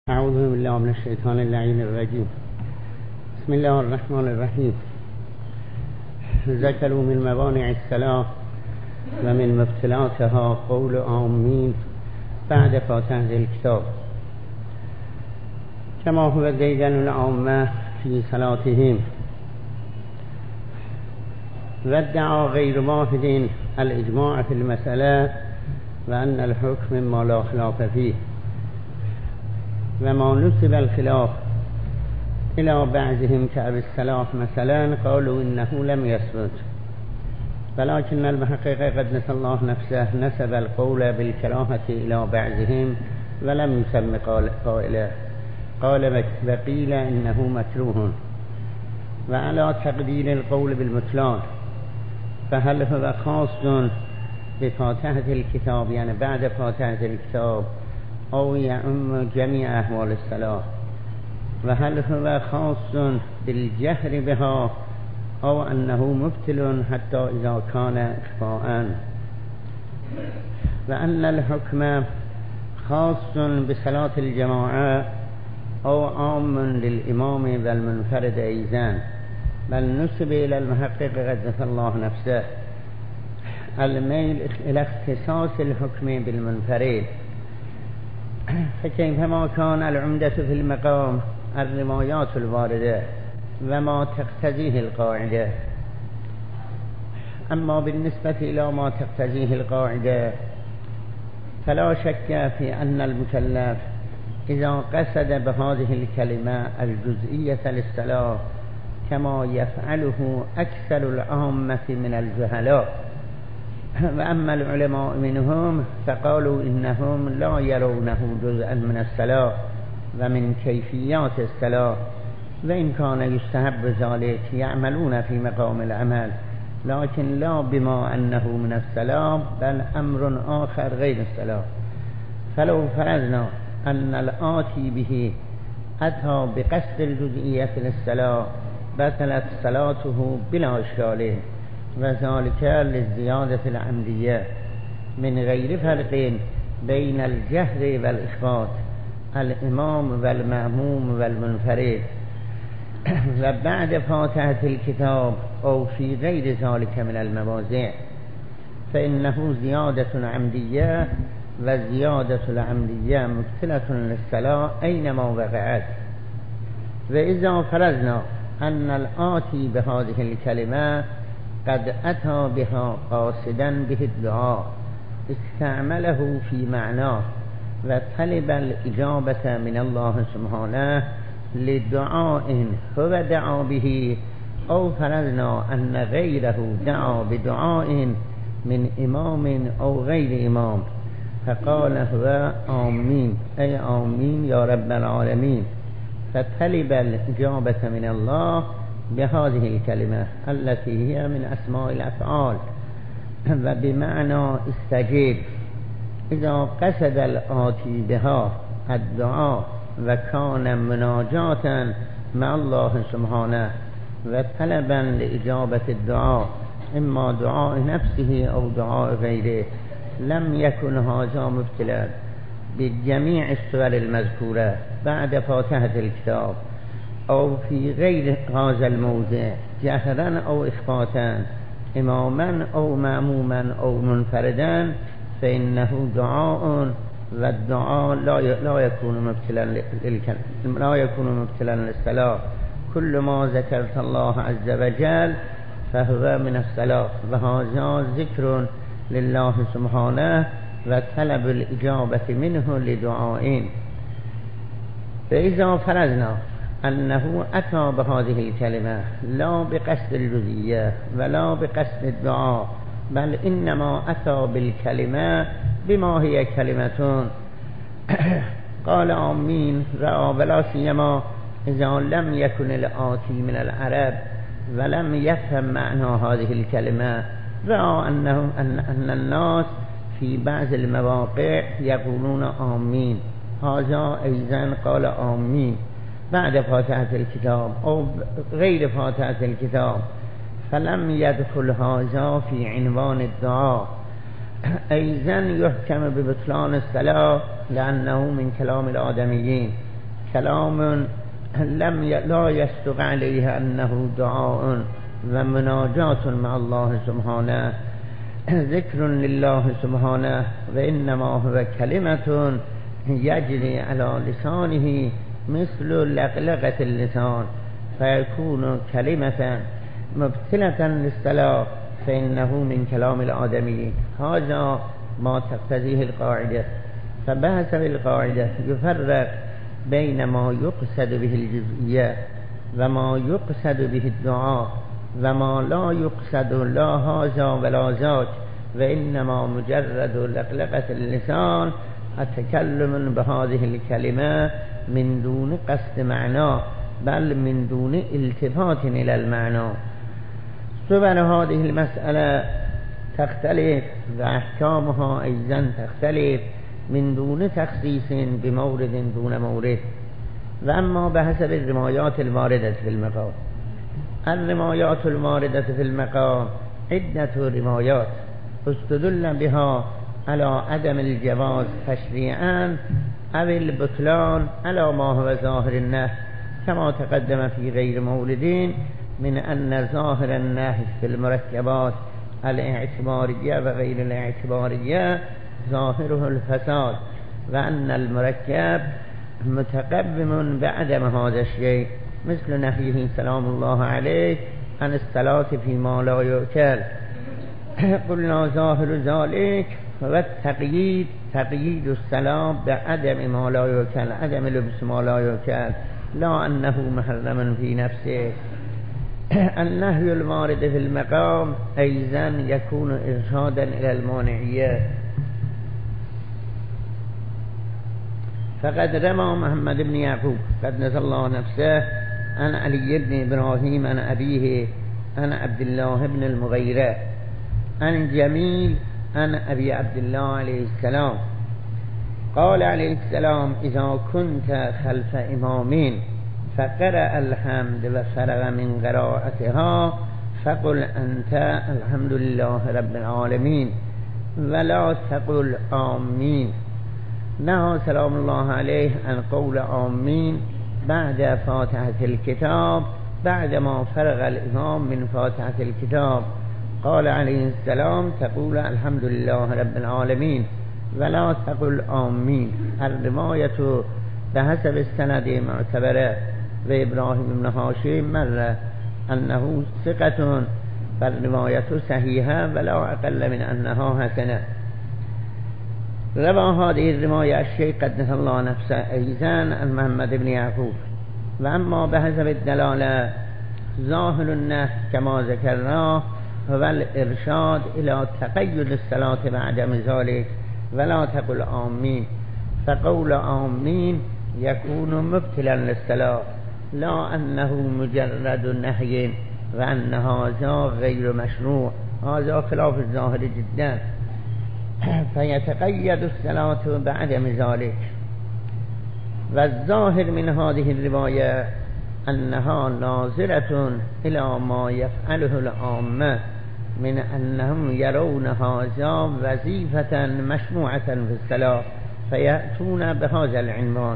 اعوذ بالله من الشیطان اللعین الرجیم. بسم الله الرحمن الرحیم. ذکروا من موانع الصلاة و من مبطلاتها قول آمین بعد فاتحة الكتاب كما هو ديدن العامة في صلاتهم. وادعى غير واحد الإجماع في المسألة وأن الحكم ما لا خلاف فيه، وما نسب الخلاف إلى بعضهم كأبي الصلاح مثلا قالوا إنه لم يثبت، ولكن المحقق قد نسى الله نفسه نسب القول بالكراهة إلى بعضهم ولم يسم قائله، قال وقيل إنه مكروه. وعلى تقدير القول بالمطلق فهل هو خاص بفاتحة الكتاب يعني بعد فاتحة الكتاب أو يعم جميع أحوال الصلاة، وهل هو خاص بالجهر بها أو أنه مبطل حتى إذا كان إخفاء، وأن الحكم خاص بصلاة الجماعة أو عام للإمام والمنفرد أيضا، بل نسب إلى المحقق قد نسى الله نفسه الميل إلى اختصاص الحكم بالمنفرد، فكيفما كان العمدة في المقام الروايات الواردة وما تقتضيه القاعدة. أما بالنسبة إلى ما تقتضيه القاعدة فلا شك في أن المكلف إذا قصد بهذه الكلمة الجزئية للصلاة كما يفعله أكثر العامة من الجهلاء، وأما العلماء منهم فقالوا إنهم لا يرونه جزءا من الصلاة ومن كيفيات الصلاة، وإن كان يستحب ذلك يعملون في مقام العمل، لكن لا بما أنه من الصلاة بل أمر آخر غير الصلاة. فلو فرضنا أن الآتي به أتى بقصد الجزئية للصلاة بطلت صلاته بلا إشكال، وذلك للزيادة العمدية من غير فرق بين الجهر والإخفاء الإمام والمأموم والمنفرد، وبعد فاتحة الكتاب أو في غير ذلك من المواضع، فإنه زيادة عمدية، وزيادة العمدية مبطلة للصلاة أينما وقعت. وإذا فرضنا أن الآتي بهذه الكلمة قد أتى بها قاصدا به الدعاء استعمله في معناه وطلب الإجابة من الله سبحانه لدعاء هو دعا به، أو فرضنا أن غيره دعا بدعاء من إمام أو غير إمام فقال هو آمين أي آمين يا رب العالمين، فطلب الإجابة من الله بهذه الكلمة التي هي من أسماء الأفعال وبمعنى استجيب. إذا قصد الآتي بها الدعاء وكان مناجاة مع الله سبحانه وطلبا لإجابة الدعاء إما دعاء نفسه أو دعاء غيره لم يكن هذا مبتلا بجميع السور المذكورة بعد فاتحة الكتاب أو في غير هذا الموضع جهرا أو إخفاء إماما أو مأموما أو منفردا، فإنه دعاء، والدعاء لا يكون مبتلا للصلاة. كل ما ذكرت الله عز وجل فهو من الصلاة، وهذا ذكر لله سبحانه وطلب الإجابة منه لدعائين. فإذا فرضنا أنه أتى بهذه الكلمة لا بقصد الجزئية ولا بقصد الدعاء، بل إنما أتى بالكلمة بما هي كلمة قال آمين، رأى ولا سيما إذا لم يكن الآتي من العرب ولم يفهم معنى هذه الكلمة، رأى أن الناس في بعض المواقع يقولون آمين، هذا أيضا قال آمين بعد فاتحة الكتاب أو غير فاتحة الكتاب، فلم يدخل هذا في عنوان الدعاء. أيضا يحكم ببطلان الصلاة لأنه من كلام الآدميين، كلام لا يصدق عليه أنه دعاء ومناجاة مع الله سبحانه، ذكر لله سبحانه، وإنما هو كلمة يجري على لسانه مثل لقلقة اللسان، فيكون كلمة مبتلة للصلاة، فإنه من كلام الآدميين. هذا ما تقتضيه القاعدة. فبحث بالقاعدة يفرق بين ما يقصد به الجزئية وما يقصد به الدعاء، وما لا يقصد لا هذا ولا ذاك، وإنما مجرد لقلقة اللسان التكلم بهذه الكلمة من دون قصد معنى، بل من دون التفات إلى المعنى. سبب هذه المسألة تختلف وأحكامها أيضا تختلف من دون تخصيص بمورد دون مورد. وأما بحسب الروايات الواردة في المقام، الروايات الواردة في المقام عدة روايات استدل بها على عدم الجواز تشريعا أو البطلان على ما هو ظاهر النهي، كما تقدم في غير مولدين من أن ظاهر النهي في المركبات الاعتبارية وغير الاعتبارية ظاهره الفساد، وأن المركب متقدم بعدم هذا الشيء، مثل نهيه سلام الله عليه عن الصلاة فيما لا يؤكل. قلنا ظاهر ذلك هو التقييد، تقييد الصلاة بعدم ما لا يؤكل، عدم لبس ما لا يؤكل، لا أنه محرم في نفسه. النهي الوارد في المقام أيضا يكون إرشادا إلى المانعية. فقد رمى محمد بن يعقوب قد نزل الله نفسه عن علي بن إبراهيم عن أبيه عن عبد الله بن المغيرة عن جميل عن أبي عبد الله عليه السلام قال عليه السلام: إذا كنت خلف إمامين فقرأ الحمد وفرغ من قراءتها فقل أنت الحمد لله رب العالمين ولا تقل آمين. نهى سلام الله عليه عن قول آمين بعد فاتحة الكتاب بعدما فرغ الإمام من فاتحة الكتاب. قال عليه السلام: تقول الحمد لله رب العالمين ولا تقل آمين. الرواية بحسب السند معتبرة، وإبراهيم بن هاشم مرة أنه ثقة، فالرواية صحيحة ولا أقل من أنها حسنة. روى هذه الرواية الشيخ قدس الله نفسه أيضا عن محمد بن يعقوب. وأما بحسب الدلالة ظاهر النهي كما ذكرناه هو الإرشاد إلى تقيد الصلاة بعدم ذلك ولا تقل آمين، فقول آمين يكون مبتلا للصلاة، لا أنه مجرد نهي وأن هذا غير مشروع، هذا خلاف الظاهر جدا، فيتقيد الصلاة بعدم ذلك. والظاهر من هذه الرواية أنها ناظرة إلى ما يفعله العامة من أنهم يرون هذا وظيفة مشروعة في الصلاة فيأتون بهذا العنوان.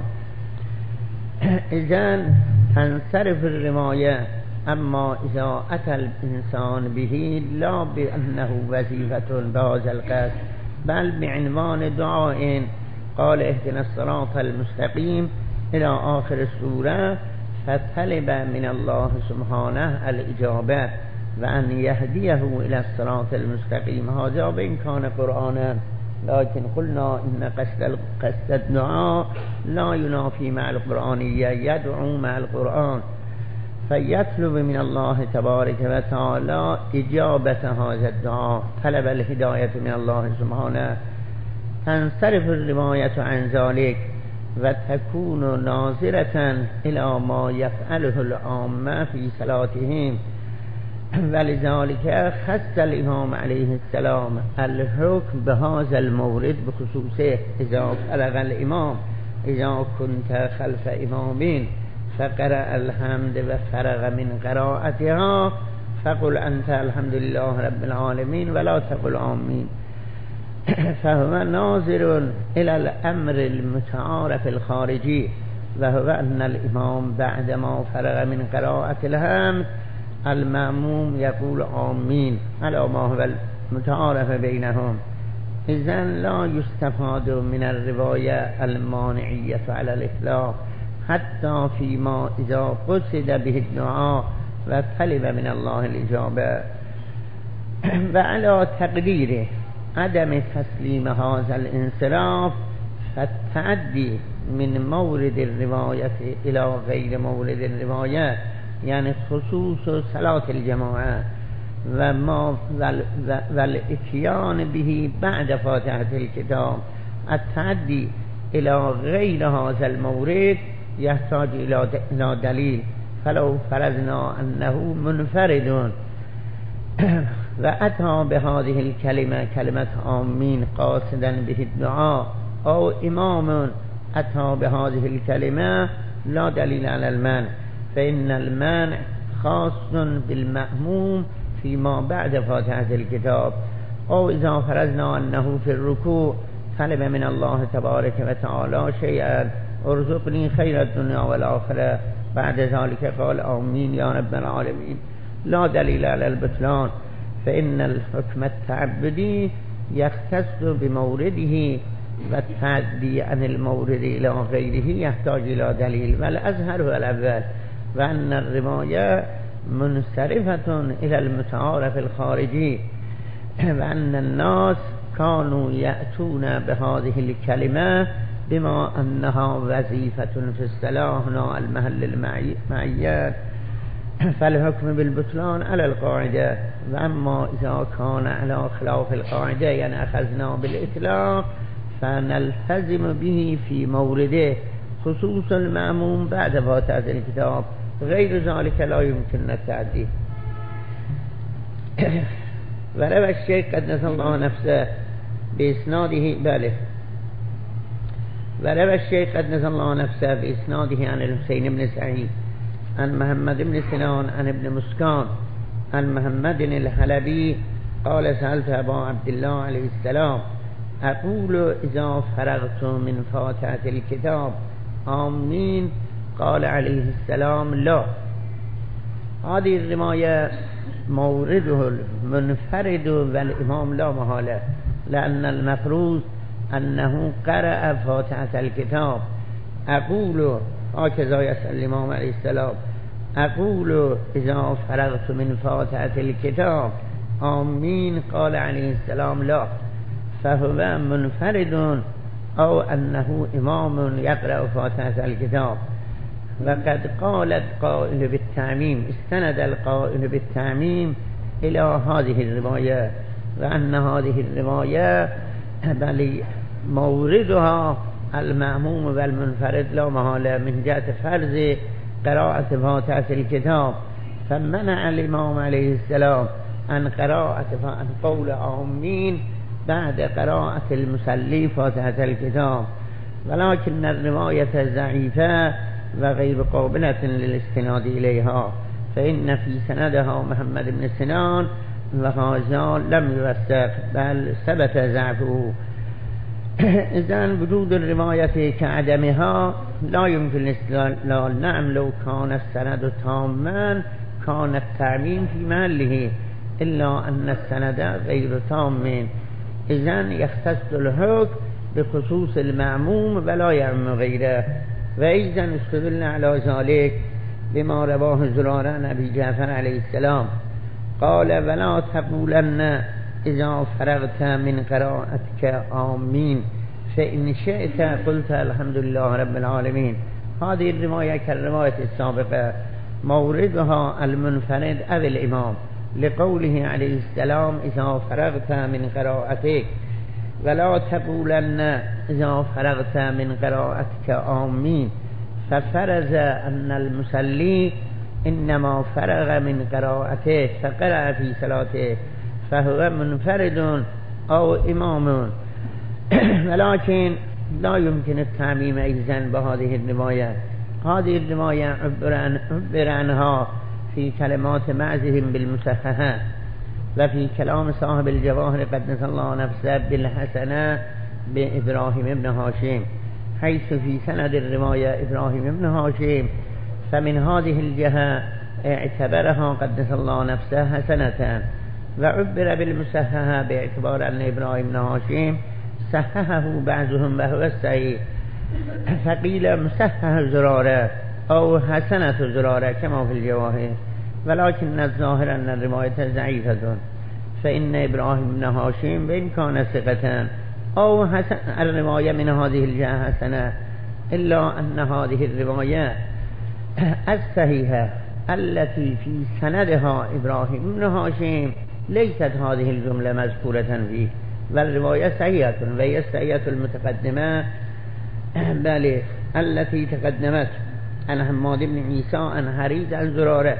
إذن تنصرف الرواية. أما إذا أتى الإنسان به لا بأنه وظيفة بهذا القصد بل بعنوان دعاء قال اهدنا الصراط المستقيم إلى آخر السورة، فطلب من الله سبحانه الإجابة وأن يهديه إلى الصراط المستقيم. هذا وإن كان قرآنا، لكن قلنا إن قصد الدعاء لا ينافي مع القرآنية، يدعو مع القرآن، فيطلب من الله تبارك وتعالى إجابة هذا الدعاء، طلب الهداية من الله سبحانه. تنصرف الرواية عن ذلك وتكون ناظرة إلى ما يفعله العامة في صلاتهم، ولذلك خص الإمام عليه السلام الحكم بهذا المورد بخصوصه. إذا فرغ الإمام، إذا كنت خلف إمامين فقرأ الحمد وفرغ من قراءتها فقل أنت الحمد لله رب العالمين ولا تقل آمين. فهو ناظر إلى الأمر المتعارف الخارجي وهو أن الإمام بعدما فرغ من قراءة الحمد المأموم يقول آمين على ما هو المتعارف بينهم. إذن لا يستفاد من الرواية المانعية على الإطلاق حتى فيما إذا قصد به الدعاء وطلب من الله الإجابة. وعلى تقديره عدم تسليم هذا الانصراف فالتعدي من مورد الرواية إلى غير مورد الرواية، يعني خصوص صلاة الجماعة والاتيان به بعد فاتحة الكتاب، التعدي إلى غير هذا المورد يحتاج إلى دليل. فلو فرضنا أنه منفرد وأتى بهذه الكلمة كلمة آمين قاصدا به الدعاء، أو إمام أتى بهذه الكلمة لا دليل على المنع، فإن المنع خاص بالمأموم فيما بعد فاتحة الكتاب. أو إذا فرضنا أنه في الركوع طلب من الله تبارك وتعالى شيئا ارزقني خير الدنيا والآخرة، بعد ذلك قال آمين يا رب العالمين، لا دليل على البطلان، فإن الحكم التعبدي يختص بمورده والتعدي عن المورد إلى غيره يحتاج إلى دليل. والأظهر هو الأول، وأن الرواية منصرفة إلى المتعارف الخارجي، وأن الناس كانوا يأتون بهذه الكلمة بما أنها وظيفة في الصلاة لا المحل المعين، فالحكم بالبطلان على القاعدة. وأما إذا كان على خلاف القاعدة يعني أخذنا بالإطلاق فنلتزم به في مورده خصوص المأموم بعد فاتحة الكتاب، غير ذلك لا يمكن التعدي. وروى الشيخ قدس الله نفسه بإسناده وروى الشيخ قدس الله نفسه بإسناده عن الحسين بن سعيد عن محمد بن سنان عن ابن مسكان عن محمد الحلبي قال سألت أبا عبد الله عليه السلام أقول إذا فرغت من فاتحة الكتاب آمين؟ قال عليه السلام لا. هذه الرواية مورده المنفرد والإمام لا محالة، لأن المفروض أنه قرأ فاتحة الكتاب. أقول هكذا يسأل الإمام عليه السلام أقول إذا فرغت من فاتحة الكتاب آمين؟ قال عليه السلام لا، فهو منفرد أو أنه إمام يقرأ فاتحة الكتاب. وقد قال القائل بالتعميم، استند القائل بالتعميم إلى هذه الرواية، وأن هذه الرواية بل موردها المأموم والمنفرد لا محالة من جهة فرض قراءة فاتحة الكتاب، فمنع الإمام عليه السلام عن عن قول آمين بعد قراءة المصلي فاتحة الكتاب. ولكن الرواية ضعيفة وغير قابلة للاستناد إليها، فإن في سندها محمد بن سنان وهذا لم يوثق بل ثبت ضعفه. إذن وجود الرواية كعدمها لا يمكن الاستدلال. نعم لو كان السند تاما كان التعميم في محله، إلا أن السند غير تام، إذن يختص الحكم بخصوص المأموم ولا يعم غيره. وإذن استدلنا على ذلك بما رواه زرارة عن أبي جعفر عليه السلام قال ولا تقولن إذا فرغت من قراءتك آمين فإن شئت قلت الحمد لله رب العالمين. هذه الرواية كالرواية السابقة موردها المنفرد أو الإمام، لقوله عليه السلام إذا فرغت من قراءتك، ولا تقولن إذا فرغت من قراءتك آمين، ففرض أن المصلي إنما فرغ من قراءته فقرأ في صلاته فهو منفرد أو إمام. ولكن لا يمكن التعميم إذن بهذه الرواية. هذه الرواية عبر عنها في كلمات معزهم بالمصححة، وفي كلام صاحب الجواهر قدس الله نفسه بالحسنة بإبراهيم بن هاشم، حيث في سند الرواية إبراهيم بن هاشم، فمن هذه الجهة اعتبرها قدس الله نفسه حسنة، وعبر بالمصححة باعتبار أن إبراهيم بن هاشم صححه بعضهم وهو الصحيح، فقيل مصحح زرارة أو حسنة زرارة كما في الجواهر، ولكن الظاهر أن الرواية ضعيفة، فإن إبراهيم بن هاشم وإن كان ثقة أو حسن الرواية من هذه الجهة حسنة، إلا أن هذه الرواية الصحيحة التي في سندها إبراهيم بن هاشم ليست هذه الجملة مذكورة فيه، والرواية صحيحة، وهي الصحيحة المتقدمة بل التي تقدمت عن حماد بن عيسى عن حريز عن زرارة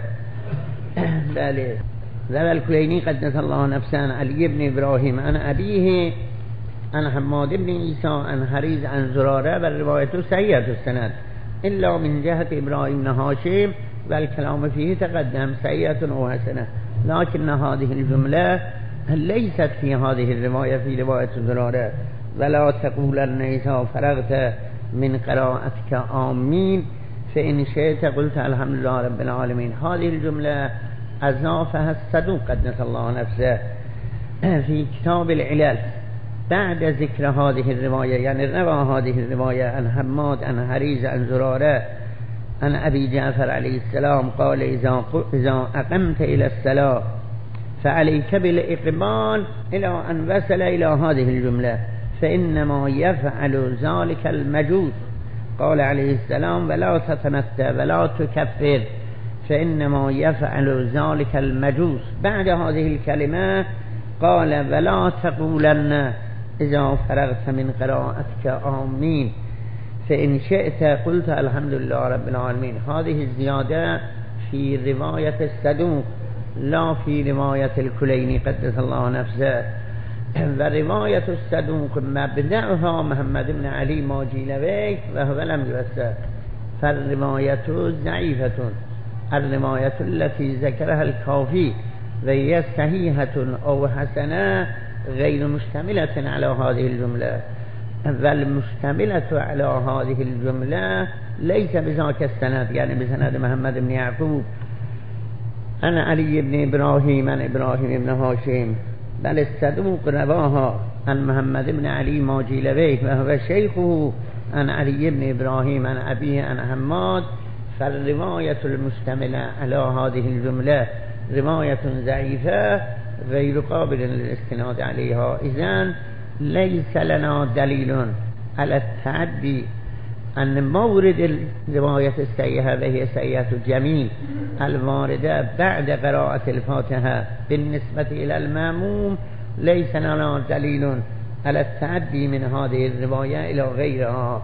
بل ذا الكليني قدس الله نفسه عن علي بن إبراهيم عن أبيه عن حماد بن عيسى عن حريز عن زرارة، والرواية صحيحة السند إلا من جهة إبراهيم بن هاشم، والكلام فيه تقدم صحيحة وحسنة، لكن هذه الجملة ليست في هذه الرواية في رواية زرارة. ولا تقولن إذا فرغت من قراءتك آمين فإن شئت قلت الحمد لله رب العالمين. هذه الجملة أضافها الصدوق قدس الله نفسه في كتاب العلل بعد ذكر هذه الرواية، يعني روى هذه الرواية عن حماد عن حريز عن زرارة عن أبي جعفر عليه السلام قال إذا أقمت إلى الصلاة فعليك بالإقبال إلى أن وصل إلى هذه الجملة، فإنما يفعل ذلك المجوس. قال عليه السلام ولا تتمتع ولا تكفر، فإنما يفعل ذلك المجوس. بعد هذه الكلمة قال ولا تقولن إذا فرغت من قراءتك آمين فإن شئت قلت الحمد لله رب العالمين. هذه الزيادة في رواية الصدوق لا في رواية الكليني قدس الله نفسه، ورواية الصدوق مبدأها محمد بن علي ماجيلوي وهو لم يوثق، فالرواية ضعيفة. الرواية التي ذكرها الكافي وهي صحيحة أو حسنة غير مشتملة على هذه الجملة، والمشتملة على هذه الجملة ليس بذاك السند، يعني بسند محمد بن يعقوب عن علي بن إبراهيم عن إبراهيم بن هاشم، بل الصدوق رواها عن محمد بن علي ماجيلوي وهو شيخه عن علي بن إبراهيم عن أبيه عن حماد. فالرواية المشتملة على هذه الجملة رواية ضعيفة غير قابل للاستناد عليها، إذن ليس لنا دليل على التعدي أن مورد الرواية السيئة وهي سيئة الجميل الواردة بعد قراءة الفاتحة بالنسبة إلى المأموم ليس لنا دليل على التعدي من هذه الرواية إلى غيرها.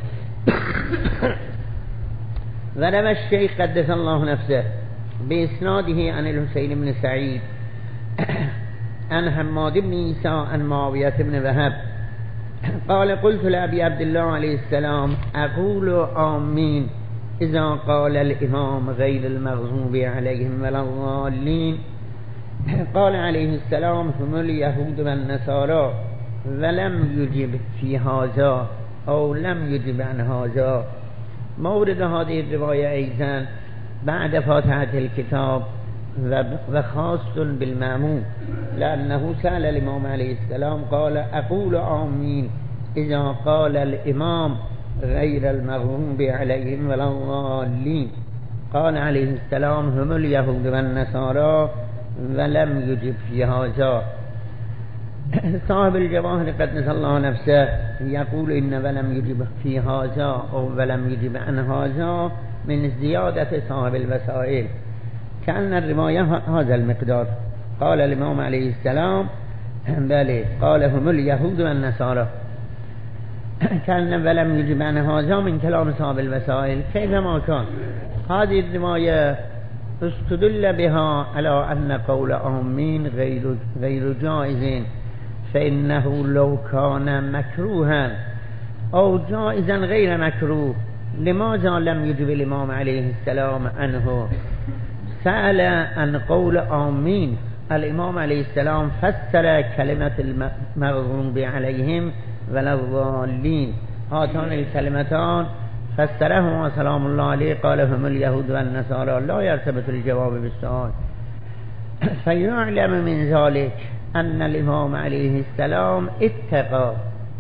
وروى الشيخ قدس الله نفسه بإسناده عن الحسين بن سعيد عن حماد بن عيسى عن معاوية بن وهب قال قلت لأبي عبد الله عليه السلام أقول آمين إذا قال الإمام غير المغضوب عليهم ولا الضالين. قال عليه السلام هم اليهود والنصارى، ولم يجب في هذا أو لم يجب عن هذا. مورد هذه الرواية أيضا بعد فاتحة الكتاب وخاص بالمأموم، لأنه سأل الإمام عليه السلام قال أقول آمين إذا قال الإمام غير المغضوب عليهم ولا الضالين. قال عليه السلام هم اليهود والنصارى ولم يجب في هذا. صاحب الجواهر قدس الله نفسه يقول إن ولم يجب في هذا أو ولم يجب عن هذا من زيادة صاحب الوسائل، كأن الرواية هذا المقدار. قال الإمام عليه السلام بلى قال هم اليهود والنصارى، كأن ولم يجب عن هذا من كلام صاحب الوسائل. كيفما كان هذه الرواية استدل بها على أن قول آمين غير جائز، فإنه لو كان مكروها أو جائزا غير مكروه لماذا لم يجب الإمام عليه السلام عنه؟ سأل عن قول آمين. الإمام عليه السلام فسر كلمة المغضوب عليهم ولا الضالين هاتان الكلمتان فسرهما سلام الله عليه قال هم اليهود والنصارى لا يرتبط الجواب بالسؤال. فيعلم من ذلك أن الإمام عليه السلام اتقى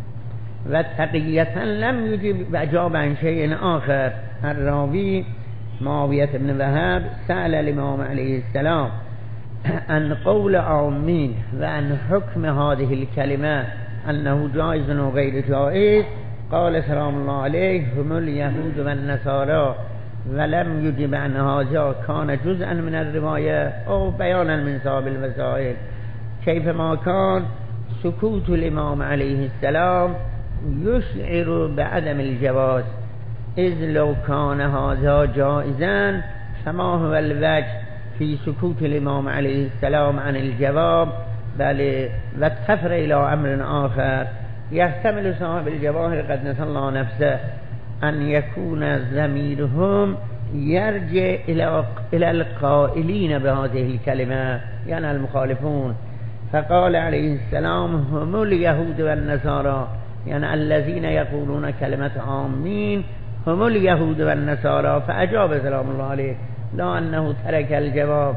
وتقية لم يجب أجاب عن شيء آخر. الراوي معاوية بن وهب سأل الإمام عليه السلام عن قول عامين وعن حكم هذه الكلمة أنه جائز وغير جائز، قال سلام الله عليه هم اليهود والنصارى، ولم يجب عن هذا كان جزءا من الرواية أو بيانا من صاحب الوسائل. كيفما كان سكوت الإمام عليه السلام يشعر بعدم الجواز، إذ لو كان هذا جائزا فما هو الوجه في سكوت الإمام عليه السلام عن الجواب، بل والتفر إلى أمر آخر يحتمل صاحب الجواهر قد نسى الله نفسه أن يكون ضميرهم يرجع إلى القائلين بهذه الكلمة، يعني المخالفون. فقال عليه السلام هم اليهود والنصارى، يعني الذين يقولون كلمة آمين هم اليهود والنصارى، فأجاب سلام الله عليه لا أنه ترك الجواب.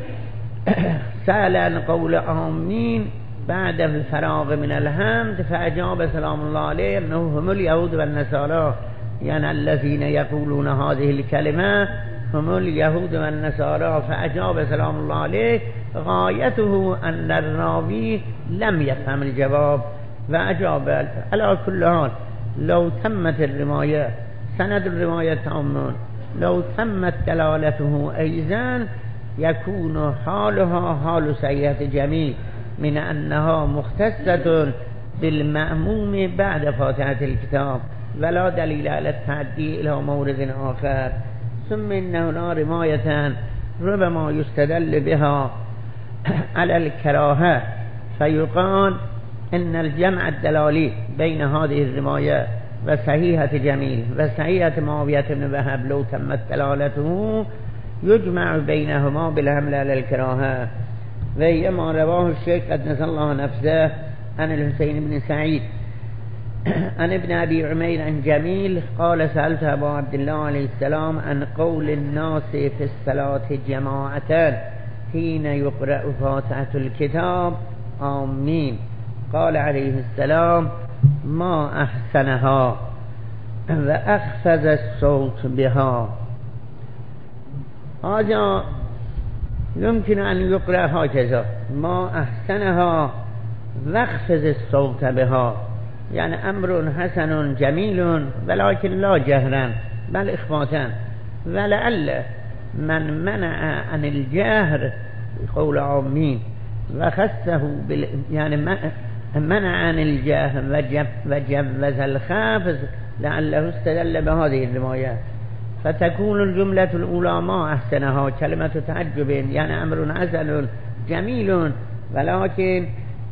سأل عن قول آمين بعد الفراغ من الحمد فأجاب سلام الله عليه أنه هم اليهود والنصارى، يعني الذين يقولون هذه الكلمة هم اليهود والنصارى، فأجاب سلام الله عليه. غايته أن الراوي لم يفهم الجواب وأجاب. على كل حال لو تمت الرواية سند الرواية تام، لو تمت دلالته أيضا يكون حالها حال سيئة جميل من أنها مختصة بالمأموم بعد فاتحة الكتاب ولا دليل على التعدي إلى مورد آخر. ثم إن هنا رواية ربما يستدل بها على الكراهة، فيقال إن الجمع الدلالي بين هذه الرواية وصحيحة جميل وصحيحة معاوية بن وهب لو تمت دلالته يجمع بينهما بالحمل على الكراهة، وهي ما رواه الشيخ قد نسى الله نفسه عن الحسين بن سعيد عن ابن أبي عمير عن جميل قال سألت أبا عبد الله عليه السلام عن قول الناس في الصلاة جماعة حين يقرأ فاتحة الكتاب آمين، قال عليه السلام ما أحسنها وأخفض الصوت بها. هذا يمكن أن يقرأ هكذا ما أحسنها واخفض الصوت بها، يعني أمر حسن جميل ولكن لا جهرا بل إخفاتا. ولعل من منع عن الجهر قول آمين وخصه يعني منع عن الجهر وجوز الخافض لعله استدل بهذه الرواية، فتكون الجملة الأولى ما أحسنها كلمة تعجب، يعني أمر حسن جميل ولكن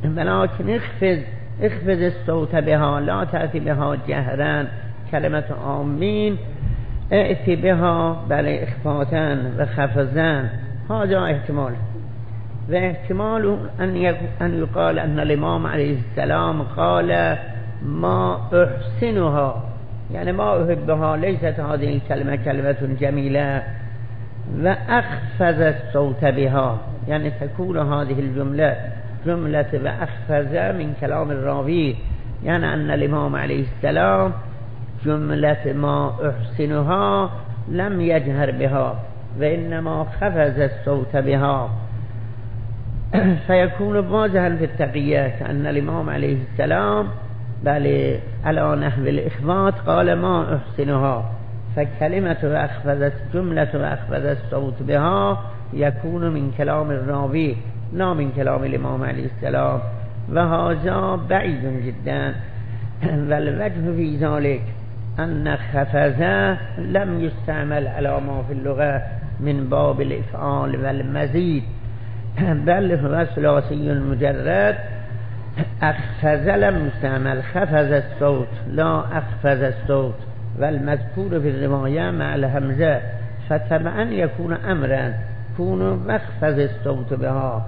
اخفض الصوت بها لا تأتي بها جهرا كلمة آمين، ائتي بها بل إخفاتا وخفضا. هذا احتمال. واحتمال أن يقال أن الإمام عليه السلام قال ما أحسنها، يعني ما أحبها، ليست هذه الكلمة كلمة جميلة، وأخفض الصوت بها، يعني تكون هذه الجملة جملة وأخفض من كلام الراوي، يعني أن الإمام عليه السلام جملة ما أحسنها لم يجهر بها وإنما خفض الصوت بها، فيكون واضحا في التقية كأن الإمام عليه السلام بل على نحو الإخبات قال ما أحسنها، فكلمة وأخفضت جملة وأخفض الصوت بها يكون من كلام الراوي لا من كلام الإمام عليه السلام، وهذا بعيد جدا. والوجه في ذلك أن خفض لم يستعمل على ما في اللغة من باب الإفعال والمزيد، بل هو ثلاثي المجرد. أخفض لم يستعمل خفض الصوت لا أخفض الصوت، والمذكور في الرواية مع الهمزة، فتبعا يكون أمرا كونوا واخفض الصوت بها،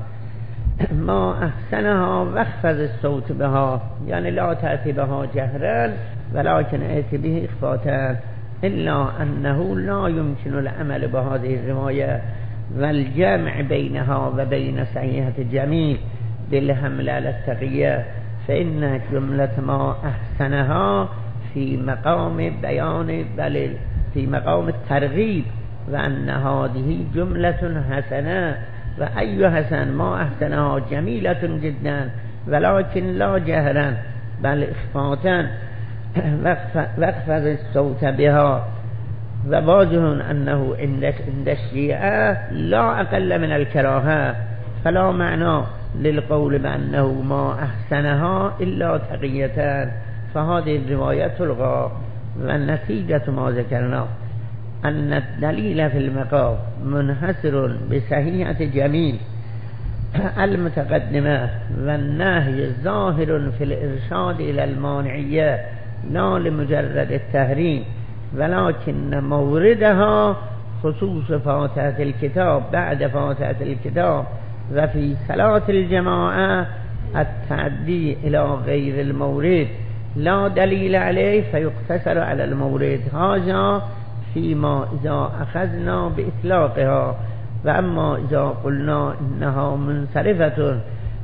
ما أحسنها واخفض الصوت بها، يعني لا تأتي بها جهرا ولكن ائت به إخفاتا إلا أنه لا يمكن العمل بهذه الرواية والجمع بينها وبين صحيحة جميل بالحمل على التقية، فإن جملة ما أحسنها في مقام بيان بل في مقام الترغيب، وأن هذه جملة حسنة، وأي حسن ما أحسنها جميلة جدا ولكن لا جهرا بل إخفاتا واخفض الصوت بها. وواضح أنه عند الشيعة لا أقل من الكراهة، فلا معنى للقول بأنه ما أحسنها إلا تقيتان، فهذه الرواية تلغى. والنتيجة ما ذكرنا أن الدليل في المقام منحصر بصحيحة جميل المتقدمة، والنهي ظاهر في الإرشاد إلى المانعية لا لمجرد التحريم، ولكن موردها خصوص فاتحة الكتاب بعد فاتحة الكتاب، وفي صلاة الجماعة التعدي إلى غير المورد لا دليل عليه فيقتصر على المورد. هذا فيما إذا أخذنا بإطلاقها، وأما إذا قلنا إنها منصرفة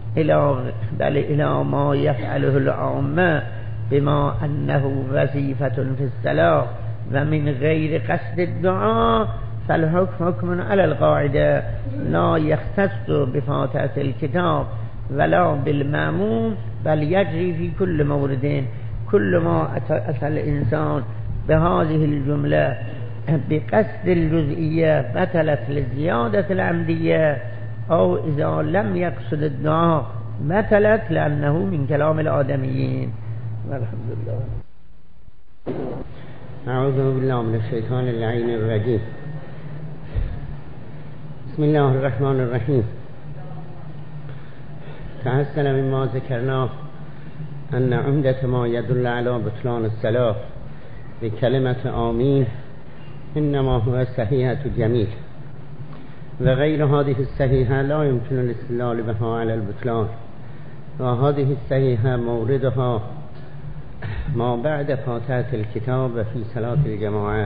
إلى ما يفعله العامة بما أنه وظيفة في الصلاة ومن غير قصد الدعاء، فالحكم حكم على القاعدة لا يختص بفاتحة الكتاب ولا بالمأموم، بل يجري في كل مورد. كل ما أتى الإنسان بهذه الجملة بقصد الجزئية بطلت لزيادة العمدية، أو إذا لم يقصد الدعاء بطلت لأنه من كلام الآدميين. والحمد لله. أعوذ بالله من الشيطان اللعين الرجيم. بسم الله الرحمن الرحيم. تحسن مما ذكرناه أن عمدة ما يدل على بطلان الصلاة بكلمة آمين إنما هو صحيحة جميل، وغير هذه الصحيحة لا يمكن الاستدلال بها على البطلان، وهذه الصحيحة موردها ما بعد فاتحة الكتاب في صلاة الجماعة.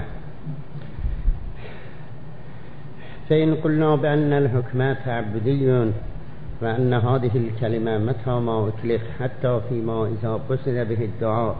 فإن قلنا بأن الحكم تعبدي، وأن هذه الكلمة متى ما أطلق حتى فيما إذا قصد به الدعاء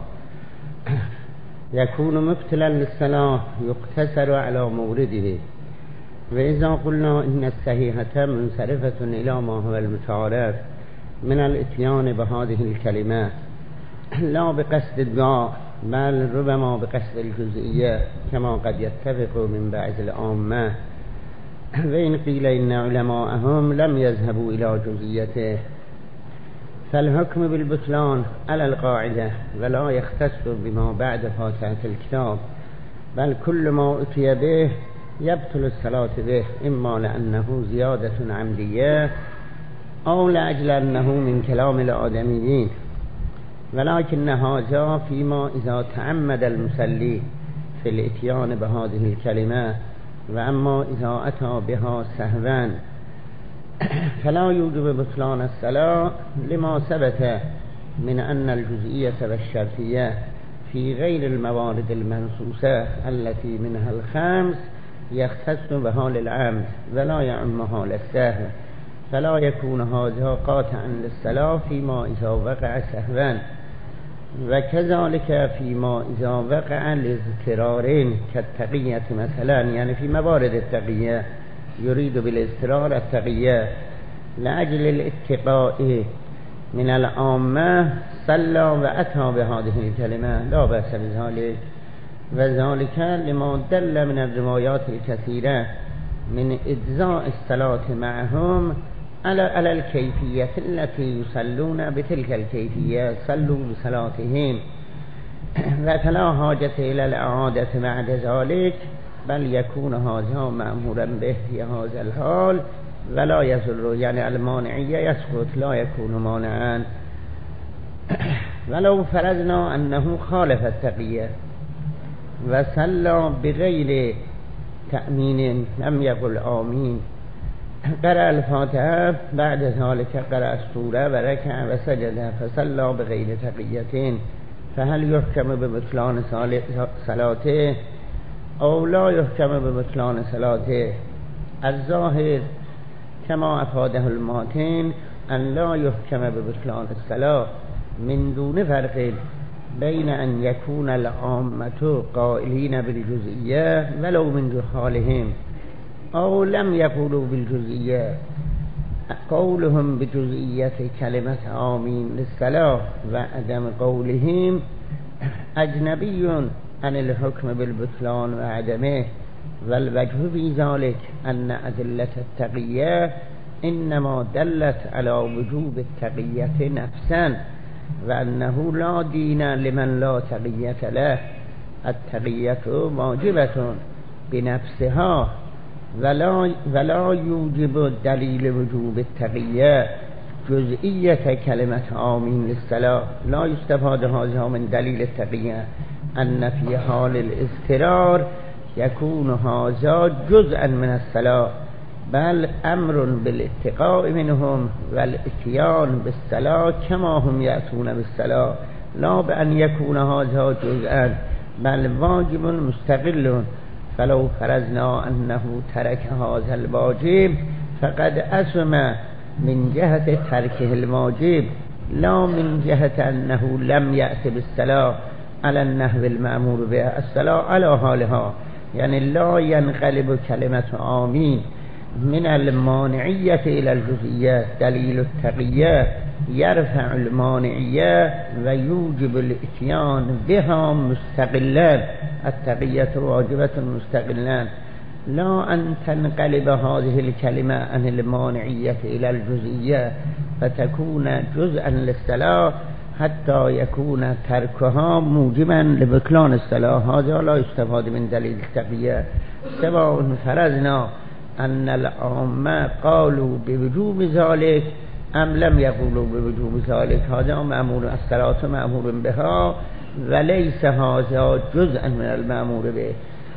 يكون مبتلا للصلاة يقتصر على مورده. وإذا قلنا إن الصحيحة منصرفة إلى ما هو المتعارف من الاتيان بهذه الكلمات لا بقصد الدعاء بل ربما بقصد الجزئية كما قد يتفق من بعض العامة، وإن قيل إن علماءهم لم يذهبوا إلى جزئيته، فالحكم بالبطلان على القاعدة ولا يختص بما بعد فاتحة الكتاب، بل كل ما أتي به يبطل الصلاة به، إما لأنه زيادة عمدية أو لأجل أنه من كلام الآدميين. ولكن هذا فيما إذا تعمد المصلي في الاتيان بهذه الكلمات، وأما إذا أتى بها سهوا فلا يوجب بطلان الصلاة، لما ثبت من أن الجزئية والشرطية في غير الموارد المنصوصة التي منها الخمس يختص بها للعمد ولا يعمها للسهو، فلا يكون هذا قاطعا للصلاة فيما إذا وقع سهوا، وكذلك فيما إذا وقع لاضطرار كالتقية مثلا، يعني في موارد التقية يريد بالاضطرار التقية لأجل الاتقاء من العامة صلى وأتى بهذه الكلمة لا بأس بذلك، وذلك لما دل من الروايات الكثيرة من إجزاء الصلاة معهم على الكيفية التي يصلون بتلك الكيفية، صلوا بصلاتهم، فلا حاجة إلى الإعادة بعد ذلك، بل يكون هذا مأمورا به في هذا الحال ولا يزر، يعني المانعية يسقط لا يكون مانعا. ولو فرضنا أنه خالف التقية وصلى بغير تأمين لم يقل آمين، قرأ الفاتحة بعد ذلك قرأ السورة وركع وسجد فصلى بغير تقية فهل يحكم ببطلان صلاته او لا يحكم ببطلان صلاته؟ الظاهر كما افاده الماتن ان لا يحكم ببطلان الصلاة من دون فرق بين ان يكون العامة قائلين بالجزئية ولو من جهالهم او لم يقولوا بالجزئية. قولهم بجزئية كلمة آمين للصلاة وعدم قولهم أجنبي عن الحكم بالبطلان وعدمه، والوجه في ذلك أن أدلة التقية إنما دلت على وجوب التقية نفسا، وأنه لا دين لمن لا تقية له. التقية واجبة بنفسها ولا يوجب دليل وجوب التقية جزئية كلمة آمين للصلاة. لا يستفاد هذا من دليل التقية أن في حال الاضطرار يكون هذا جزءا من الصلاة، بل أمر بالاتقاء منهم والاتيان بالصلاة كما هم يأتون بالصلاة، لا بأن يكون هذا جزءا بل واجب مستقل. فلو فرضنا أنه ترك هذا الواجب فقد أثم من جهة تركه الواجب، لا من جهة أنه لم يأت بالصلاة على النحو المأمور به. الصلاة على حالها، يعني لا ينقلب كلمة آمين من المانعية إلى الجزئية. دليل التقية يرفع المانعية ويوجب الاتيان بها مستقلا. التقية واجبة مستقلا، لا أن تنقلب هذه الكلمة عن المانعية إلى الجزئية فتكون جزءا للصلاة حتى يكون تركها موجبا لبطلان الصلاة. هذا لا يستفاد من دليل التقية. سواء فرضنا أن العامة قالوا بوجوب ذلك أم لم يقولوا بوجوب ذلك، هذا مأمور، الصلاة مأمور بها وليس هذا جزءا من المأمور به.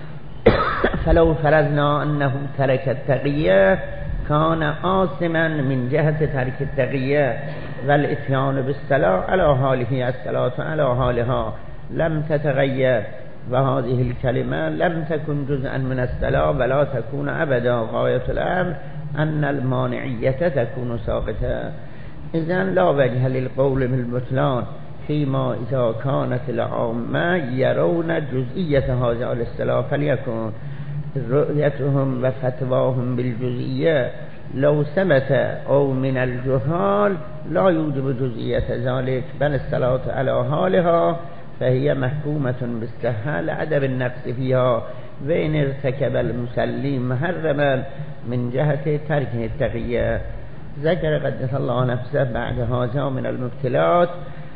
فلو فرضنا أنه ترك التقية كان آثما من جهة ترك التقية والاتيان بالصلاة على حاله. الصلاة على حالها لم تتغير، وهذه الكلمة لم تكن جزءا من الصلاة ولا تكون أبدا. غاية الأمر أن المانعية تكون ساقطة. إذن لا وجه للقول بالبطلان فيما إذا كانت العامة يرون جزئية هذا الصلاة، فليكن رؤيتهم وفتواهم بالجزئية لو ثبت أو من الجهال لا يوجب جزئية ذلك، بل الصلاة على حالها فهي محكومة بالصحة لعدم النقص فيها، وإن ارتكب المصلي محرما من جهة تركه التقية. ذكر قدس الله نفسه بعد هذا من المبتلات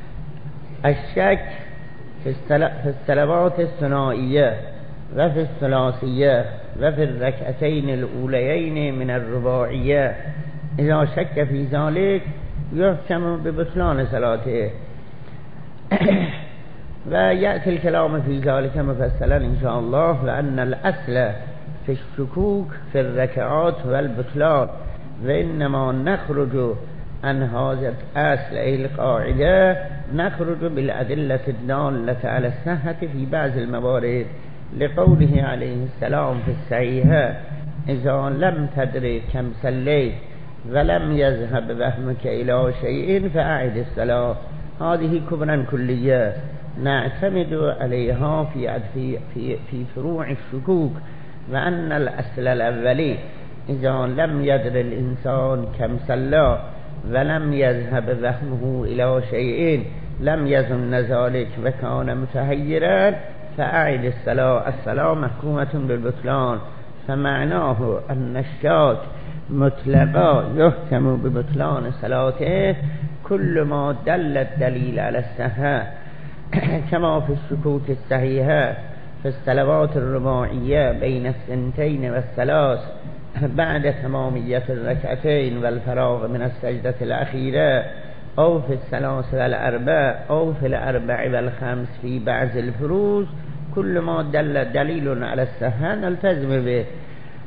الشك في الصلوات الثنائية وفي الثلاثية وفي الركعتين الأوليين من الرباعية. إذا شك في ذلك يحكم ببطلان صلاته. ويأتي الكلام في ذلك مفصلا إن شاء الله. وأن الأصل في الشكوك في الركعات والبطلان، وإنما نخرج عن هذا الأصل أي القاعدة نخرج بالأدلة الدالة على الصحة في بعض الموارد، لقوله عليه السلام في الصحيحة: إذا لم تدري كم صليت ولم يذهب وهمك إلى شيء فأعد الصلاة. هذه كبرى كلية نعتمد عليها في فروع الشكوك. وأن الأصل الأولي إذا لم يدر الإنسان كم صلى ولم يذهب وهمه إلى شيء لم يظن ذلك وكان متحيرا فأعد الصلاة. الصلاة محكومة بالبطلان، فمعناه أن الشاك مطلقا يحكم ببطلان صلاته كل ما دل الدليل على الصحة، كما في الشكوك الصحيحة في الصلوات الرباعية بين الثنتين والثلاث بعد تمامية الركعتين والفراغ من السجدة الأخيرة، أو في الثلاث والأربع، أو في الأربع والخمس في بعض الفروض. كل ما دل دليل على الصحة نلتزم به.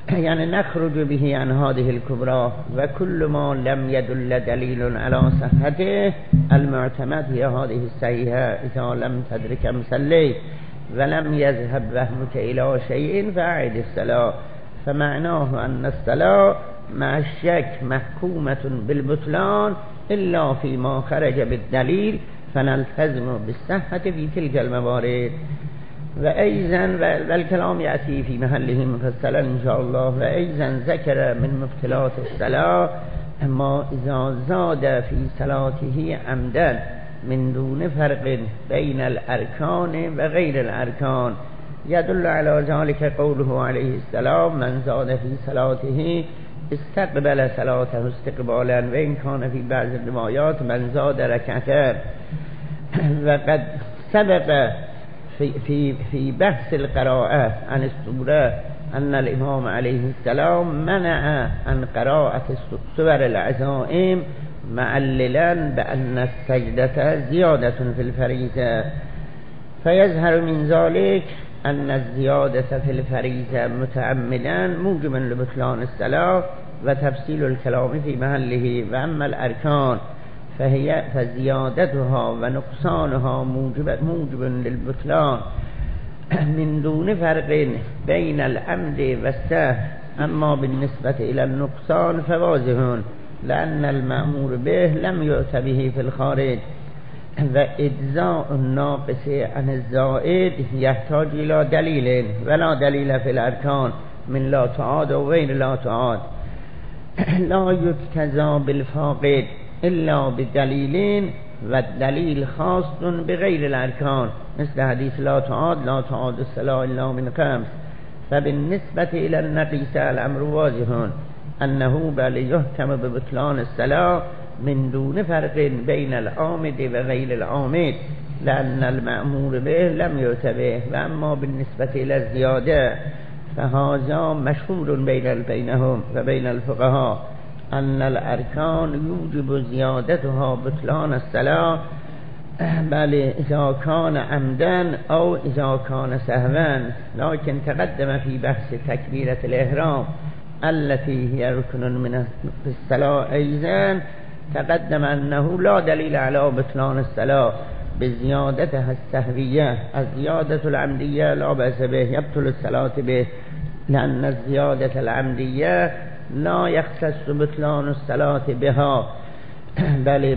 يعني نخرج به عن هذه الكبرى وكل ما لم يدل دليل على صحته المعتمد هي هذه الصحيحة إذا لم تدرك مصلي ولم يذهب وهمك إلى شيء فأعد الصلاة. فمعناه أن الصلاة مع الشك محكومة بالبطلان إلا فيما خرج بالدليل فنلتزم بالصحة في تلك الموارد. وأيضا والكلام يأتي في محله مفصلا إن شاء الله. وأيضا ذكر من مبطلات الصلاة ما إذا زاد في صلاته عمدا من دون فرق بين الأركان وغير الأركان. يدل على ذلك قوله عليه السلام من زاد في صلاته استقبل صلاته استقبالا، وإن كان في بعض الروايات من زاد ركعتان. وقد سبق في بحث القراءة عن السورة أن الإمام عليه السلام منع عن قراءة سور العزائم معللا بأن السجدة زيادة في الفريضة. فيظهر من ذلك أن الزيادة في الفريضة متعمدا موجب لبطلان الصلاة وتفصيل الكلام في محله. وأما الأركان فزيادتها ونقصانها موجب للبطلان من دون فرق بين العمد والسهو. أما بالنسبة إلى النقصان فواضح لأن المأمور به لم يؤت به في الخارج، وإجزاء الناقص عن الزائد يحتاج إلى دليل ولا دليل في الأركان من لا تعاد وغير لا تعاد. لا يجتزى بالفاقد إلا بدليل، والدليل خاص بغير الأركان مثل حديث لا تعاد الصلاة إلا من خمس. فبالنسبة إلى النقيس الأمر واضح أنه بل يحكم ببطلان الصلاة من دون فرق بين العامد وغير العامد لأن المأمور به لم يؤت به. وأما بالنسبة إلى الزيادة فهذا مشهور بينهم وبين الفقهاء أن الأركان يوجب زيادتها بطلان الصلاة بل إذا كان عمدا أو إذا كان سهوا. لكن تقدم في بحث تكبيرة الإحرام التي هي ركن من الصلاة أيضا تقدم أنه لا دليل على بطلان الصلاة بزيادتها السهوية. الزيادة العمدية لا بأس به يبطل الصلاة به، لأن الزيادة العمدية لا يختص بطلان الصلاة بها بل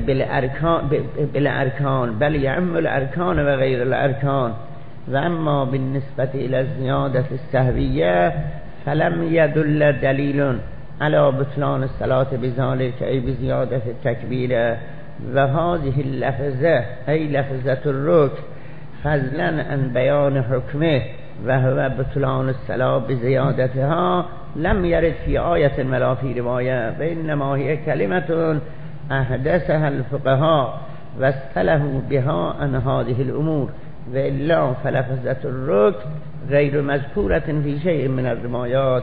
بالأركان بل يعم الأركان وغير الأركان. وأما بالنسبة إلى الزيادة السهوية فلم يدل دليل على بطلان الصلاة بذلك أي بزيادة التكبير. وهذه اللفظة أي لفظة الركن فضلا عن بيان حكمه وهو بطلان الصلاة بزيادتها لم يرد في آية ولا في رواية، وإنما هي كلمة أحدثها الفقهاء واستلهوا بها عن هذه الأمور، وإلا فلفظة الركن غير مذكورة في شيء من الروايات.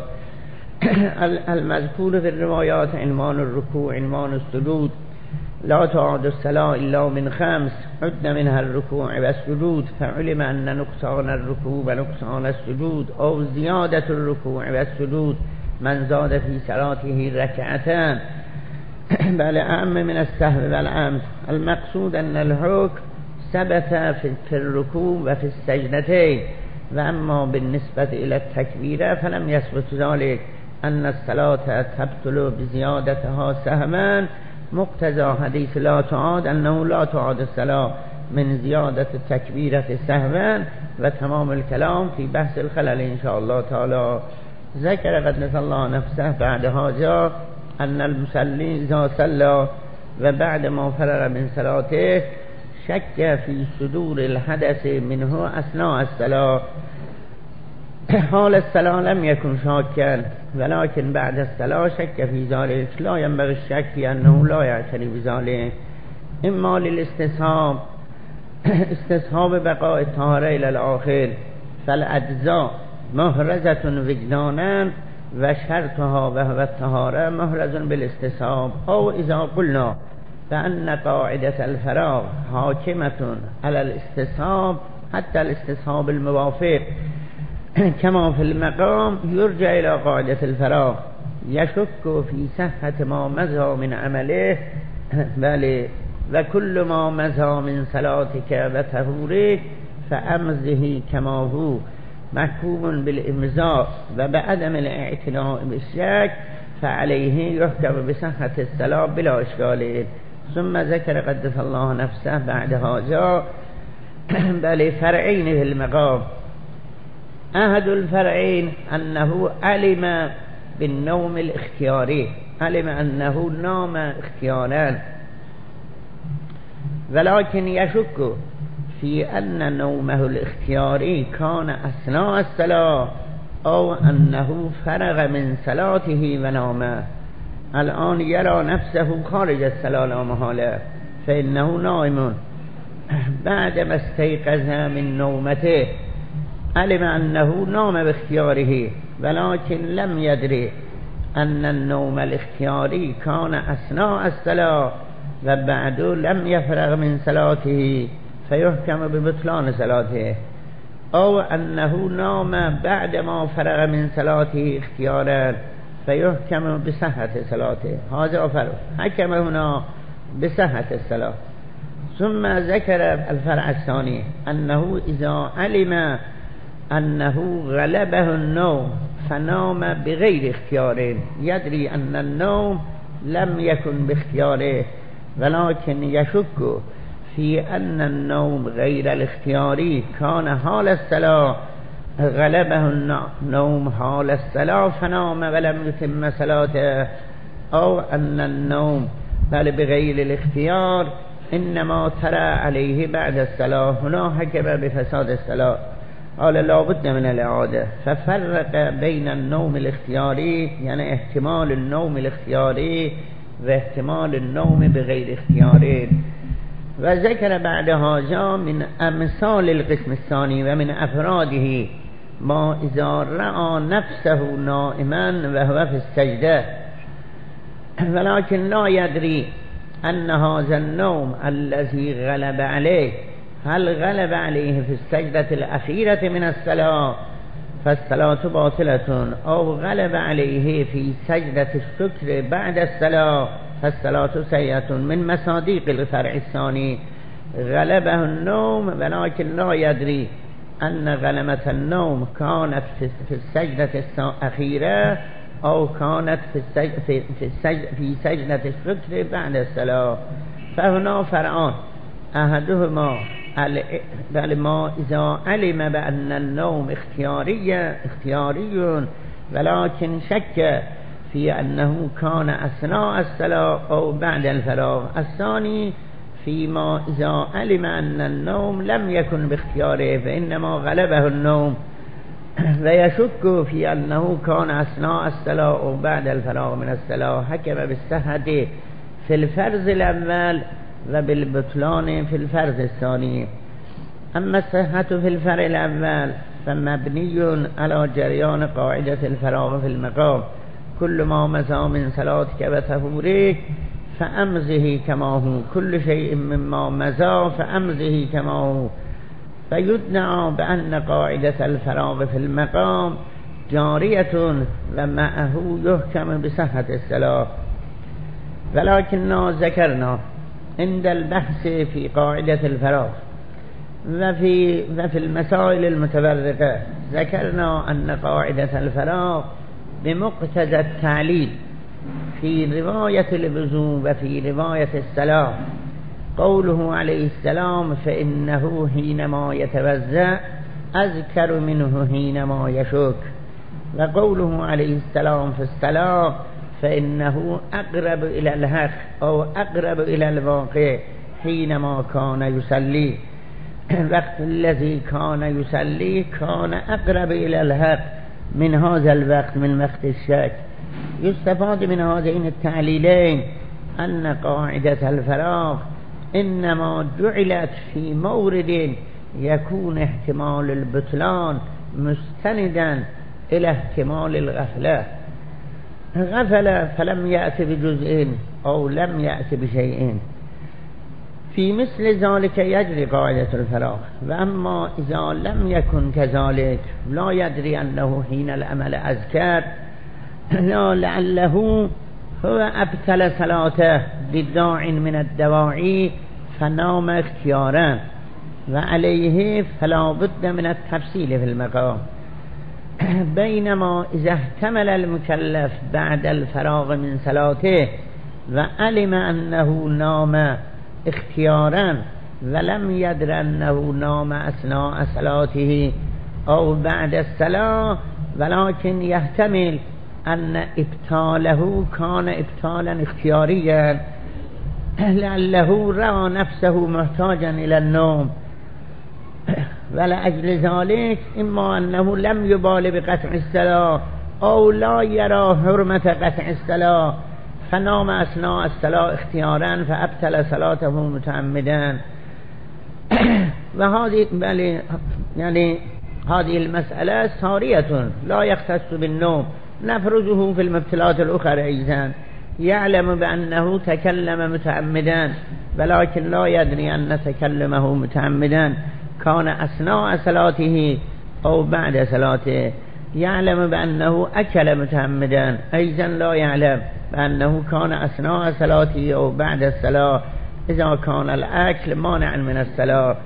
المذكور في الروايات عنوان الركوع عنوان السجود. لا تعاد الصلاة إلا من خمس عد منها الركوع والسجود. فعلم أن نقصان الركوع ونقصان السجود أو زيادة الركوع والسجود من زاد في صلاته ركعتان بل أعم من السهو والعمد. المقصود أن الحكم ثبت في الركوع وفي السجدتين. وأما بالنسبة إلى التكبير فلم يثبت ذلك أن الصلاة تبطل بزيادتها سهوا. مقتضى حديث لا تعاد أنه لا تعاد الصلاة من زيادة التكبيرة سهوا. وتمام الكلام في بحث الخلل إن شاء الله تعالى. ذكر قدس الله نفسه بعد هذا أن المصلي إذا صلى وبعد ما فرغ من صلاته شك في صدور الحدث منه أثناء الصلاة. حال الصلاة لم يكن شاكا، ولكن بعد الصلاة شك في ذلك. لا ينبغي الشك في أنه لا يعتني بذلك، إما للاستصحاب استصحاب بقاء الطهارة إلى الآخر فالأجزاء محرزة وجدانا وشرطها وهو الطهارة محرز بالاستصحاب. أو إذا قلنا فأن قاعدة الفراغ حاكمة على الاستصحاب حتى الاستصحاب الموافق كما في المقام يرجع إلى قاعدة الفراغ يشك في صحة ما مضى من عمله بل وكل ما مضى من صلاتك وطهورك فأمضه كما هو محكوم بالإمضاء وبعدم الاعتناء بالشك فعليه يحكم بصحة الصلاة بلا إشكال. ثم ذكر قدس الله نفسه بعد هذا بل فرعين في المقام. أحد الفرعين أنه علم بالنوم الاختياري، علم أنه نام اختيارا، ولكن يشك في أن نومه الاختياري كان أثناء الصلاة أو أنه فرغ من صلاته ونام. الآن يرى نفسه خارج الصلاة لا محالة فإنه نائم. بعدما استيقظ من نومته علم أنه نام باختياره ولكن لم يدري أن النوم الاختياري كان أثناء الصلاة وبعد لم يفرغ من صلاته فيحكم ببطلان صلاته، أو أنه نام بعدما فرغ من صلاته اختيارا فيحكم بصحة صلاته. هذا فرق، حكم هنا بصحة الصلاة. ثم ذكر الفرع الثاني أنه إذا علم أنه غلبه النوم فنام بغير اختياره، يدري أن النوم لم يكن باختياره ولكن يشك في أن النوم غير الاختياري كان حال الصلاة، غلبه النوم حال الصلاة فنام ولم يتم صلاته، أو أن النوم بل بغير الاختيار إنما ترى عليه بعد الصلاة، هنا حكم بفساد الصلاة. قال لا بد من الإعادة، ففرق بين النوم الاختياري يعني احتمال النوم الاختياري واحتمال النوم بغير اختياري. وذكر بعد هذا من أمثال القسم الثاني ومن أفراده ما إذا رأى نفسه نائما وهو في السجدة ولكن لا يدري أن هذا النوم الذي غلب عليه هل غلب عليه في السجدة الأخيرة من الصلاة فالصلاة باطلة، أو غلب عليه في سجدة الشكر بعد الصلاة فالصلاة سيئة. من مصادق الفرع الثاني غلبه النوم ولكن لا يدري أن غلبة النوم كانت في السجدة الأخيرة أو كانت في سجدة الشكر بعد الصلاة. فهنا فرعان، أحدهما بل ما إذا علم بأن النوم اختياري ولكن شك في أنه كان أثناء الصلاة أو بعد الفراغ. الثاني فيما إذا علم أن النوم لم يكن باختياره فإنما غلبه النوم ويشك في أنه كان أثناء الصلاة أو بعد الفراغ من الصلاة، حكم بالصحة في الفرض الأول وبالبطلان في الفرض الثاني. أما الصحة في الفرع الأول فمبني على جريان قاعدة الفراغ في المقام، كل ما مضى من صلاتك وطهورك فأمضه كما هو، كل شيء مما مضى فأمضه كما هو. فيدعى بأن قاعدة الفراغ في المقام جارية ومعه يحكم بصحة الصلاة. ولكننا ذكرنا عند البحث في قاعدة الفراغ وفي المسائل المتفرقة ذكرنا أن قاعدة الفراغ بمقتضى التعليل في رواية الوضوء وفي رواية الصلاة قوله عليه السلام فإنه حينما يتوضأ أذكر منه حينما يشك، وقوله عليه السلام في الصلاة فإنه أقرب إلى الحق أو أقرب إلى الواقع حينما كان يصلي. وقت الذي كان يصلي كان أقرب إلى الحق من هذا الوقت من وقت الشك. يستفاد من هذين التعليلين أن قاعدة الفراغ إنما جعلت في مورد يكون احتمال البطلان مستندا إلى احتمال الغفلة، غفل فلم يأت بجزء أو لم يأت بشيء، في مثل ذلك يجري قاعدة الفراغ. وأما إذا لم يكن كذلك لا يدري أنه حين العمل أذكر، لا لعله هو أبطل صلاته بداع من الدواعي فنام اختيارا، وعليه فلا بد من التفصيل في المقام. بينما إذا احتمل المكلف بعد الفراغ من صلاته وعلم أنه نام اختيارا ولم يدر أنه نام أثناء صلاته أو بعد الصلاة، ولكن يحتمل أن ابطاله كان ابطالا اختياريا لعله رأى نفسه محتاجا إلى النوم، ولأجل ذلك إما أنه لم يبال بقطع الصلاة أو لا يرى حرمة قطع الصلاة فنام أثناء الصلاة اختيارا فأبطل صلاته متعمدا. وهذه يعني هذه المسألة سارية لا يختص بالنوم، نفرضه في المبتلات الأخرى أيضا يعلم بأنه تكلم متعمدا ولكن لا يدري أن تكلمه متعمدا كان أثناء صلاته أو بعد صلاته، يعلم بأنه أكل متعمدا أيضا لا يعلم بأنه كان أثناء صلاته أو بعد الصلاة إذا كان الأكل مانعا من الصلاة.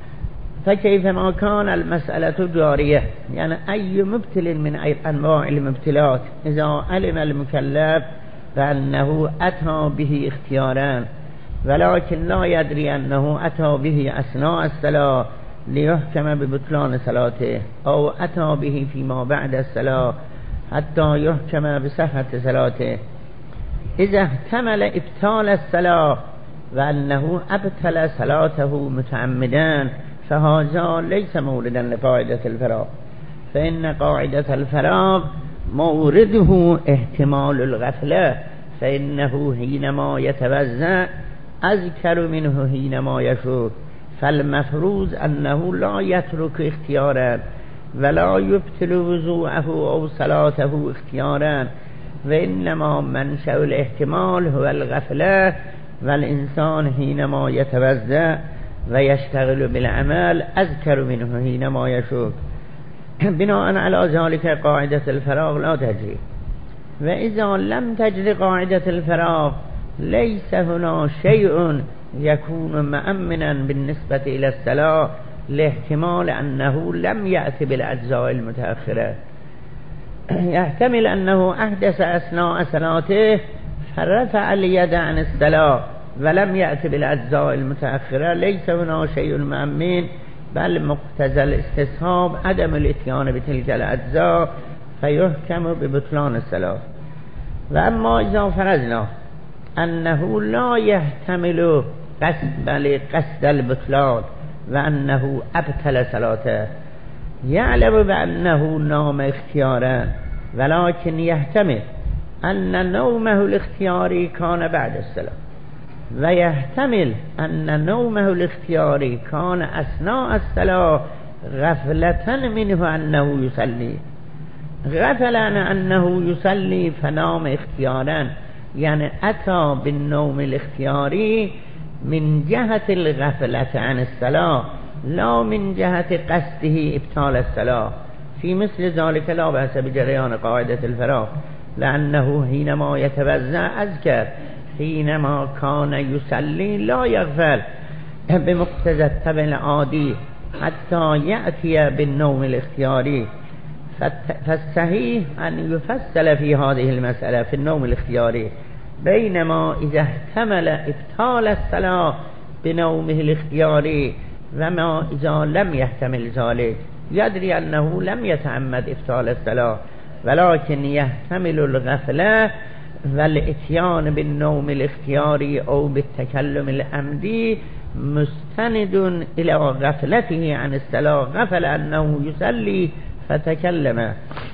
فكيفما كان المسألة جارية، يعني أي مبتل من أي أنواع المبتلات إذا علم المكلف فأنه أتى به اختيارا ولكن لا يدري أنه أتى به أثناء الصلاة ليحكم ببطلان صلاته أو أتى به فيما بعد الصلاة حتى يحكم بصحة صلاته، إذا احتمل إبطال الصلاة وأنه أبطل صلاته متعمدا فهذا ليس موردا لقاعدة الفراغ، فإن قاعدة الفراغ مورده احتمال الغفلة، فإنه حينما يتوضأ أذكر منه حينما يشرب، فالمفروض أنه لا يترك اختيارا ولا يبطل وضوءه أو صلاته اختيارا، وإنما منشأ الاحتمال هو الغفلة، والإنسان حينما يتوضأ ويشتغل بالعمل أذكر منه حينما يشرب. بناء على ذلك قاعدة الفراغ لا تجري. وإذا لم تجري قاعدة الفراغ ليس هنا شيء يكون مأمنا بالنسبة إلى الصلاة لاحتمال أنه لم يأتي بالأجزاء المتأخرة. يحتمل أنه أحدث أثناء صلاته فرفع اليد عن الصلاة ولم يأتي بالأجزاء المتأخرة، ليس هنا شيء مأمن، بل مقتضى الاستصحاب عدم الاتيان بتلك الأجزاء فيحكم ببطلان الصلاة. وأما إذا فرضنا أنه لا يحتمل قصد البطلان وأنه أبطل صلاته، يعلم بأنه نام اختيارا ولكن يحتمل أن نومه الاختياري كان بعد الصلاة، ويحتمل أن نومه الاختياري كان أثناء الصلاة غفلة منه أنه يصلي، غفل عن أنه يصلي فنام اختيارا، يعني أتى بالنوم الاختياري من جهة الغفلة عن الصلاة لا من جهة قصده إبطال الصلاة. في مثل ذلك لا بأس بجريان قاعدة الفراغ، لأنه حينما يتوضأ أذكر، حينما كان يصلي لا يغفل بمقتضى الطبع العادي حتى يأتي بالنوم الاختياري. فالصحيح أن يفصل في هذه المسألة في النوم الاختياري، بينما إذا احتمل إبطال الصلاة بنومه الاختياري وما إذا لم يحتمل ذلك، يدري أنه لم يتعمد إبطال الصلاة ولكن يحتمل الغفلة والإتيان بالنوم الاختياري أو بالتكلم العمدي مستند إلى غفلته عن الصلاة، غفل أنه يصلي فتكلم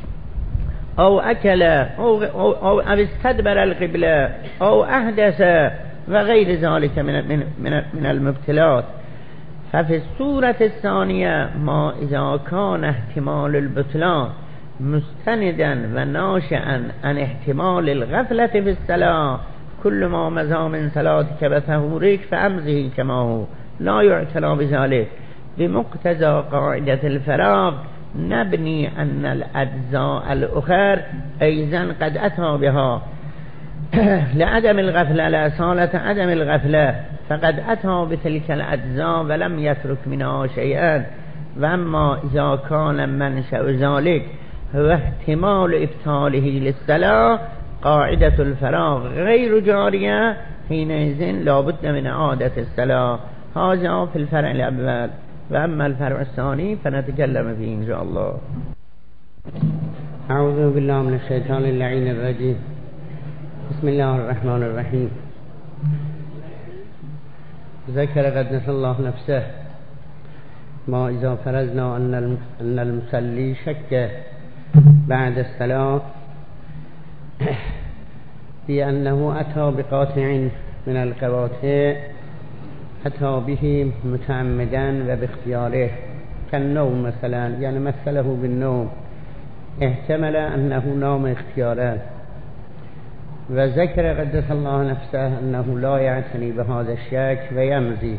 أو أكل أو استدبر القبلة أو أحدث وغير ذلك من المبتلات. ففي الصورة الثانية ما إذا كان احتمال البطلان مستندا وناشئا عن احتمال الغفلة في الصلاة كل ما مضى من صلاتك وطهورك فأمضه كما هو لا يعتنى بذلك. بمقتضى قاعدة الفراغ نبني أن الأجزاء الأخر أيضا قد أتى بها لعدم الغفلة، لأصالة عدم الغفلة، فقد أتى بتلك الأجزاء ولم يترك منها شيئا. وأما إذا كان منشأ ذلك هو احتمال إبطاله للصلاة قاعدة الفراغ غير جارية، حينئذ لا بد من إعادة الصلاة. هذا في الفرع الأول. وأما الفرع الثاني فنتكلم فيه إن شاء الله. أعوذ بالله من الشيطان اللعين الرجيم. بسم الله الرحمن الرحيم. ذكر قدس الله نفسه ما إذا فرضنا أن المصلي شك بعد الصلاة بأنه أتى بقاطع من القواطع أتى به متعمدا وباختياره كالنوم مثلا، يعني مثله بالنوم، احتمل أنه نام اختيارا. وذكر قدس الله نفسه أنه لا يعتني بهذا الشك ويمضي.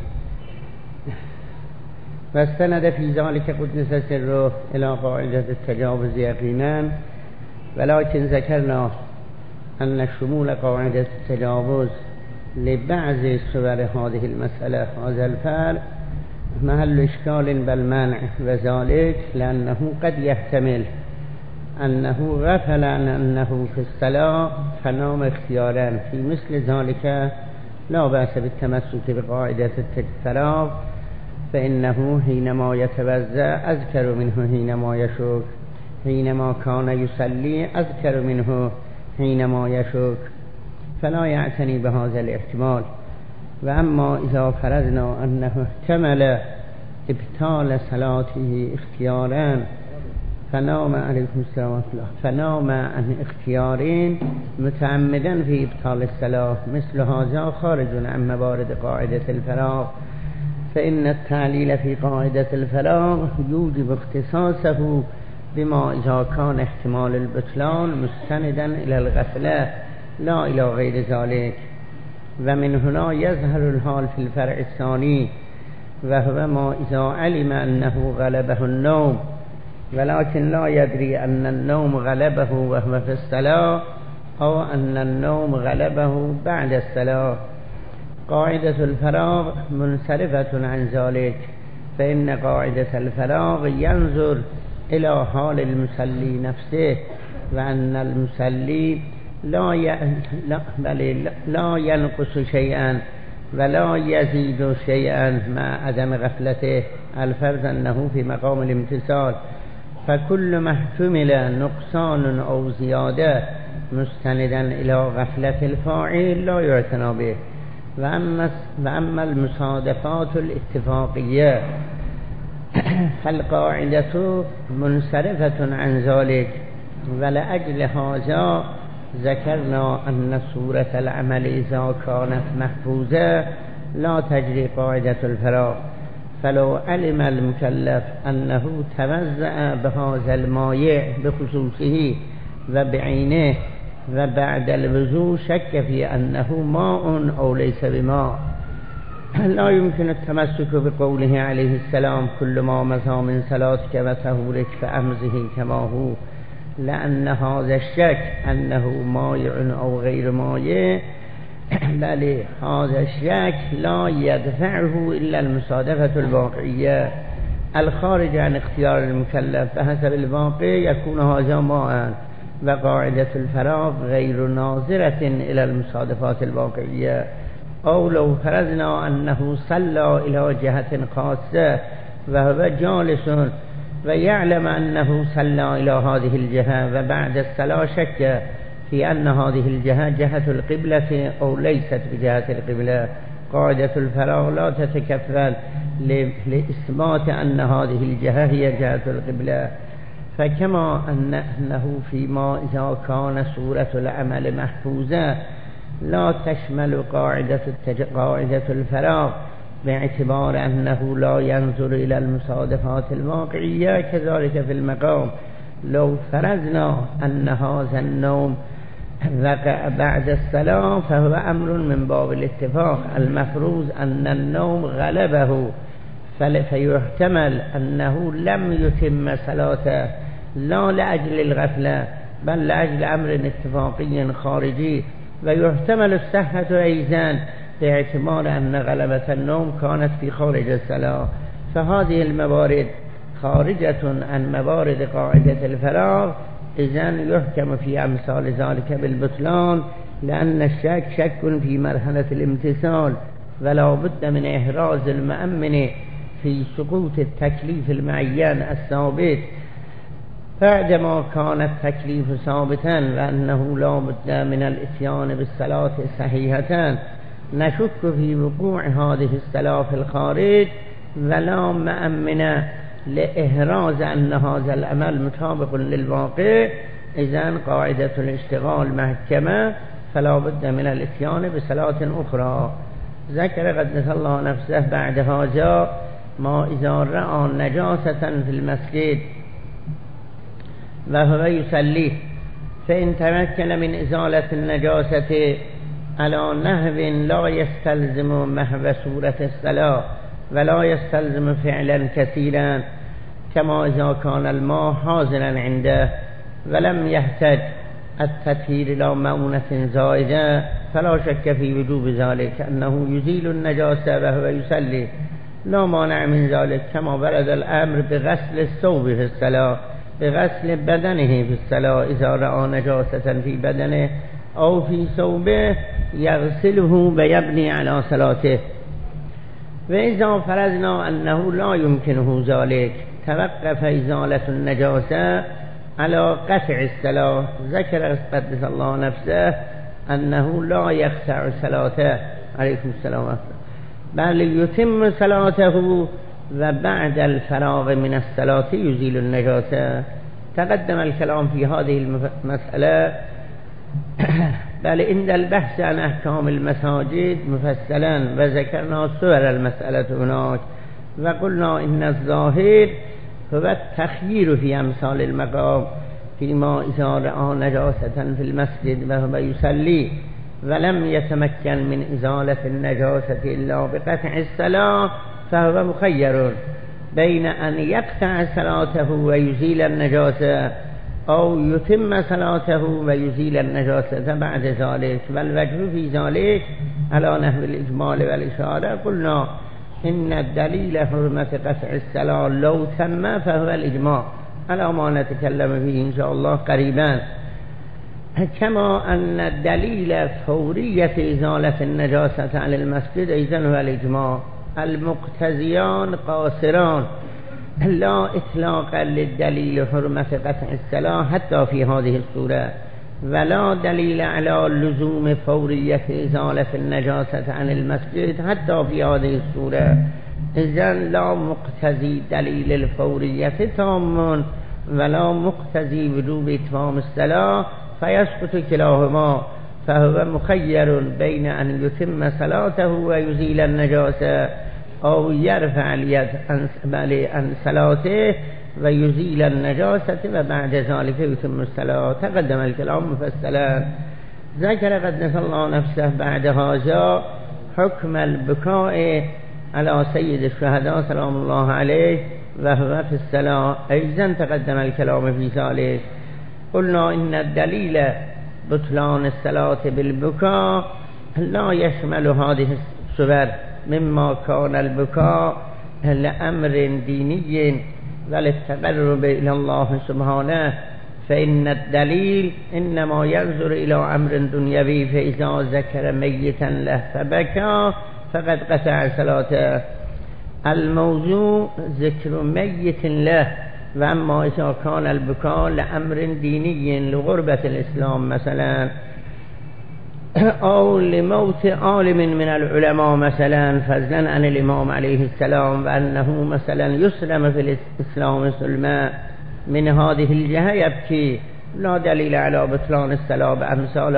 واستند في ذلك قدس سره إلى قاعدة التجاوز يقينا، ولكن ذكرنا أن شمول قاعدة التجاوز لبعض صور هذه المسألة هذا الفعل محل إشكال بالمنع، وذلك لأنه قد يحتمل أنه غفل عن أنه في الصلاة فنام اختيارا. في مثل ذلك لا بأس بالتمسك بقاعدة الفراغ، فإنه حينما يتوضأ أذكر منه حينما يشك، حينما كان يصلي أذكر منه حينما يشك، فلا يعتني بهذا الاحتمال. وأما إذا فرضنا أنه احتمل ابطال صلاته اختيارا فنام عليكم السلام ورحمة الله، فنام عن اختيارين متعمدا في ابطال الصلاة، مثل هذا خارج عن موارد قاعدة الفراغ، فإن التعليل في قاعدة الفراغ يوجب اختصاصه بما إذا كان احتمال البطلان مستندا إلى الغفلة لا إلى غير ذلك. ومن هنا يظهر الحال في الفرع الثاني، وهو ما إذا علم أنه غلبه النوم ولكن لا يدري أن النوم غلبه وهو في الصلاة، أو أن النوم غلبه بعد الصلاة. قاعدة الفراغ منصرفة عن ذلك، فإن قاعدة الفراغ ينظر إلى حال المصلي نفسه، وأن المصلي لا ينقص شيئا ولا يزيد شيئا مع عدم غفلته، الفرض أنه في مقام الامتثال، فكل ما احتمل نقصان أو زيادة مستندا إلى غفلة الفاعل لا يعتنى به. وأما المصادفات الاتفاقية فالقاعدة منصرفة عن ذلك، ولأجل هذا ذكرنا أن صورة العمل إذا كانت محفوظة لا تجري قاعدة الفراغ. فلو علم المكلف أنه توزع بهذا المايع بخصوصه وبعينه وبعد الوضوء شك في أنه ماء أو ليس بماء، لا يمكن التمسك بقوله عليه السلام كل ما مضى من صلاتك وطهورك فأمضه كما هو، لأن هذا الشك أنه مايع أو غير مايع، بل هذا الشك لا يدفعه إلا المصادفة الواقعية الخارج عن اختيار المكلف، فحسب الواقع يكون هذا ماء، وقاعدة الفراغ غير ناظرة إلى المصادفات الواقعية. أو لو فرضنا أنه صلى إلى جهة خاصة وهو جالس ويعلم أنه صلى إلى هذه الجهة، وبعد الصلاة شك في أن هذه الجهة جهة القبلة أو ليست بجهة القبلة، قاعدة الفراغ لا تتكفل لإثبات أن هذه الجهة هي جهة القبلة. فكما أنه فيما إذا كان صورة العمل محفوظة لا تشمل قاعدة الفراغ باعتبار أنه لا ينظر إلى المصادفات الواقعية، كذلك في المقام لو فرضنا أن هذا النوم بعد الصلاة فهو أمر من باب الاتفاق المفروض أن النوم غلبه فيحتمل أنه لم يتم صلاته لا لأجل الغفلة بل لأجل أمر اتفاقي خارجي ويحتمل الصحة أيضا باعتبار أن غلبة النوم كانت في خارج الصلاة فهذه الموارد خارجة عن موارد قاعدة الفراغ إذن يحكم في أمثال ذلك بالبطلان لأن الشك شك في مرحلة الامتثال ولا بد من إحراز المؤمن في سقوط التكليف المعين الثابت بعدما كان التكليف ثابتا وأنه لا بد من الاتيان بالصلاة صحيحة نشك في وقوع هذه الصلاة في الخارج ولا مؤمن لإحراز أن هذا العمل مطابق للواقع إذن قاعدة الاشتغال محكمة فلا بد من الاتيان بصلاة أخرى. ذكر قدس الله نفسه بعد هذا ما إذا رأى نجاسة في المسجد وهو يصلي فإن تمكن من إزالة النجاسة على نحو لا يستلزم محو صورة الصلاة ولا يستلزم فعلا كثيرا كما إذا كان الماء حاضرا عنده ولم يحتاج التطهير إلى مؤونة زائدة فلا شك في وجوب ذلك أنه يزيل النجاسة وهو يصلي لا مانع من ذلك كما ورد الأمر بغسل الثوب في الصلاة بغسل بدنه في الصلاة إذا رأى نجاسة في بدنه أو في ثوبه يغسله ويبني على صلاته. وإذا فرضنا أنه لا يمكنه ذلك توقف إزالة النجاسة على قطع الصلاة. ذكر قدس الله نفسه أنه لا يقطع صلاته عليكم السلام بل يتم صلاته وبعد الفراغ من الصلاة يزيل النجاسة. تقدم الكلام في هذه المسألة بل عند البحث عن أحكام المساجد مفصلا وذكرنا صور المسألة هناك وقلنا إن الظاهر هو التخيير في أمثال المقام فيما إذا رأى نجاسة في المسجد وهو يصلي ولم يتمكن من إزالة النجاسة إلا بقطع الصلاة فهو مخير بين أن يقطع صلاته ويزيل النجاسة أو يتم صلاته ويزيل النجاسة بعد ذلك. والوجه في ذلك على نحو الإجمال والإشارة قلنا إن الدليل حرمة قطع الصلاة لو تم فهو الإجماع على ما نتكلم فيه إن شاء الله قريبا كما أن الدليل فورية إزالة النجاسة عن المسجد أيضا هو الإجماع. المقتزيان قاصران لا إطلاقا للدليل حرمة قطع الصلاة حتى في هذه الصورة ولا دليل على لزوم فورية إزالة النجاسة عن المسجد حتى في هذه الصورة. إذن لا مقتضي دليل الفورية تام ولا مقتضي وجوب إتمام الصلاة فيسقط كلاهما فهو مخير بين أن يتم صلاته ويزيل النجاسة أو يرفع اليد عن صلاته ويزيل النجاسة وبعد ذلك يتم الصلاة. تقدم الكلام مفصلا. ذكر قدس الله نفسه بعد هذا حكم البكاء على سيد الشهداء سلام الله عليه وهو في الصلاة أيضا تقدم الكلام في ذلك. قلنا إن الدليل بطلان الصلاة بالبكاء لا يشمل هذه الصور مما كان البكاء لأمر ديني وللتقرب إلى الله سبحانه فإن الدليل إنما ينظر إلى أمر دنيوي فإذا ذكر ميتا له فبكى فقد قطع صلاته. الموضوع ذكر ميت له وأما إذا كان البكاء لأمر ديني لغربة الإسلام مثلا أو لموت عالم من العلماء مثلا فضلا عن الإمام عليه السلام وأنه مثلا يسلم في الإسلام سلما من هذه الجهة يبكي لا دليل على بطلان الصلاة بأمثال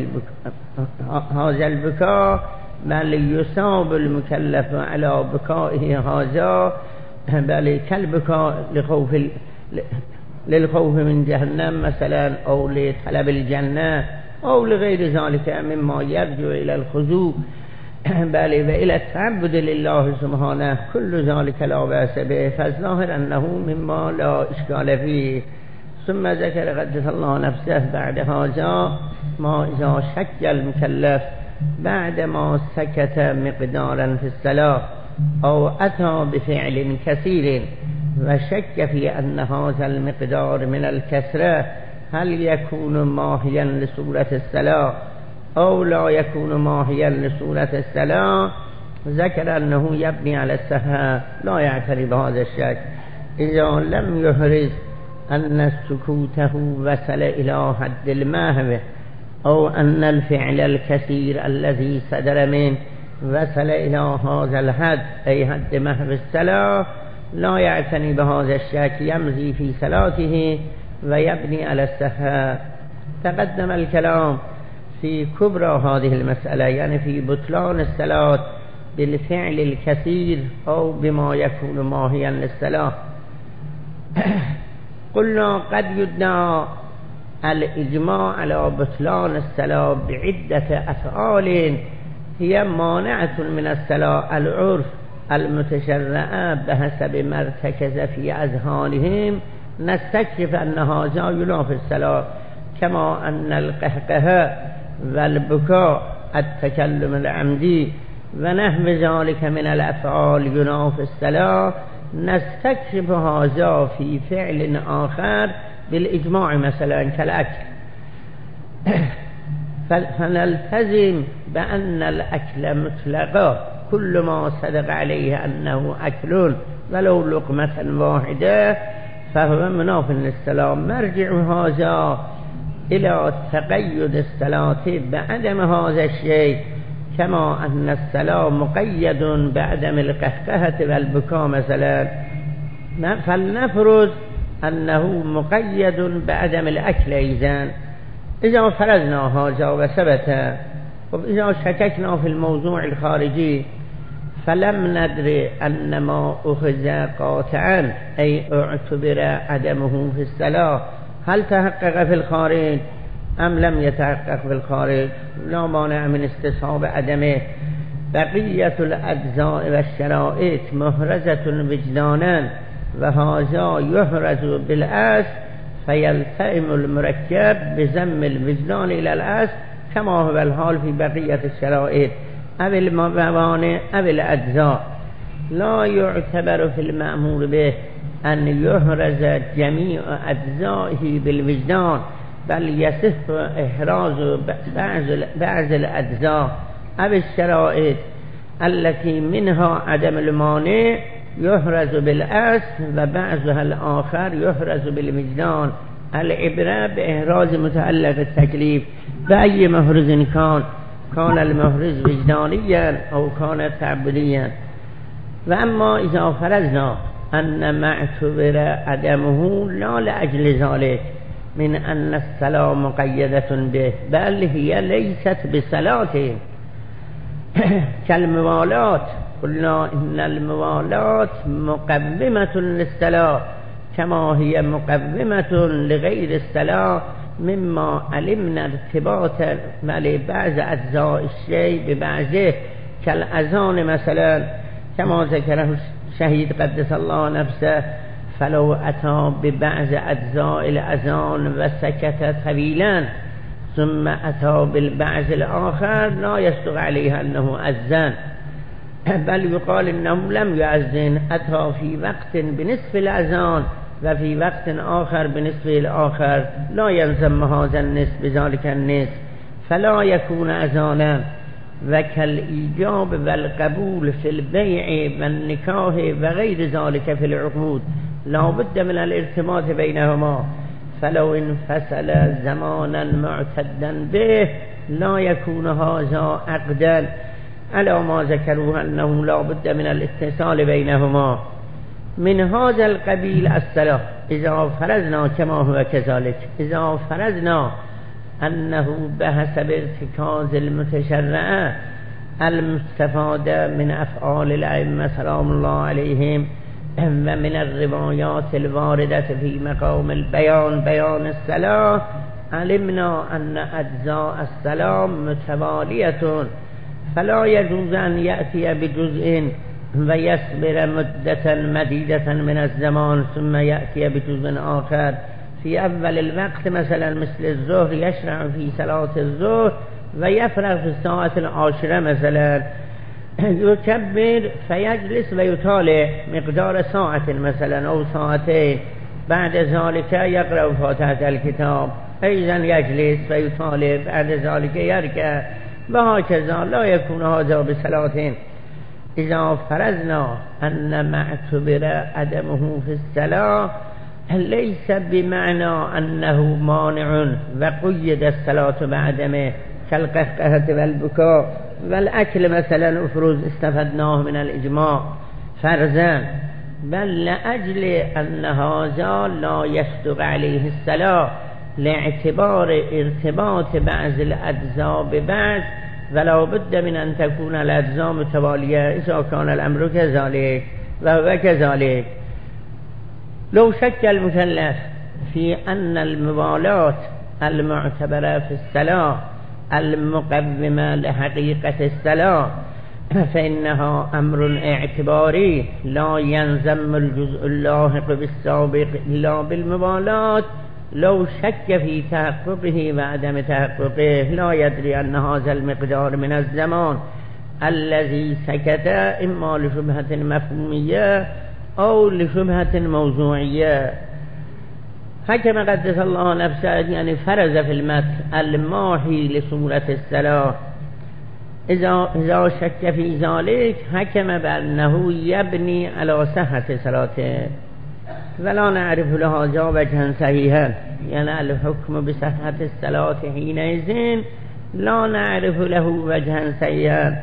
هذا البكاء بل يصاب المكلف على بكائه هذا بل كالبكاء للخوف من جهنم مثلا أو لطلب الجنة أو لغير ذلك مما يرجع إلى الخضوع بل وإلى التعبد لله سبحانه كل ذلك لا بأس به، فالظاهر أنه مما لا إشكال فيه. ثم ذكر قدس الله نفسه بعد هذا ما إذا شك المكلف بعد ما سكت مقدارا في الصلاة أو أتى بفعل كثير وشك في أن هذا المقدار من الكسرة هل يكون ماهيا لصورة الصلاة أو لا يكون ماهيا لصورة الصلاة، ذكر أنه يبني على السهى لا يعتري بهذا الشك إذا لم يحرز أن سكوته وصل إلى حد المهو أو أن الفعل الكثير الذي صدر منه وصل إلى هذا الحد أي حد محو الصلاة، لا يعتني بهذا الشك يمضي في صلاته ويبني على السهى. تقدم الكلام في كبرى هذه المسألة، يعني في بطلان الصلاة بالفعل الكثير أو بما يكون ماهيا للصلاة. قلنا قد يدعى الإجماع على بطلان الصلاة بعدة أفعال هي مانعة من الصلاة العرف المتشرعة بحسب ما ارتكز في أذهانهم، نستكشف أن هذا ينافي الصلاة، كما أن القهقه والبكاء التكلم العمدي ونحو ذلك من الأفعال ينافي الصلاة، نستكشف هذا في فعل آخر بالإجماع مثلا كالأكل. فنلتزم بأن الأكل مطلقا كل ما صدق عليه أنه أكل ولو لقمة واحدة فهو مناف للصلاة. مرجع هذا إلى تقيد الصلاة بعدم هذا الشيء، كما أن الصلاة مقيد بعدم القهقهة والبكاء مثلا، فلنفرض أنه مقيد بعدم الأكل. إذا فرضنا هذا وثبت، وإذا شككنا في الموضوع الخارجي فلم ندري أن ما أخذ قاطعا أي اعتبر عدمه في الصلاة هل تحقق في الخارج أم لم يتحقق في الخارج، لا مانع من استصحاب عدمه. بقية الأجزاء والشرائط محرزة وجدانا، وهذا يحرز بالأصل فيلتئم المركب بضم الوجدان إلى الأصل كما هو الحال في بقية الشرائط أو الموانع أو الأجزاء. لا يعتبر في المأمور به أن يحرز جميع أجزائه بالوجدان، بل يصح إحراز بعض الأجزاء أو الشرائط التي منها عدم المانع يحرز بالأصل وبعضها الآخر يحرز بالوجدان. العبرة بإحراز متعلق التكليف بأي محرز كان المحرز وجدانيا أو كان تعبديا. وأما إذا فرضنا أن ما اعتبر عدمه لا لأجل ذلك من أن الصلاة مقيدة به بل هي ليست بصلاة كالموالات، قلنا إن الموالات مقومة للصلاة كما هي مقومة لغير الصلاة، مما علمنا ارتباط بعض أجزاء الشيء ببعضه كالأذان مثلا، كما ذكره الشهيد قدس الله نفسه فلو أتى ببعض أجزاء الأذان وسكت طويلا ثم أتى بالبعض الآخر لا يصدق عليه أنه أذن، بل يقال إنه لم يأذن، أتى في وقت بنصف الأذان وفي وقت آخر بنصف الآخر، لا يلزم هذا النصف بذلك النصف فلا يكون أذانا. وكالإيجاب والقبول في البيع والنكاح وغير ذلك في العقود لا بد من الارتباط بينهما، فلو انفصل زمانا معتدا به لا يكون هذا عقدا، على ما ذكروه أنه لا بد من الاتصال بينهما. من هذا القبيل الصلاة إذا فرضنا كما هو كذلك، إذا فرضنا أنه بحسب ارتكاز المتشرعة المستفادة من أفعال الأئمة سلام الله عليهم ومن الروايات الواردة في مقام البيان بيان الصلاة علمنا ان اجزاء السلام متوالیه فلا يجوز ان یأتی بجزء و یصبر مدة مدیدة من الزمان ثم یأتی بجزء آخر في اول الوقت مثلا مثل الظهر يشرع في صلاة الظهر و یفرغ في الساعة العاشرة مثلا يكبر فيجلس ويطالع مقدار ساعة مثلا او ساعتين بعد ذلك يقرأ فاتحة الكتاب أيضا يجلس ويطالع بعد ذلك يركع وهكذا لا يكون هذا بصلاة إذا فرضنا أن ما اعتبر عدمه في الصلاة ليس بمعنى أنه مانع وقيد الصلاة بعدمه كالقهقهة والبكاء والأكل مثلا أفروز استفدناه من الإجماع فرضا بل لأجل أن هذا لا يصدق عليه الصلاة لاعتبار ارتباط بعض الأجزاء ببعض ولا بد من أن تكون الأجزاء متوالية إذا كان الأمر كذلك وهو كذلك. لو شك المكلف في أن الموالاة المعتبرة في الصلاة المقومة لحقيقة الصلاة فإنها أمر اعتباري لا ينزم الجزء اللاحق بالسابق إلا بالموالاة. لو شك في تحققه وعدم تحققه لا يدري أن هذا المقدار من الزمان الذي سكت إما لشبهة مفهومية أو لشبهة موضوعية. حكم قدس الله نفسه يعني فرض في المتن الماحي لصورة الصلاة إذا شك في ذلك حكم بأنه يبني على صحة صلاته ولا نعرف لهذا وجها صحيحا يعني الحكم بصحة الصلاة حينئذ لا نعرف له وجها صحيحا.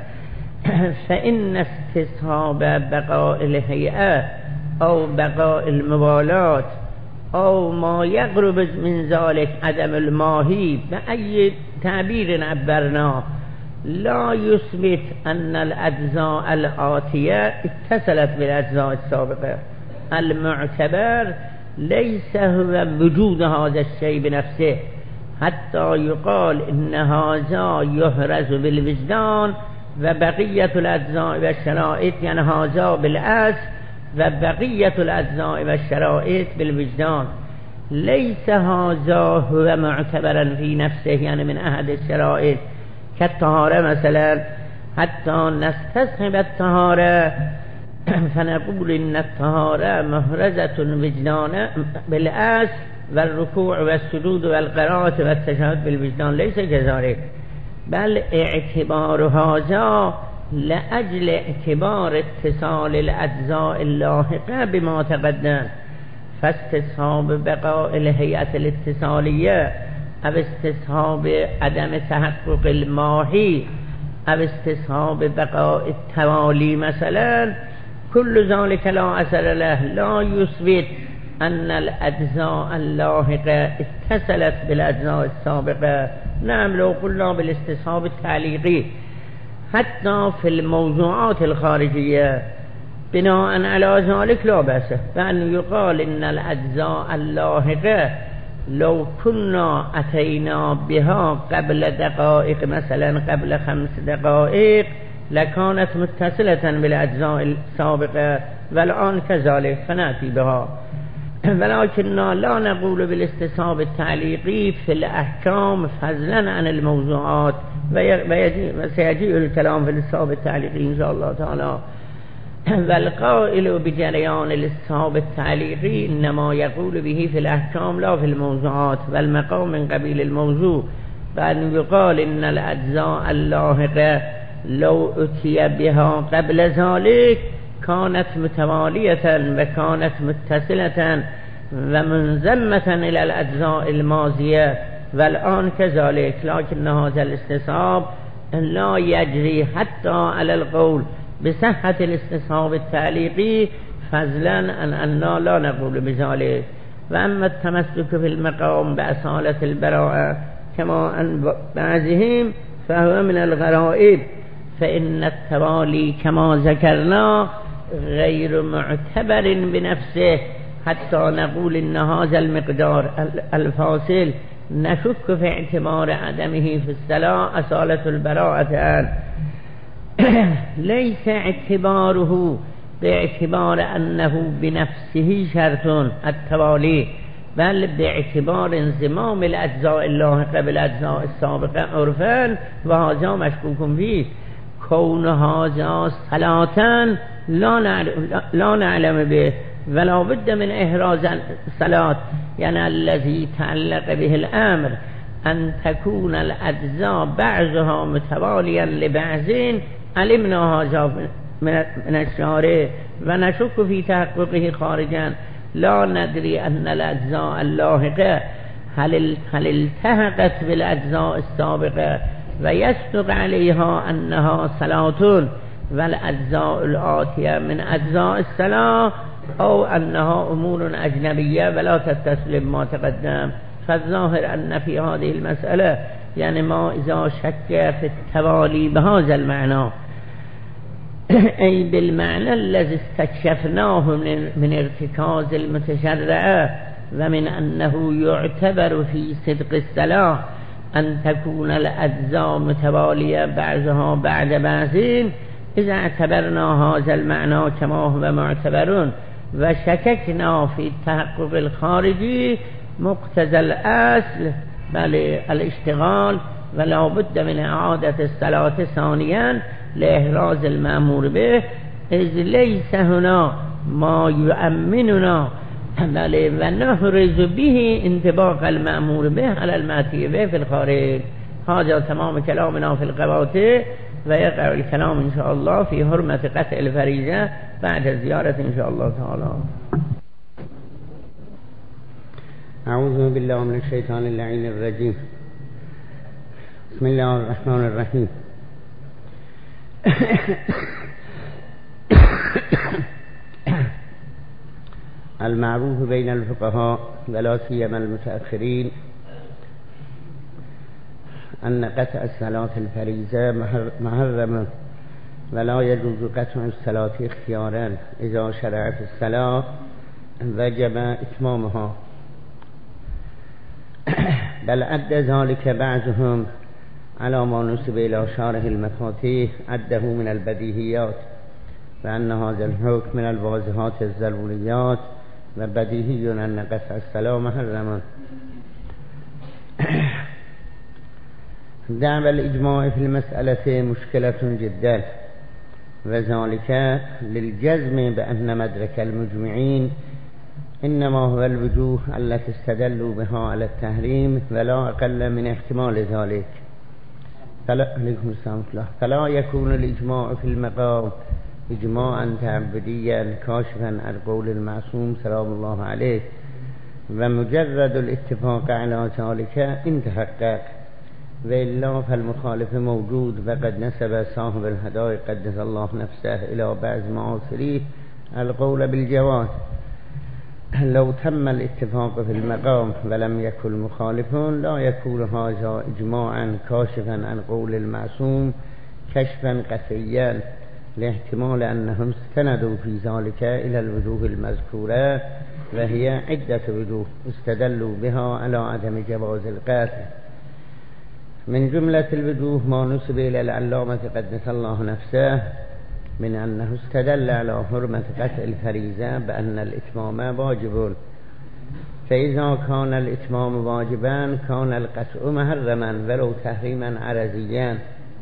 فإن استصحاب بقاء الهيئة أو بقاء الموالاة أو ما يقرب من ذلك عدم الماهي بأي تعبير عبرناه لا يثبت أن الأجزاء الآتية اتصلت بالأجزاء السابقة. المعتبر ليس هو وجود هذا الشيء بنفسه حتى يقال إن هذا يحرز بالوجدان وبقية الأجزاء والشرائط يعني هذا بالأصل وبقية الأجزاء والشرائط بالوجدان. ليس هذا هو معتبرا في نفسه يعني من أحد الشرائط كالطهارة مثلا حتى نستصحب الطهارة فنقول إن الطهارة محرزة وجدانا بالأصل والركوع والسجود والقراءة والتشهد بالوجدان ليس كذلك بل اعتبار هذا لأجل اعتبار اتصال الأجزاء اللاحقة بما تقدم. فاستصحاب بقاء الهيئة الاتصالية أو استصحاب عدم تحقق الماهي أو استصحاب بقاء التوالي مثلا كل ذلك لا أثر له لا يثبت أن الأجزاء اللاحقة اتصلت بالأجزاء السابقة. نعم لو قلنا بالاستصحاب التعليقي حتى في الموضوعات الخارجية بناء على ذلك لا بأس فأن يقال إن الأجزاء اللاحقة لو كنا أتينا بها قبل دقائق مثلا قبل 5 دقائق لكانت متصلة بالأجزاء السابقة والآن كذلك فنأتي بها. ولكننا لا نقول بالاستصحاب التعليقي في الأحكام فضلا عن الموضوعات وسيجيء الكلام في الاستصحاب التعليقي إن شاء الله تعالى. والقائل بجريان الاستصحاب التعليقي إنما يقول به في الأحكام لا في الموضوعات والمقام من قبيل الموضوع. بأن يقال إن الأجزاء اللاحقة لو أتي بها قبل ذلك كانت متوالية وكانت متصلة ومنزمة إلى الأجزاء الماضية والآن كذلك. لكن هذا الاستصحاب لا يجري حتى على القول بصحة الاستصحاب التعليقي فضلا عن أننا لا نقول بذلك. وأما التمسك في المقام بأصالة البراءة كما أن بعضهم فهو من الغرائب فإن التوالي كما ذكرنا غير معتبر بنفسه حتى نقول إن هذا المقدار الفاصل نشك في اعتبار عدمه في الصلاة أصالة البراءة ليس اعتباره باعتبار أنه بنفسه شرط التوالي، بل باعتبار انضمام الأجزاء اللاحقة بالأجزاء السابقة عرفا وهذا مشكوك فيه. كون هذا صلاة لا نعلم به ولا بد من إحراز الصلاة، يعني الذي تعلق به الأمر أن تكون الأجزاء بعضها متواليا لبعض، علمنا هذا من الشارع ونشك في تحققه خارجا، لا ندري أن الأجزاء اللاحقة هل التحقت بالأجزاء السابقة ويصدق عليها أنها صلاة والأجزاء الآتية من أجزاء الصلاة، أو أنها أمور أجنبية ولا تتصل بما تقدم. فالظاهر أن في هذه المسألة يعني ما إذا شك في التوالي بهذا المعنى أي بالمعنى الذي استكشفناه من ارتكاز المتشرعة ومن أنه يعتبر في صدق الصلاة أن تكون الأجزاء متوالية بعضها بعد بعض، إذا اعتبرنا هذا المعنى كما هو معتبر وشككنا في التحقق الخارجي مقتضى الأصل بل الاشتغال ولا بد من إعادة الصلاة ثانيا لإحراز المأمور به، إذ ليس هنا ما يؤمننا بل ونحرز به انطباق المأمور به على المأتي به في الخارج. هذا تمام كلامنا في القواطع، ويقع الكلام إن شاء الله في حرمة قطع الفريضة بعد الزيارة إن شاء الله تعالى. أعوذ بالله من الشيطان اللعين الرجيم. بسم الله الرحمن الرحيم. المعروف بين الفقهاء ولا سيما المتأخرين أن قطع الصلاة الفريضة محرم ولا يجوز قطع الصلاة اختيارا، إذا شرع في الصلاة وجب إتمامها، بل أدى ذلك بعضهم على ما نسب إلى شارح المفاتيح عده من البديهيات، وأن هذا الحكم من الواضحات الضروريات وبديهي أن قطع الصلاة محرم. دعوى الإجماع في المسألة مشكلة جدا، وذلك للجزم بأن مدرك المجمعين إنما هو الوجوه التي استدلوا بها على التحريم ولا أقل من احتمال ذلك. فلا يكون الإجماع في المقام إجماعا تعبديا كاشفا عن قول المعصوم سلام الله عليه، ومجرد الاتفاق على ذلك إن تحقق، وإلا فالمخالف موجود، وقد نسب صاحب الهدايا قدس الله نفسه إلى بعض معاصريه القول بالجواز. لو تم الاتفاق في المقام ولم يكن مخالف لا يكون هذا إجماعا كاشفا عن قول المعصوم كشفا قطعيا، لاحتمال أنهم استندوا في ذلك إلى الوجوه المذكورة، وهي عدة وجوه استدلوا بها على عدم جواز القطع. من جملة الوجوه ما نسب إلى العلامة قدس الله نفسه من أنه استدل على حرمة قطع الفريضة بأن الإتمام واجب، فإذا كان الإتمام واجبا كان القطع محرما ولو تحريما عرضيا.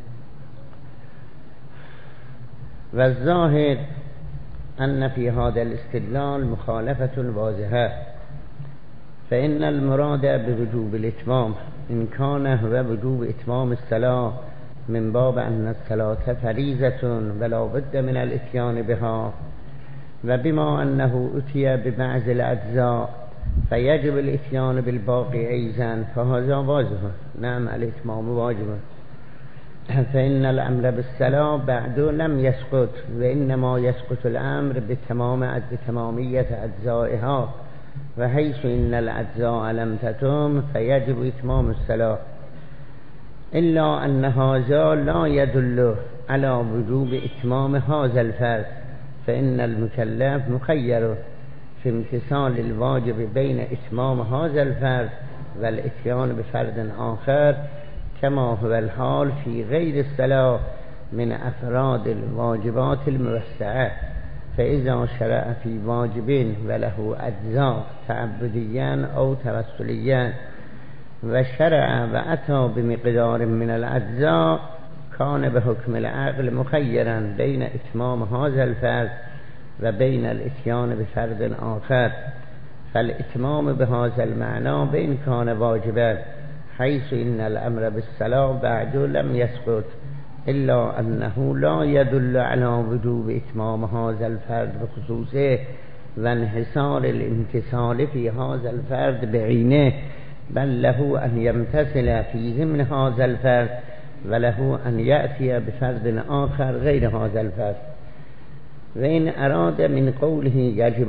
والظاهر أن في هذا الاستدلال مخالفة واضحة، فإن المراد بوجوب الإتمام إن كان هو وجوب إتمام الصلاة من باب أن الصلاة فريضة ولا بد من الإتيان بها، وبما أنه أتي ببعض الأجزاء فيجب الإتيان بالباقي أيضا، فهذا واجب. نعم الإتمام واجب، فإن الأمر بالصلاة بعد لم يسقط، وإنما يسقط الأمر بتمامية أجزائها، وحيث إن الأجزاء لم تتم فيجب إتمام الصلاة، إلا أن هذا لا يدل على وجوب إتمام هذا الفرض، فإن المكلف مخير في امتثال الواجب بين إتمام هذا الفرض والاتيان بفرد آخر كما هو الحال في غير الصلاة من أفراد الواجبات الموسعة، فإذا شرع في واجب وله أجزاء تعبديا أو توسليا وشرع وأتى بمقدار من الأجزاء كان بحكم العقل مخيرا بين إتمام هذا الفرد وبين الاتيان بفرد آخر، فالإتمام بهذا المعنى بإن كان واجبا حيث إن الأمر بالصلاة بعد لم يسقط، إلا أنه لا يدل على وجوب إتمام هذا الفرد بخصوصه وانحصار الامتثال في هذا الفرد بعينه، بل له أن يمتثل في ضمن هذا الفرد وله أن يأتي بفرد آخر غير هذا الفرد. وإن أراد من قوله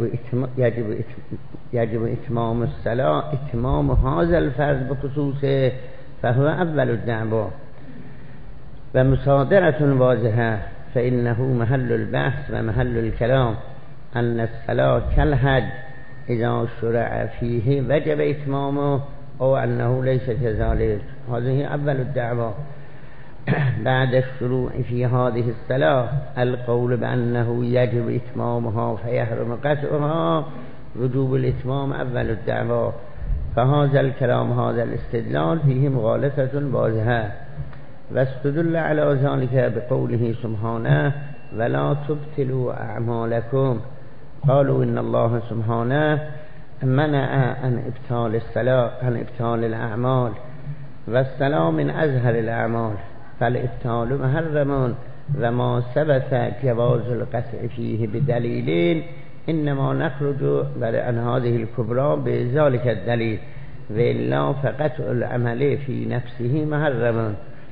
يجب إتمام الصلاة إتمام هذا الفرد بخصوصه فهو أول الدعوة ومصادرة واضحة، فإنه محل البحث ومحل الكلام أن الصلاة كالحج إذا شرع فيه وجب إتمامه أو أنه ليس كذلك. هذه أول الدعوة بعد الشروع في هذه الصلاة القول بأنه يجب إتمامها فيحرم قطعها، وجوب الإتمام أول الدعوة، فهذا الكلام هذا الاستدلال فيه مغالطة واضحة. واستدل على ذلك بقوله سبحانه ولا تبطلوا أعمالكم، قالوا إن الله سبحانه منع عن إبطال الصلاة عن إبطال الأعمال، والصلاة من أزهر الأعمال، فالإبطال محرم وما ثبت جواز القطع فيه بدليلين إنما نخرج عن هذه الكبرى بذلك الدليل، وإلا فقطع العمل في نفسه محرم.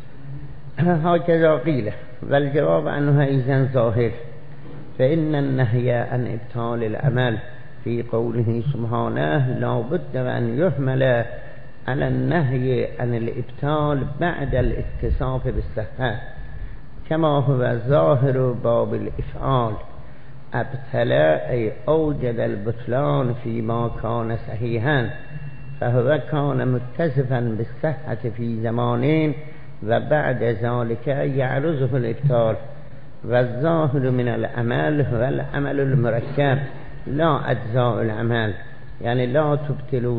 هكذا قيل، والجواب عنها أيضا ظاهر، فإن النهي عن إبطال العمل في قوله سبحانه لا بد أن يحمل على النهي عن الإبطال بعد الاتصاف بالصحة، كما هو ظاهر باب الإفعال أبطل أي أوجد البطلان فيما كان صحيحا، فهو كان متصفا بالصحة في زمانين وبعد ذلك يعرضه الإبطال. والظاهر من العمل هو العمل المركب لا أجزاء العمل، يعني لا تبطلوا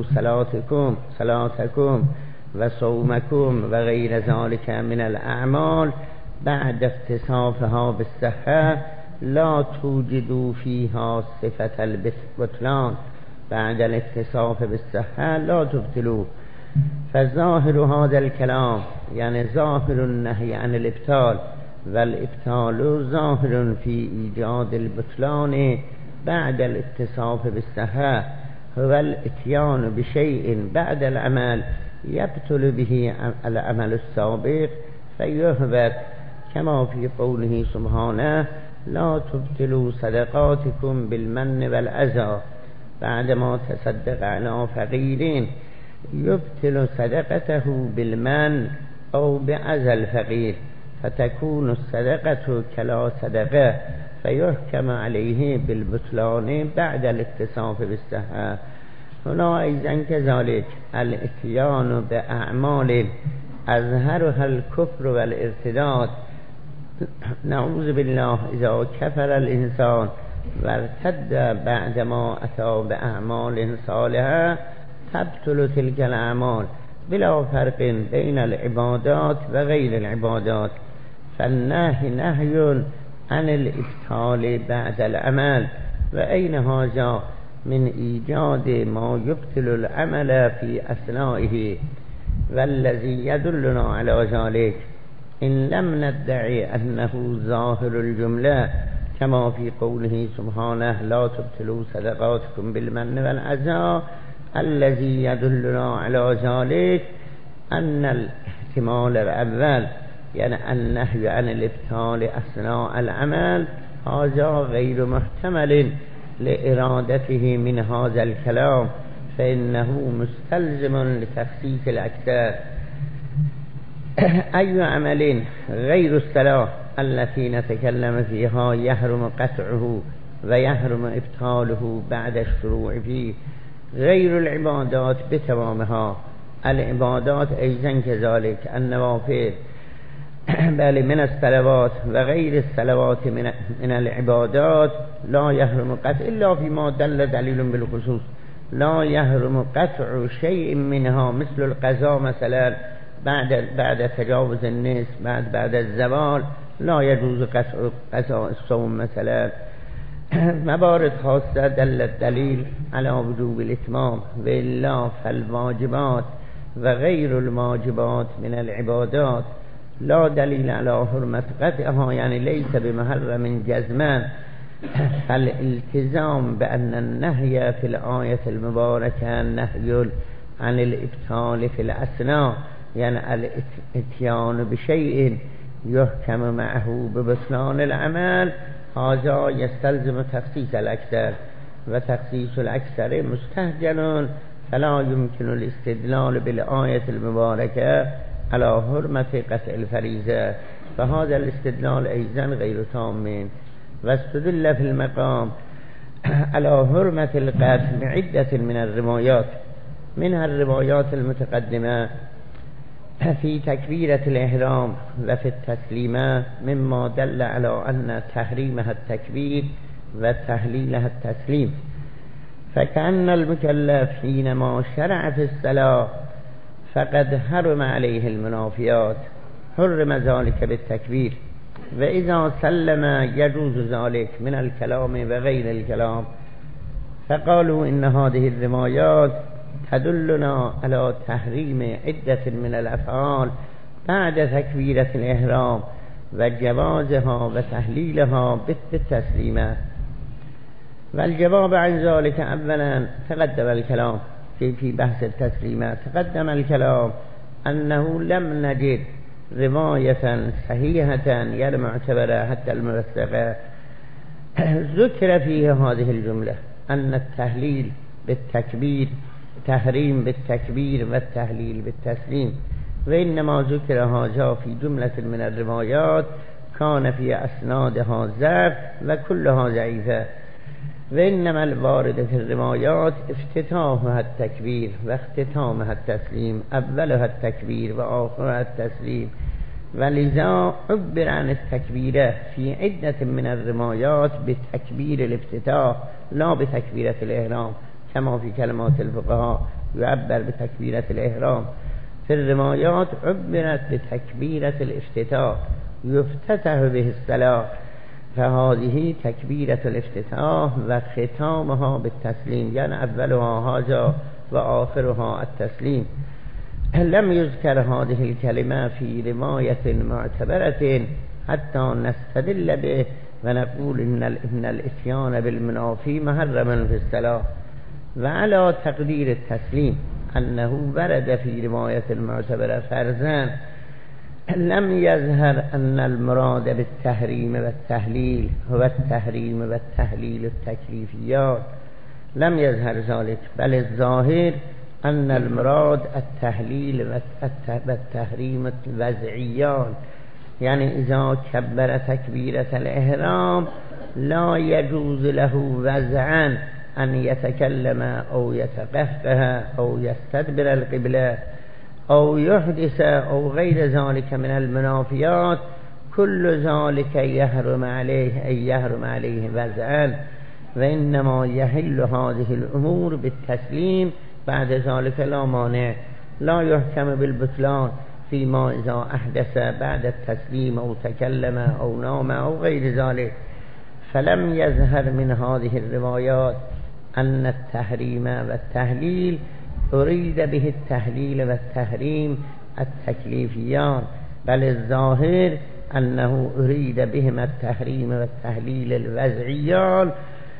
صلاتكم وصومكم وغير ذلك من الأعمال بعد اتصافها بالصحة، لا توجدوا فيها صفة البطلان بعد الاتصاف بالصحة لا تبطلوا. فظاهر هذا الكلام يعني ظاهر النهي عن الإبطال، والإبطال ظاهر في إيجاد البطلان بعد الاتصاف بالصحة، هو الاتيان بشيء بعد العمل يبطل به العمل السابق فيهبط، كما في قوله سبحانه لا تبطلوا صدقاتكم بالمن والأذى، بعدما تصدق على فقير يبطل صدقته بالمن أو بأذى الفقير فتكون الصدقة كلا صدقة، فيحكم عليه بالبطلان بعد الاتصاف بالصحة. هنا أيضا كذلك الاتيان بأعمال أظهرها الكفر والارتداد، نعوذ بالله إذا كفر الإنسان وارتد بعدما أتى بأعمال صالحة تبطل تلك الأعمال بلا فرق بين العبادات وغير العبادات، فالنهي نهي عن الإبطال بعد العمل، وأين هذا من إيجاد ما يبطل العمل في أثنائه. والذي يدلنا على ذلك إن لم ندعي أنه ظاهر الجملة كما في قوله سبحانه لا تبطلوا صدقاتكم بالمن والأذى، الذي يدلنا على ذلك أن الاحتمال الأول يعني النهي عن الإبطال أثناء العمل هذا غير محتمل لإرادته من هذا الكلام، فإنه مستلزم لتخصيص الأكثر. أي عمل غير الصلاة التي نتكلم فيها يحرم قطعه ويحرم إبطاله بعد الشروع فيه غير العبادات بتمامها، العبادات أيضا كذلك النوافل بل من الصلوات وغير الصلوات من العبادات لا يحرم قطع إلا فيما دل دليل بالخصوص لا يحرم قطع شيء منها مثل القضاء مثلا بعد تجاوز النصف بعد الزوال لا يجوز قضاء الصوم مثلا. موارد خاصة دل الدليل على وجوب الإتمام وإلا فالواجبات وغير الواجبات من العبادات لا دليل على حرمة قطعها يعني ليس بمحرم جزما. فالالتزام بأن النهي في الآية المباركة نهي عن الإبطال في الأثناء يعني الاتيان بشيء يحكم معه ببطلان العمل هذا يستلزم تخصيص الأكثر وتخصيص الأكثر مستهجن فلا يمكن الاستدلال بالآية المباركة على حرمة قطع الفريضة فهذا الاستدلال أيضا غير تام. واستدل في المقام على حرمة القطع بعدة من الروايات منها الروايات المتقدمة في تكبيرة الإحرام وفي التسليمة مما دل على أن تحريمها التكبير وتهليلها التسليم. فكأن المكلف حينما شرع في الصلاة فقد حرم عليه المنافيات حرم ذلك بالتكبير وإذا سلم يجوز ذلك من الكلام وغير الكلام. فقالوا إن هذه الروايات تدلنا على تحريم عدة من الأفعال بعد تكبيرة الإحرام وجوازها وتحليلها بالتسليمات. والجواب عن ذلك أولا تقدم الكلام في بحث التسليمات تقدم الكلام أنه لم نجد رواية صحيحة يعني معتبرة حتى الموثقة ذكر فيها هذه الجملة أن التهليل بالتكبير تحريم بالتكبير والتهليل بالتسليم وإنما ذكر هذا في جملة من الروايات كان في أسنادها ضعف وكلها ضعيفة. وإنما الوارد في الروايات افتتاحها التكبير واختتامها التسليم أولها التكبير وآخرها التسليم ولذا عبر عن التكبير في عدة من الروايات بتكبير الافتتاح لا بتكبيرة الإحرام كما في كلمات الفقهاء يعبر بتكبيرة الإحرام. في الروايات عبرت بتكبيرة الافتتاح يفتتح به الصلاة فهذه تكبيرة الافتتاح وختامها بالتسليم يعني أولها هذا وآخرها التسليم. لم يذكر هذه الكلمة في رواية معتبرة حتى نستدل به ونقول إن الإتيان بالمنافي محرم في الصلاة. وعلى تقدير التسليم أنه ورد في رواية معتبرة فرزان لم يظهر أن المراد بالتحريم والتهليل هو التحريم والتهليل التكليفيات لم يظهر ذلك بل الظاهر أن المراد التهليل والتحريم الوضعيان يعني إذا كبر تكبيرة الإحرام لا يجوز له وضعا أن يتكلم أو يتقهقه أو يستدبر القبلة أو يحدث أو غير ذلك من المنافيات كل ذلك يحرم عليه أي يحرم عليه وضعا وإنما يحل هذه الأمور بالتسليم بعد ذلك لا مانع لا يحكم بالبطلان فيما إذا أحدث بعد التسليم أو تكلم أو نام أو غير ذلك. فلم يظهر من هذه الروايات أن التحريم والتهليل أريد به التهليل والتحريم التكليفيان بل الظاهر أنه أريد بهما التحريم والتهليل الوضعيان.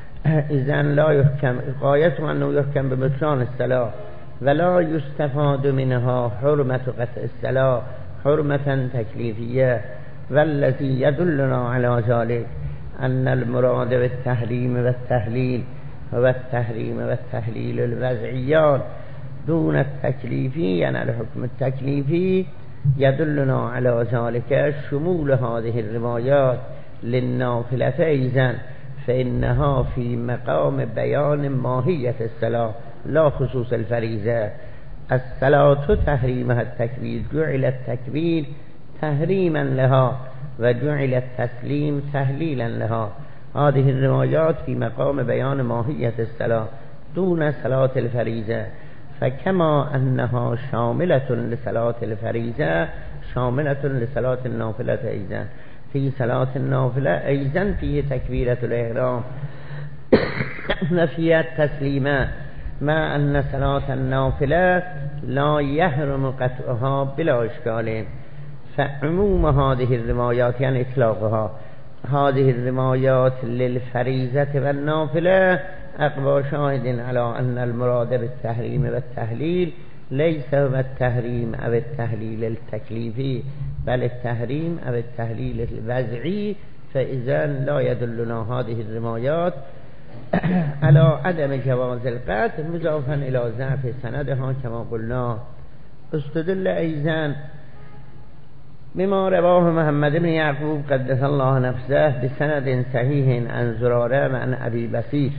إذن لا يحكم غايته أنه يحكم ببطلان الصلاة ولا يستفاد منها حرمة قطع الصلاة حرمة تكليفية. والذي يدلنا على ذلك أن المراد بالتحريم والتهليل هو التحريم والتهليل الوضعيان دون التكليفي يعني الحكم التكليفي. يدلنا على ذلك شمول هذه الروايات للنافلة إذن فإنها في مقام بيان ماهية الصلاة لا خصوص الفريضة الصلاة تحریمها التکبیر، جعل التکبیر تحریما لها و جعل التسلیم تهلیلا لها. هذه الروايات في مقام بيان ماهية الصلاة دون صلاة الفريضة، فكما أنها شاملة لصلاة الفريضة شاملة لصلاة النافلة أيضا. في صلاة النافلة أيضا فيه تكبيرة الإحرام وفيها التسليمات، مع أن صلاة النافلة لا يحرم قطعها بلا إشكال. فعموم هذه الروايات يعني إطلاقها هذه الروايات للفريضة والنافلة أقوى شاهد على أن المراد بالتحريم والتحليل ليس هو التحريم أو التحليل التكليفي، بل التحريم أو التحليل الوضعي. فإذا لا يدلنا هذه الروايات على عدم جواز القطع مضافا إلى ضعف سندها كما قلنا. استدل أيضا بما رواه محمد بن يعقوب قدس الله نفسه بسند صحيح عن زرارة عن أبي بصير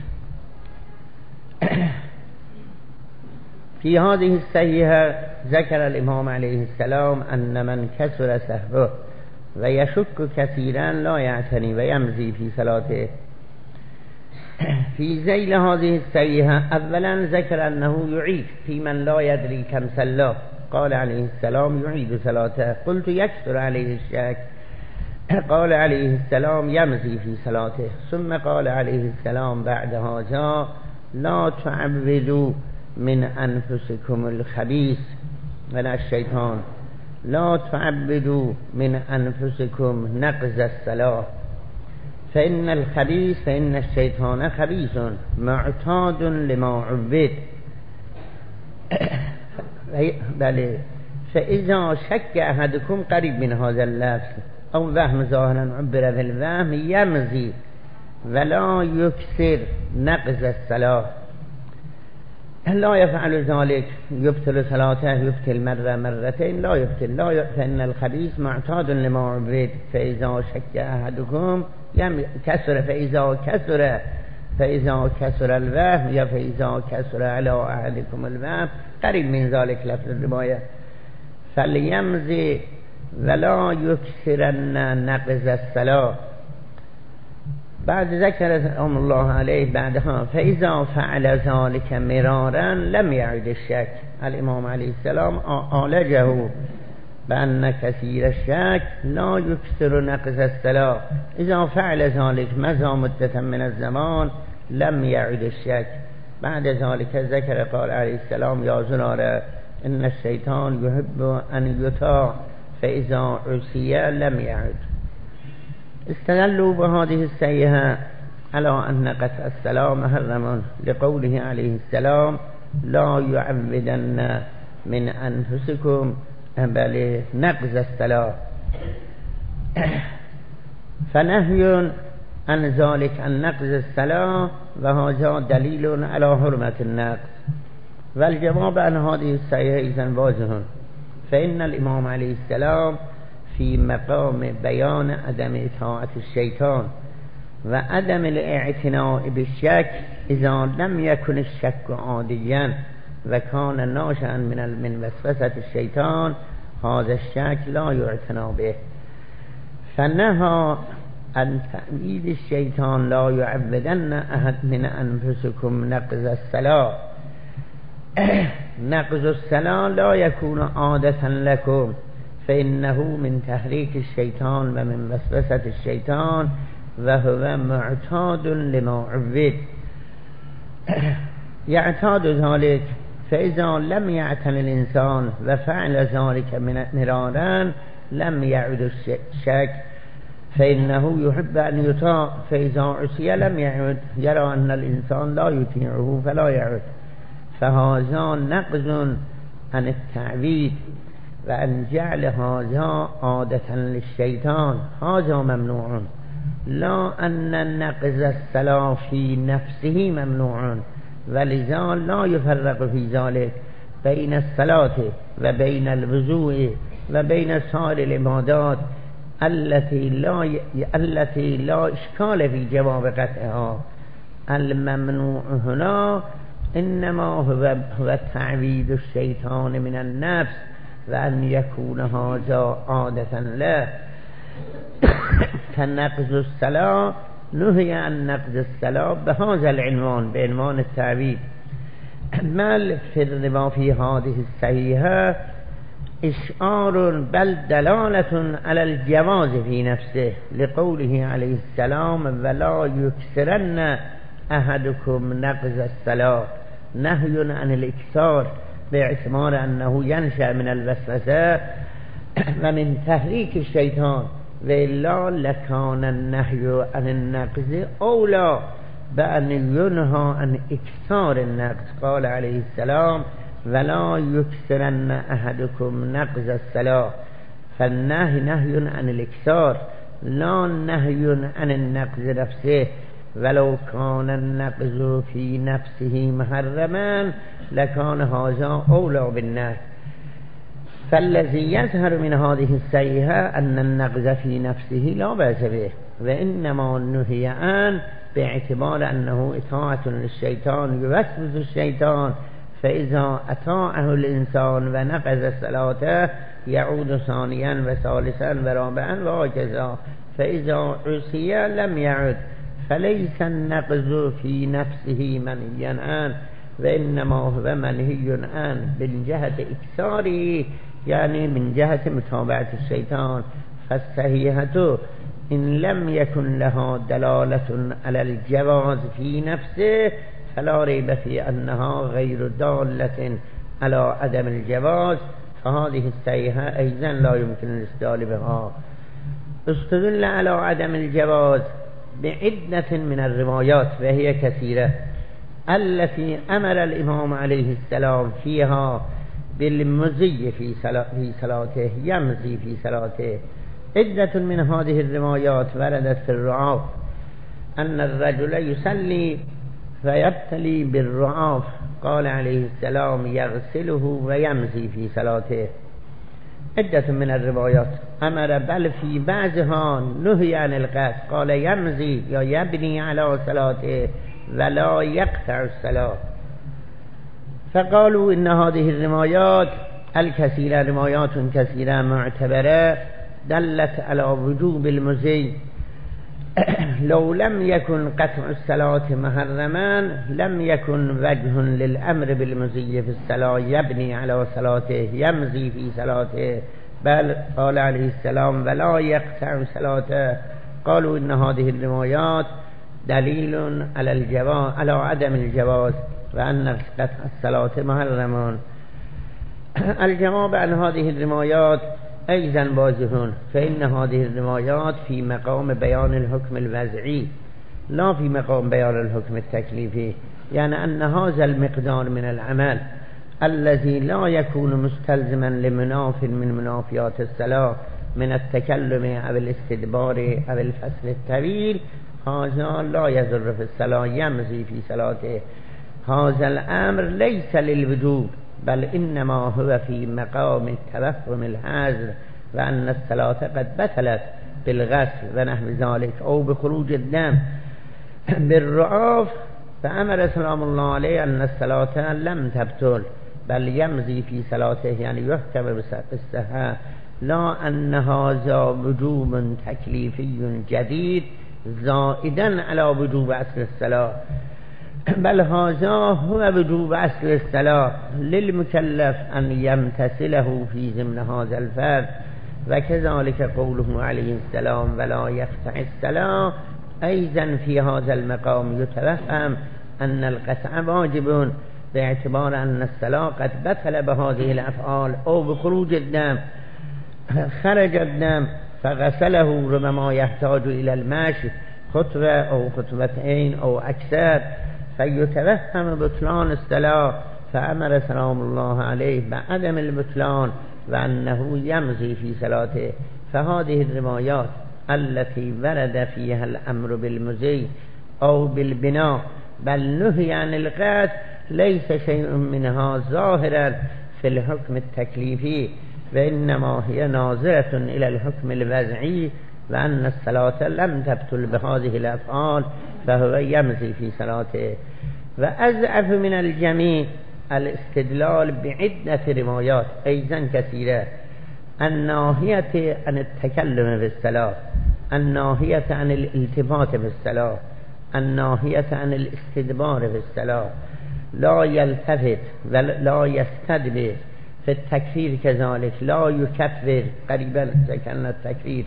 في هذه الصحيحة ذكر الإمام عليه السلام أن من كسر سهوه ويشك كثيرا لا يعتني ويمضي في صلاته. في ذيل هذه الصحيحة أولا ذكر أنه يعيد في من لا يدري كم صلى، قال عليه السلام يعيد صلاته. قلت يكثر عليه الشك، قال عليه السلام يمضي في صلاته. ثم قال عليه السلام بعد هذا لا تعبدوا من أنفسكم الخبيث ولا الشيطان، لا تعبدوا من أنفسكم نقض الصلاة، فإن الخبيث فإن الشيطان خبيث معتاد لما عبد. بله. فإذا شك أحدكم قريب من هذا اللفظ أو وهم ظاهرا عبر بالوهم يمضي ولا يكسر نقض الصلاة، لا يفعل ذلك يبطل صلاته، يبطل مرة مرتين لا يبطل، لا فإن الخبيث معتاد لما عبد. فإذا شك أحدكم كسر، فإذا كسر الوهم يا فإذا كسر على أحدكم الوهم قريب من ذلك لفظ الرواية. فليمضي ولا يكسرن نقض الصلاة. بعد ذكر رحمه الله عليه بعدها فإذا فعل ذلك مرارا لم يعد الشك. الإمام عليه السلام عالجه بأن كثير الشك لا يكسر نقض الصلاة، إذا فعل ذلك مضى مدة من الزمان لم يعد الشك. بعد ذلك ذكر قال عليه السلام يا زرارة إن الشيطان يحب أن يطاع فإذا عصي لم يعد. استدلوا بهذه الصحيحة على أن قطع الصلاة محرم لقوله عليه السلام لا يعبدن من أنفسكم بل نقض الصلاة. فنهي عن ذلك عن نقض الصلاة وهذا دليل على حرمة النقض. والجواب عن هذه الصحيحة إذن واضح، فإن الإمام عليه السلام في مقام بيان عدم اطاعة الشيطان وعدم الاعتناء بالشك إذا لم يكن الشك عاديا وكان ناشئا من وسوسة الشيطان هذا الشك لا يعتنى به. فنهى عن تعبيد الشيطان لا يعبدن أحد من أنفسكم نقض الصلاة. نقض الصلاة لا يكون عادة لكم فإنه من تحريك الشيطان ومن وسوسة الشيطان وهو معتاد لما عبد. يعتاد ذلك، فإذا لم يعتن الإنسان وفعل ذلك مرارا لم يعد الشك، فإنه يحب أن يطاع فإذا عصي لم يعد، يرى أن الإنسان لا يطيعه فلا يعد. فهذا نقض عن التعبيد وأن جعل هذا عادة للشيطان هذا ممنوع، لا أن نقض الصلاة في نفسه ممنوع. ولذا لا يفرق في ذلك بين الصلاة وبين الوضوء وبين سائر العبادات التي لا إشكال في جواب قطعها. الممنوع هنا انما هو تعوید الشیطان من النفس و ان یکون هذا عادة له فنقض الصلاة نهی عن نقض الصلاة بهذا العنوان بعنوان التعوید بل في هذه الصحيحة اشعار بل دلالة على الجواز في نفسه لقوله عليه السلام ولا يكسرن أحدكم نقض الصلاة نهي عن الإكثار باعتبار أنه ينشأ من الوسوسة ومن تحريك الشيطان وإلا لكان النهي عن النقض أولى بأن ينهى عن إكثار النقض قال عليه السلام ولا يكثرن أحدكم نقض الصلاة فالنهي نهي عن الإكثار لا نهي عن النقض نفسه ولو كان النقض في نفسه محرما لكان هذا أولى بالنهي فالذي يظهر من هذه الصحيحة أن النقض في نفسه لا بأس به وإنما نهي عنه باعتبار أنه إطاعة للشيطان يوسوس الشيطان فإذا أطاعه الإنسان ونقض صلاته يعود ثانيا وثالثا ورابعا وهكذا فإذا عصي لم يعد فليس النقض في نفسه منهيا عنه وإنما هو منهي عنه من جهة إكثاره يعني من جهة متابعة الشيطان فالصحيحة إن لم يكن لها دلالة على الجواز في نفسه فلا ريب في أنها غير دالة على عدم الجواز فهذه الصحيحة أيضا لا يمكن الاستدلال بها استدل على عدم الجواز بعدة من الروايات وهي كثيرة التي أمر الإمام عليه السلام فيها بالمزي في صلاته يمزي في صلاته عدة من هذه الروايات وردت في الرعاف أن الرجل يصلي فيبتلي بالرعاف قال عليه السلام يغسله ويمزي في صلاته عدة من الروايات أمر بل في بعضها نهي عن القصد قال يمزي يا يبني على صلاته ولا يقطع الصلاة فقالوا إن هذه الروايات الكثيرة روايات كثيرة معتبرة دلت على وجوب المزي لو لم يكن قطع الصلاة محرما لم يكن وجه للأمر بالمزي في الصلاة يبني على صلاته يمزي في صلاته بل قال عليه السلام ولا يقطع صلاته قالوا إن هذه الروايات دليل على الجواز على عدم الجواز وأن قطع الصلاة محرم الجواب عن هذه الروايات أيضا واضح فإن هذه الروايات في مقام بيان الحكم الوضعي لا في مقام بيان الحكم التكليفي يعني أن هذا المقدار من العمل الذي لا يكون مستلزما لمناف من منافيات الصلاة من التكلم أو الاستدبار أو الفصل الطويل هذا لا يضر في الصلاة يمزي في صلاته هذا الأمر ليس للوجوب بل إنما هو في مقام توهم الحذر وأن الصلاة قد بطلت بالغسل ونحو ذلك أو بخروج الدم بالرعاف فأمر سلام الله عليه أن الصلاة لم تبطل بل يمزي في صلاته يعني يحكم بالصحة لا أن هذا وجوب تكليفي جديد زائدا على وجوب أصل الصلاة بل هذا هو وجوب أصل الصلاة للمكلف أن يمتثله في ضمن هذا الفرض وكذلك قوله عليه السلام ولا يقطع الصلاة أيضا في هذا المقام يتفهم أن القطع واجب باعتبار أن الصلاة قد بطل بهذه الأفعال أو بخروج الدم خرج الدم فغسله ربما يحتاج إلى المشي خطوة أو خطوتين أو أكثر فيتوهم بطلان الصلاة فأمر سلام الله عليه بعدم البطلان وأنه يمضي في صلاته فهذه الروايات التي ورد فيها الأمر بالمزي أو بالبناء بل نهي عن القتل ليس شيء منها ظاهرا في الحكم التكليفي وإنما هي ناظرة إلى الحكم الوضعي وأن الصلاة لم تبطل بهذه الأفعال فهو يمضي في صلاته و اضعف من الجميع الاستدلال بعدة روايات أيضا كثيرة الناهية عن التكلم في الصلاة، الناهية عن الالتفات في الصلاة، الناهية عن الاستدبار في الصلاة، لا يلتفت ولا يستدبر. في التكفير كذلك لا يكفر، قريبا ذكرنا التكفير.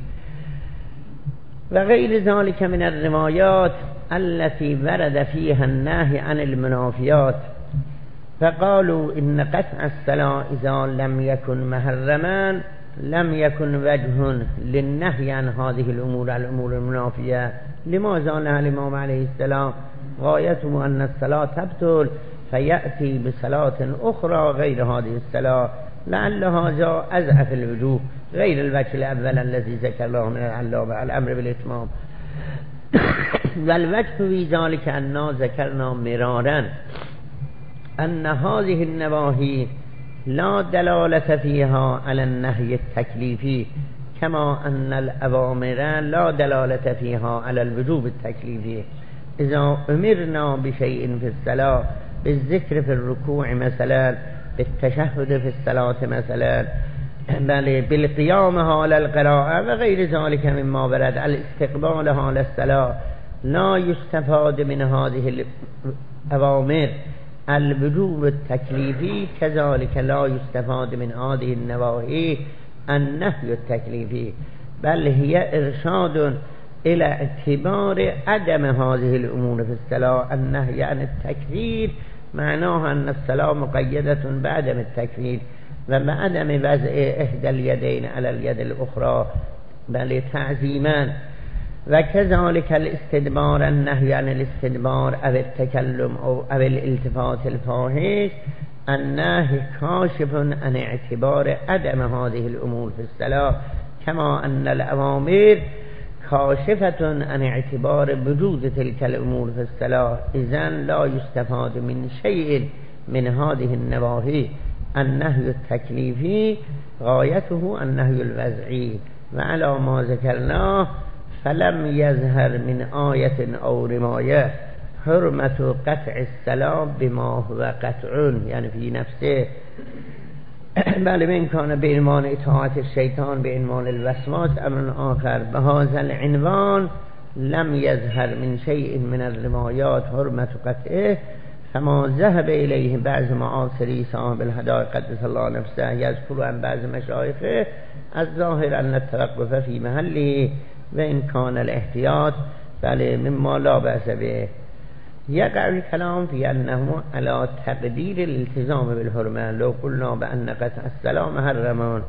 وغير ذلك من الروايات التي ورد فيها النهي عن المنافيات. فقالوا إن قطع الصلاة إذا لم يكن محرما لم يكن وجه للنهي عن هذه الأمور المنافية. لماذا نهى الإمام عليه السلام؟ غايته أن الصلاة تبطل فيأتي بصلاة أخرى غير هذه الصلاة، لعل هذا أضعف الوجوه غير الوجه الأول الذي ذكرناه من العلامة الأمر بالإتمام. والوجه في ذلك أننا ذكرنا مرارا أن هذه النواهي لا دلالة فيها على النهي التكليفي، كما أن الأوامر لا دلالة فيها على الوجوب التكليفي. إذا أمرنا بشيء في الصلاة، بالذكر في الركوع مثلا، بالتشهد في الصلاة مثلا، بالقيام على القراءة وغير ذلك مما ورد، الاستقبال على الصلاة، لا يستفاد من هذه الأوامر الوجوب التكليفي، كذلك لا يستفاد من هذه النواهي النهي التكليفي، بل هي إرشاد إلى اعتبار عدم هذه الأمور في الصلاة. النهي عن التكفير معناها أن الصلاة مقيدة بعدم التكفير وبعدم وضع إحدى اليدين على اليد الأخرى بل تعظيما. وكذلك الاستدبار، النهي عن الاستدبار أو التكلم أو الالتفات الفاحش، النهي كاشف عن اعتبار عدم هذه الأمور في الصلاة، كما أن الأوامر كاشفة عن اعتبار وجود تلك الأمور في الصلاة. إذن لا يستفاد من شيء من هذه النواهي النهي التكليفي، غايته النهي الوضعي. وعلى ما ذكرناه فلم يظهر من آية أو رواية حرمة قطع الصلاة بما هو قطع، يعني في نفسه، بل من كان بعنوان اطاعة الشيطان بعنوان الوسواس أمر آخر. بهذا العنوان لم يظهر من شيء من الروايات حرمة قطعه، فما ذهب إليه بعض معاصري صاحب الهدايا قدس الله نفسه يذكر عن بعض مشايخه الظاهر أن التوقف في محله، وإن كان الاحتياط بل مما لا بأس به. يقع الكلام في أنه على تقدير الالتزام بالحرمة. لو قلنا بأن قطع الصلاة محرم،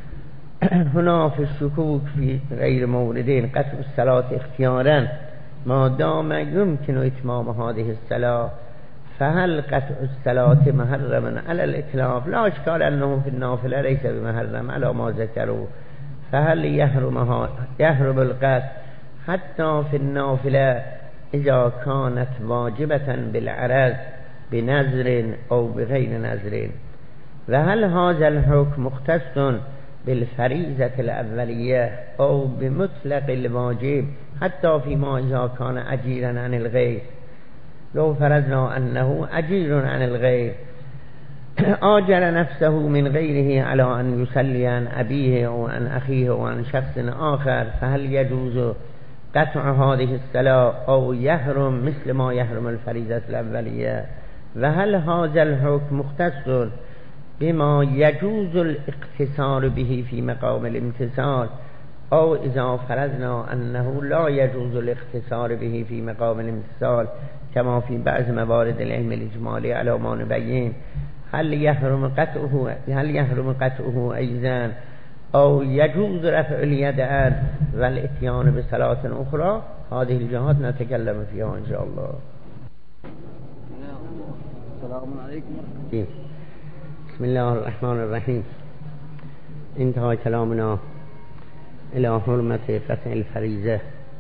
هنا في الشكوك في غير موردين قطع الصلاة اختيارا ما دام يمكن إتمام هذه الصلاة، فهل قطع الصلاة محرم على الإطلاق؟ لا إشكال أنه في النافلة ليس بمحرم على ما ذكروا، فهل يحرم القطع حتى في النافلة إذا كانت واجبة بالعرض بنذر أو بغير نذر؟ وهل هذا الحكم مختص بالفريضة الأولية أو بمطلق الواجب حتى فيما إذا كان أجيرا عن الغير؟ لو فرضنا أنه أجير عن الغير آجر نفسه من غيره على أن يصلي عن أبيه أو عن أخيه أو عن شخص آخر، فهل يجوز قطع هذه الصلاة أو يحرم مثل ما يحرم الفريضة الأولية؟ وهل هذا الحكم مختص بما يجوز الاقتصار به في مقام الامتثال، أو إذا فرضنا أنه لا يجوز الاقتصار به في مقام الامتثال كما في بعض موارد العلم الإجمالي على ما نبين، هل يحرم قطعه أيضا أو يجوز رفع اليدين والاتيان بصلاة أخرى؟ هذه الجهات نتكلم فيها إن شاء الله. السلام عليكم. بسم الله الرحمن الرحيم. انتهى كلامنا إلى حرمة قطع الفريضة،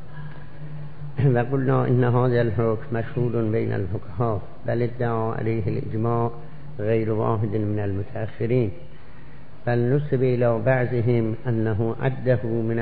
وقلنا إن هذا الحكم مشهور بين الفقهاء، بل ادعى عليه الإجماع غير واحد من المتأخرين، بل نسب إلى بعضهم أنه عده من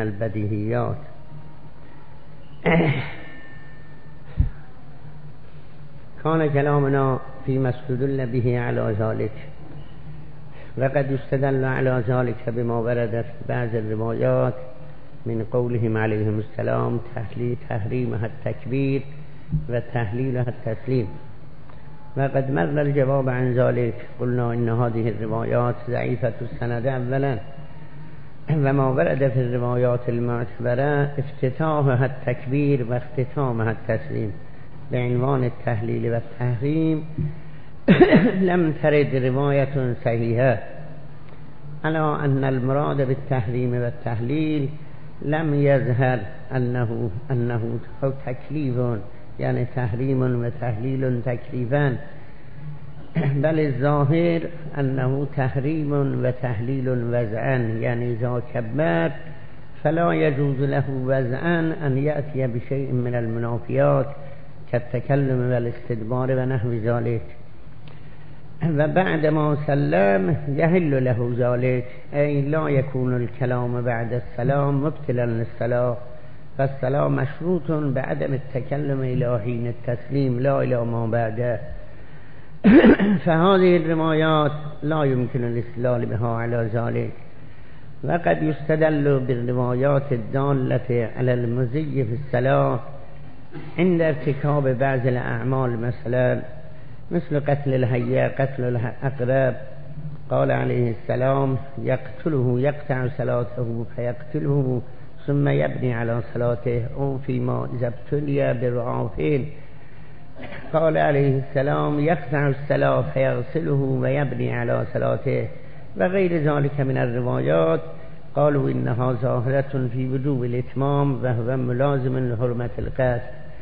البديهيات. كان كلامنا فيما استدل به على ذلك، وقد يستدل على ذلك بما ورد في بعض الروايات من قولهم عليهم السلام تحريمها التكبير وتهليلها التسليم. وقد مر الجواب عن ذلك، قلنا إن هذه الروايات ضعيفة السند أولا، وما ورد في الروايات المعتبرة افتتاحها التكبير واختتامها التسليم بعنوان التهليل والتحريم لم ترد رواية صحيحة على أن المراد بالتحريم والتهليل لم يظهر أنه تكليف، يعني تحريم وتهليل تكليفان، بل الظاهر أنه تحريم وتهليل وزعا، يعني إذا كبر فلا يجوز له وزعا أن يأتي بشيء من المنافيات كالتكلم والاستدبار ونحو ذلك، وبعد ما سلم يحل له ذلك، أي لا يكون الكلام بعد السلام مبتلا للصلاة، فالصلاة مشروط بعدم التكلم إلى حين التسليم لا إلى ما بعده. فهذه الروايات لا يمكن الاستدلال بها على ذلك. وقد يستدل بالروايات الدالة على المزي في الصلاة عند ارتكاب بعض الأعمال، مثلا مثل قتل الحية، قتل الأقرب، قال عليه السلام يقتله يقطع صلاته فيقتله ثم يبني على صلاته، أو فيما إذا ابتلي برعافين قال عليه السلام يقطع الصلاة فيغسله ويبني على صلاته، وغير ذلك من الروايات. قالوا إنها ظاهرة في وجوب الإتمام وهو ملازم لحرمة القتل.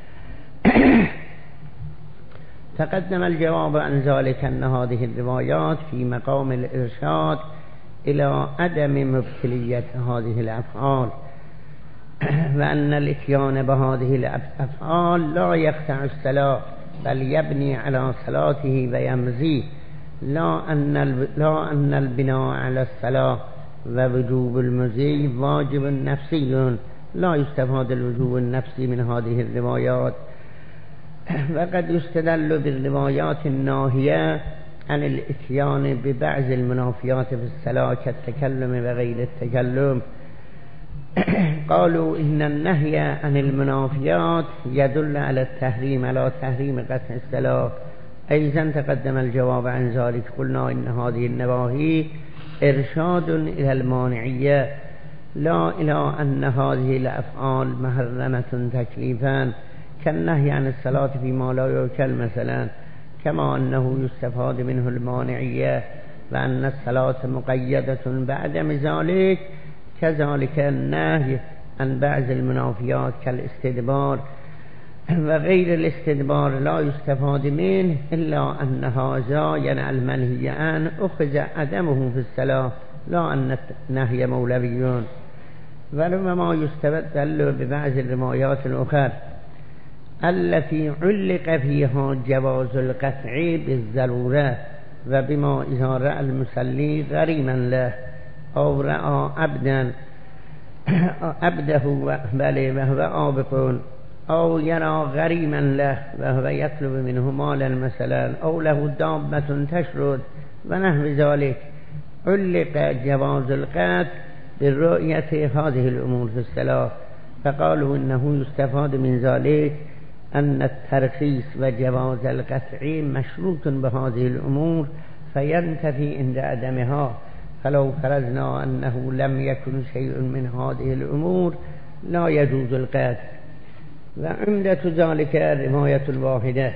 تقدم الجواب عن ذلك أن هذه الروايات في مقام الإرشاد إلى عدم مبتلية هذه الأفعال، وأن الإتيان بهذه الأفعال لا يقطع الصلاة بل يبني على صلاته ويمزيه، لا أن البناء على الصلاة ووجوب المزي واجب نفسي، لا يستفاد الوجوب النفسي من هذه الروايات. وقد يستدل بالروايات الناهية عن الإتيان ببعض المنافيات في الصلاة كالتكلم وغير التكلم. قالوا إن النهي عن المنافيات يدل على التحريم، على تحريم قطع الصلاة. أيضا تقدم الجواب عن ذلك، قلنا إن هذه النواهي إرشاد إلى المانعية لا إلى أن هذه الأفعال محرمة تكليفا، كالنهي عن الصلاة فيما لا يؤكل مثلا، كما أنه يستفاد منه المانعية وأن الصلاة مقيدة بعدم ذلك، كذلك النهي عن بعض المنافيات كالاستدبار وغير الاستدبار لا يستفاد منه إلا أن هذا يعني المنهي عنه أخذ عدمه في الصلاة، لا أن النهي مولوي. وربما يستدل ببعض الروايات الأخرى التي علق فيها جواز القطع بالضرورة، وبما إذا رأى المصلي غريما له أو رأى عبده وهو آبق، أو يرى غريما له وهو يطلب منه مالا مثلا، أو له دابة تشرد ونحو ذلك، علق جواز القطع بالرؤية هذه الأمور في الصلاة، فقالوا إنه يستفاد من ذلك أن الترخيص وجواز القطع مشروط بهذه الأمور فينتفي عند عدمها. فلو فرضنا أنه لم يكن شيء من هذه الأمور لا يجوز القطع. وعمدة ذلك رواية الواحدة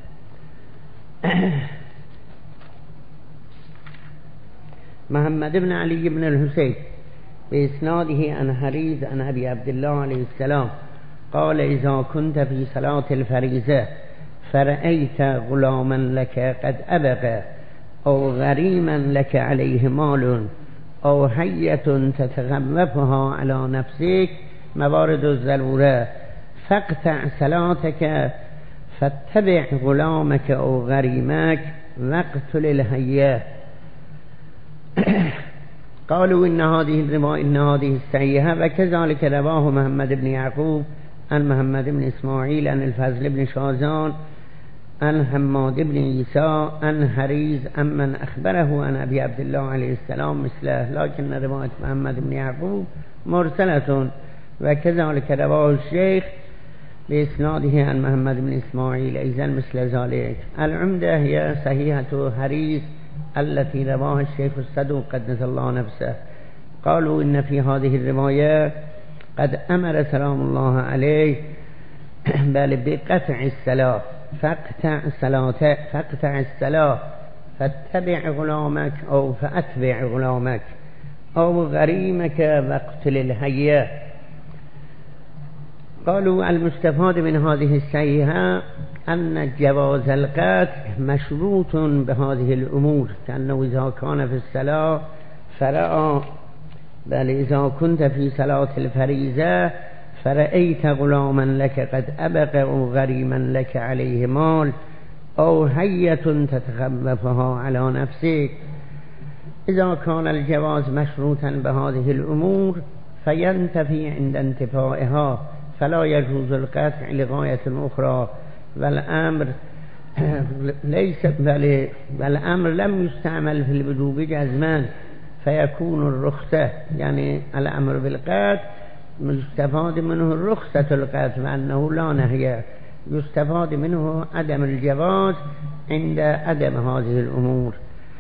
محمد بن علي بن الحسين بإسناده عن حريز عن أبي عبد الله عليه السلام قال إذا كنت في صلاة الفريضة فرأيت غلاما لك قد أبق أو غريما لك عليه مال أو حية تتغلفها على نفسك موارد الضرورة، فاقطع صلاتك فاتبع غلامك أو غريمك واقتل الحية. قالوا إن هذه الرواية إن هذه الصحيحة، وكذلك رواه محمد بن يعقوب عن محمد بن إسماعيل عن الفضل بن شازان عن حماد بن عيسى عن حريز عمن أخبره عن أبي عبد الله عليه السلام مثله، لكن رواية محمد بن يعقوب مرسلة، وكذلك رواه الشيخ بإسناده عن محمد بن إسماعيل أيضا مثل ذلك. العمدة هي صحيحة حريز التي رواها الشيخ الصدوق قدس الله نفسه. قالوا إن في هذه الرواية قد أمر سلام الله عليه بل بقطع الصلاة، فاقطع الصلاة فاتبع غلامك أو فأتبع غلامك أو غريمك واقتل الحية. قالوا المستفاد من هذه الصحيحة أن جواز القتل مشروط بهذه الأمور، كأنه إذا كان في الصلاة فرأى، بل إذا كنت في صلاة الفريضة فرأيت غلاما لك قد أبق أو غريما لك عليه مال أو حية تتخوفها على نفسك. إذا كان الجواز مشروطا بهذه الأمور فينتفي عند انتفائها، فلا يجوز القطع لغاية أخرى، والأمر لم يستعمل في الوجوب جزما فيكون الرخصة، يعني الأمر بالقطع يستفاد منه الرخصة القطع وأنه لا نهي، يستفاد منه عدم الجواز عند عدم هذه الأمور.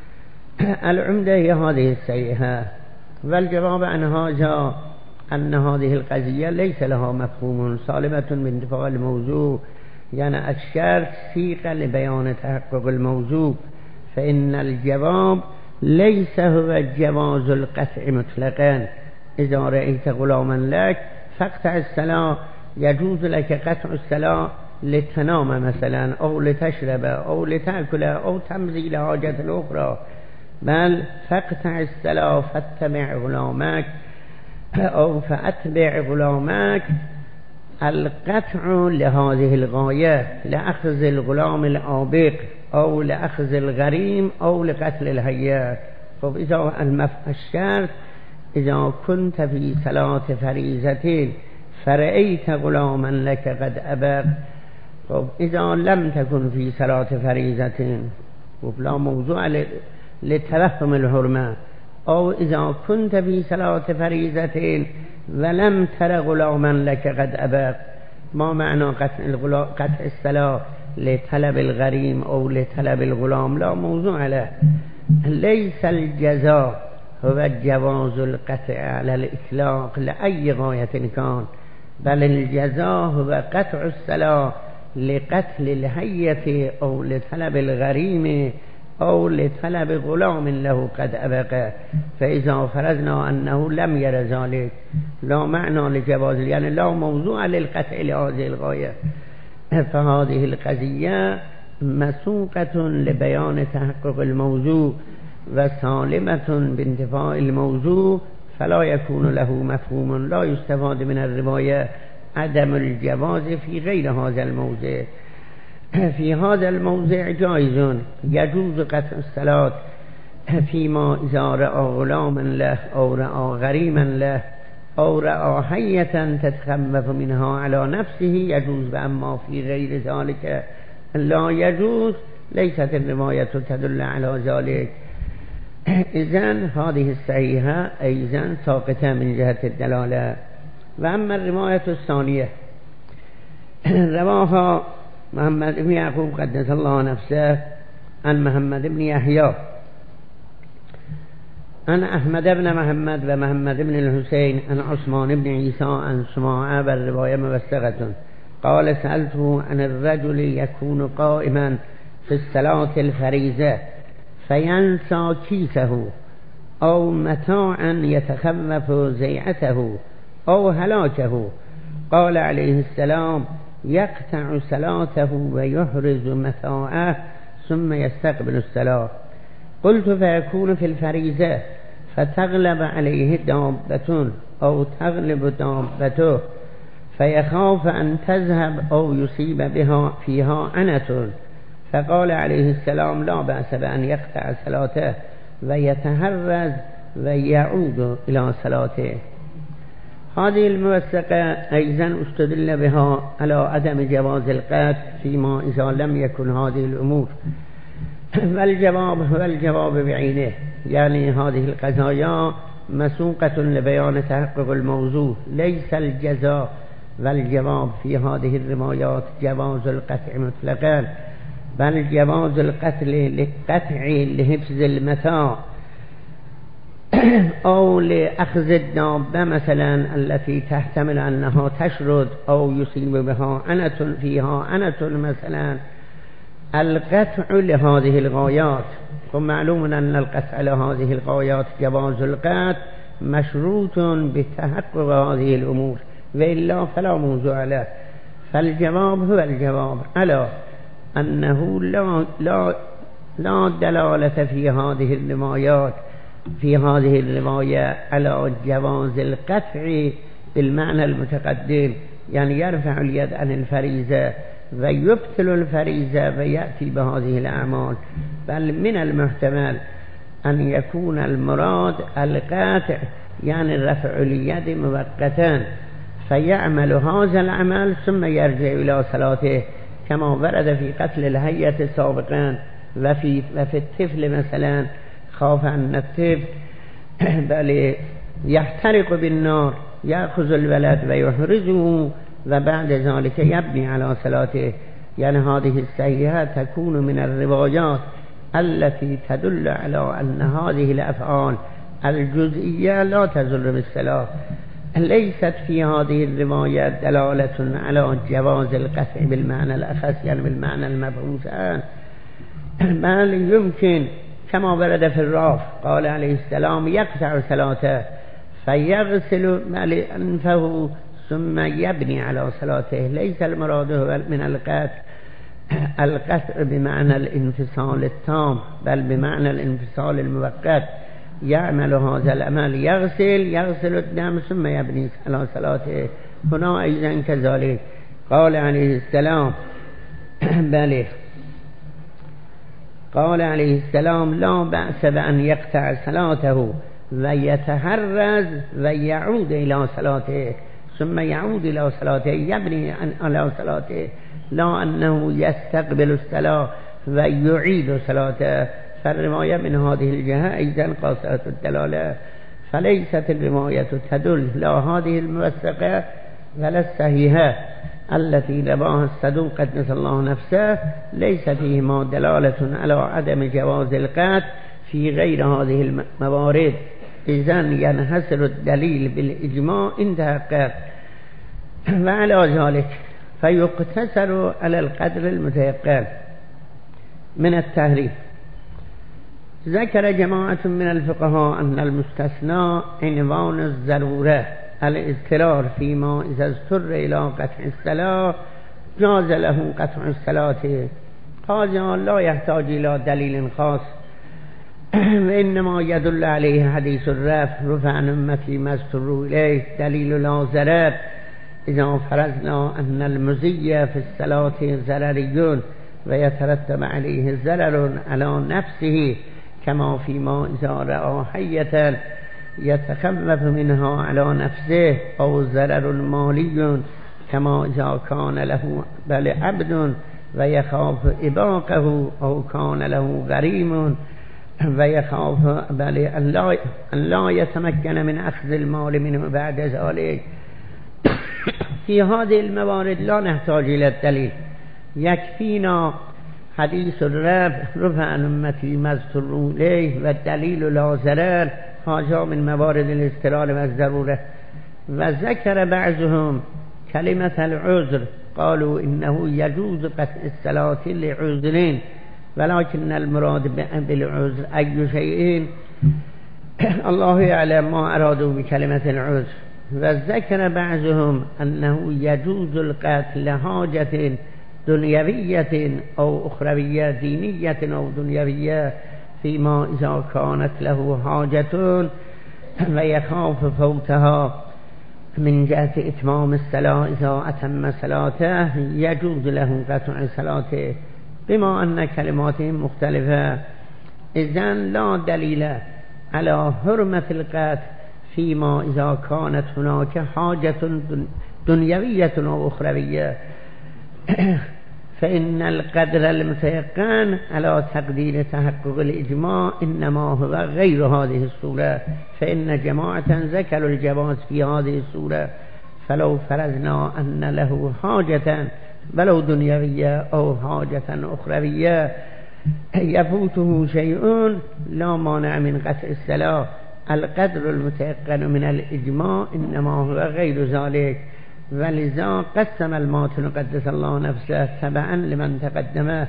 العمدة هي هذه الصحيحة، والجواب عن هذا أن هذه القضية ليس لها مفهوم سالمة من دفاع الموضوع، يعني الشرط سيق لبيان تحقق الموضوع، فإن الجواب ليس هو جواز القطع مطلقا. إذا رأيت غلاما لك فاقطع الصلاة، يجوز لك قطع الصلاة لتنام مثلا أو لتشرب أو لتأكل أو تمضي لحاجة أخرى، بل فاقطع الصلاة فاتبع غلامك أو فأتبع غلامك. القطع لهذه الغاية، لأخذ الغلام العابق أو لأخذ الغريم أو لقتل الحية. فإذا الشرط إذا كنت في صلاة فريضة فرأيت غلاما لك قد أبق، إذا لم تكن في صلاة فريضة ولا موضوع لتوهم الحرمة، أو إذا كنت في صلاة فريضة ولم تر غلاما لك قد أبق، ما معنى قطع الصلاة لطلب الغريم أو لطلب الغلام؟ لا موضوع له. ليس الجزاء هو جواز القطع على الإطلاق لأي غاية كان، بل الجزاء هو قطع الصلاة لقتل الحية أو لطلب الغريم أو لطلب غلام له قد أبق. فإذا فرضنا أنه لم ير ذلك لا معنى لجواز، يعني لا موضوع للقطع لهذه الغاية، فهذه القضية مسوقة لبيان تحقق الموضوع وسالمة بانتفاء الموضوع، فلا يكون له مفهوم، لا يستفاد من الرواية عدم الجواز في غير هذا الموضع. في هذا الموضع جائز، يجوز قطع الصلاة فيما إذا رأى غلاما له أو رأى غريما له أو رأى حية تتخوف منها على نفسه يجوز، وأما في غير ذلك لا يجوز. ليست الرواية تدل على ذلك. إذن هذه الصحيحة أيضا ساقطة من جهة الدلالة. وأما الرواية الثانية رواها محمد بن يعقوب قدس الله نفسه عن محمد بن يحيى عن أحمد بن محمد ومحمد بن الحسين عن عثمان بن عيسى عن سماعة، والرواية موثقة. قال سألته عن الرجل يكون قائما في الصلاة الفريضة فينسى كيسه أو متاعا يتخوف زيعته أو هلاكه. قال عليه السلام يقطع صلاته ويحرز متاعه ثم يستقبل الصلاة. قلت فيكون في الفريضة فتغلب عليه دابة أو تغلب دابته فيخاف أن تذهب أو يصيب بها فيها عنة، فقال عليه السلام لا بأس بأن يقطع صلاته ويتهرز ويعود إلى صلاته. هذه الموثقة أيضا استدل بها على عدم جواز القتل فيما إذا لم يكن هذه الأمور، والجواب هو الجواب بعينه، يعني هذه القضايا مسوقة لبيان تحقق الموضوع، ليس الجزاء والجواب في هذه الروايات جواز القطع مطلقا، بل جواز القتل لقطع لحفظ المتاع أو لأخذ الدابة مثلا التي تحتمل أنها تشرد أو يصيب بها عنة فيها عنة مثلا، القطع لهذه الغايات. ومعلوم أن القطع لهذه الغايات جواز القتل مشروط بتحقق هذه الأمور، وإلا فلا موضوع له. فالجواب هو الجواب على أنه لا دلالة في هذه الروايات في هذه الرواية على جواز القطع بالمعنى المتقدم، يعني يرفع اليد عن الفريضة ويبطل الفريضة ويأتي بهذه الأعمال، بل من المحتمل أن يكون المراد القطع يعني رفع اليد مؤقتا، فيعمل هذا العمل ثم يرجع إلى صلاته، كما ورد في قتل الهيئة سابقا وفي الطفل مثلا، خاف أن الطفل بل يحترق بالنار، يأخذ الولد ويحرزه وبعد ذلك يبني على صلاته. يعني هذه الصحيحة تكون من الروايات التي تدل على أن هذه الأفعال الجزئية لا تزل بالصلاة. ليست في هذه الرواية دلالة على جواز القطع بالمعنى الأخص، يعني بالمعنى المبعوث، بل يمكن كما ورد في الراف قال عليه السلام يقطع صلاته فيغسل أنفه ثم يبني على صلاته. ليس المراد هو من القطع بمعنى الانفصال التام، بل بمعنى الانفصال المؤقت. يعمل هذا العمل يغسل الدم ثم يبني على صلاته. هنا أيضا كذلك قال عليه السلام بله قال عليه السلام لا بأس بأن يقطع صلاته ويتحرز ويعود إلى صلاته ثم يعود إلى صلاته يبني على صلاته، لا أنه يستقبل الصلاة ويعيد صلاته. فالرواية من هذه الجهة أيضا قاصرة الدلالة، فليست الرواية تدل لا هذه الموثقة ولا الصحيحة التي رواها الصدوق قدس الله نفسه، ليس فيهما دلالة على عدم جواز القتل في غير هذه الموارد. إذن ينحصر الدليل بالإجماع إن تحقق، وعلى ذلك فيقتصر على القدر المتيقن من التحريم. ذكر جماعة من الفقهاء أن المستثنى عنوان الضرورة، الاضطرار فيما إذا اضطر إلى قطع الصلاة جاز له قطع الصلاة. هذا لا يحتاج إلى دليل خاص، وإنما يدل عليه حديث رفع عن أمتي ما اضطروا إليه، دليل لا ضرر. إذا فرضنا أن المزي في الصلاة ضرري ويترتب عليه ضرر على نفسه، كما فيما إذا رأى حية يتخفف منها على نفسه، أو ضرر مالي كما إذا كان له بل عبد ويخاف إباقه، أو كان له غريم ويخاف بل أن لا يتمكن من أخذ المال منه بعد ذلك. في هذه الموارد لا نحتاج إلى الدليل، يكفينا حديث رفع عن أمتي ما اضطروا إليه والدليل لا ضرر. هذا من موارد الاضطرار والضرورة. وذكر بعضهم كلمة العذر، قالوا إنه يجوز قطع الصلاة لعذرين، ولكن المراد بالعذر أي شيء الله يعلم ما أرادوا بكلمة العذر. وذكر بعضهم أنه يجوز القتل لحاجة دنيوية أو أخروية، دينية أو دنيوية، فيما إذا كانت له حاجة ويخاف فوتها من جهة إتمام الصلاة، إذا أتم صلاته يجوز له قطع صلاته، بما أن كلماتهم مختلفة. إذن لا دليل على حرمة القتل فيما إذا كانت هناك حاجة دنيوية أو أخروية فإن القدر المتيقن على تقدير تحقق الإجماع إنما هو غير هذه الصورة، فإن جماعة ذكروا الجواز في هذه الصورة، فلو فرضنا أن له حاجة ولو دنيوية أو حاجة أخروية يفوته شيء لا مانع من قطع الصلاة. القدر المتيقن من الإجماع إنما هو غير ذلك، ولذا قسم الماتن قدس الله نفسه تبعا لمن تقدمه،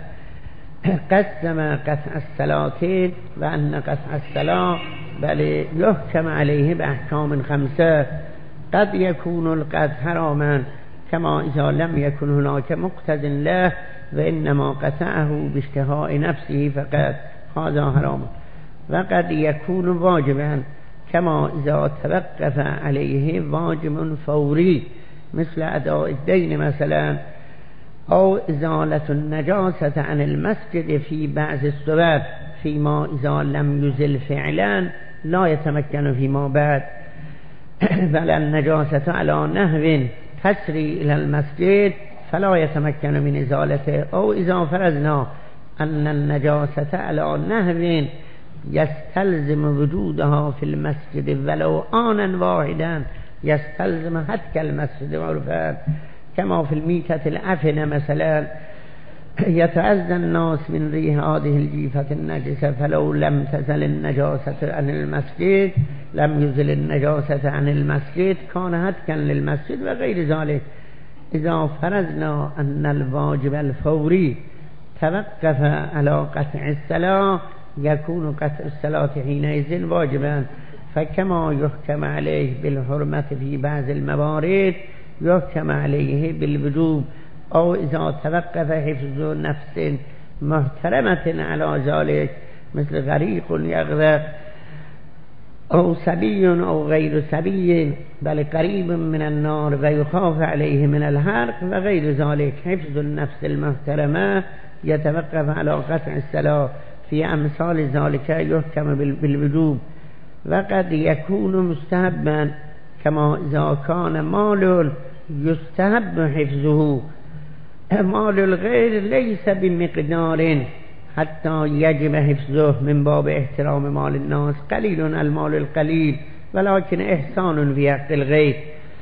قسم قطع الصلاتين وأن قطع الصلاة بل يحكم عليه بأحكام 5. قد يكون القطع حراما كما إذا لم يكن هناك مقتض له وإنما قطعه باشتهاء نفسه فقط، هذا حرام. وقد يكون واجبا كما إذا توقف عليه واجب فوري مثل أداء الدين مثلا، أو إزالة النجاسة عن المسجد في بعض السبب، فيما إذا لم يزل فعلا لا يتمكن فيما بعد، بل النجاسة على نحو تسري إلى المسجد فلا يتمكن من إزالته، أو إذا فرضنا أن النجاسة على نحو يستلزم وجودها في المسجد ولو آنا واحدا يستلزم هتك المسجد معروفا، كما في الميتة العفنة مثلا يتعزى الناس من ريح هذه الجيفة النجسة، فلو لم تزل النجاسة عن المسجد لم يزل النجاسة عن المسجد كان هتكا للمسجد وغير ذلك. إذا فرضنا أن الواجب الفوري توقف على قطع الصلاة يكون قطع الصلاة حينئذ واجبا، فكما يحكم عليه بالحرمة في بعض الموارد يحكم عليه بالوجوب، أو إذا توقف حفظ نفس محترمة على ذلك مثل غريق يغرق أو سبي أو غير سبي بل قريب من النار ويخاف عليه من الحرق وغير ذلك، حفظ النفس المحترمة يتوقف على قطع الصلاة، في أمثال ذلك يحكم بالوجوب. وقد يكون مستحبا كما إذا كان مال يستحب حفظه، مال الغير ليس بمقدار حتى يجب حفظه من باب احترام مال الناس، قليل المال القليل ولكن إحسان في حق الغير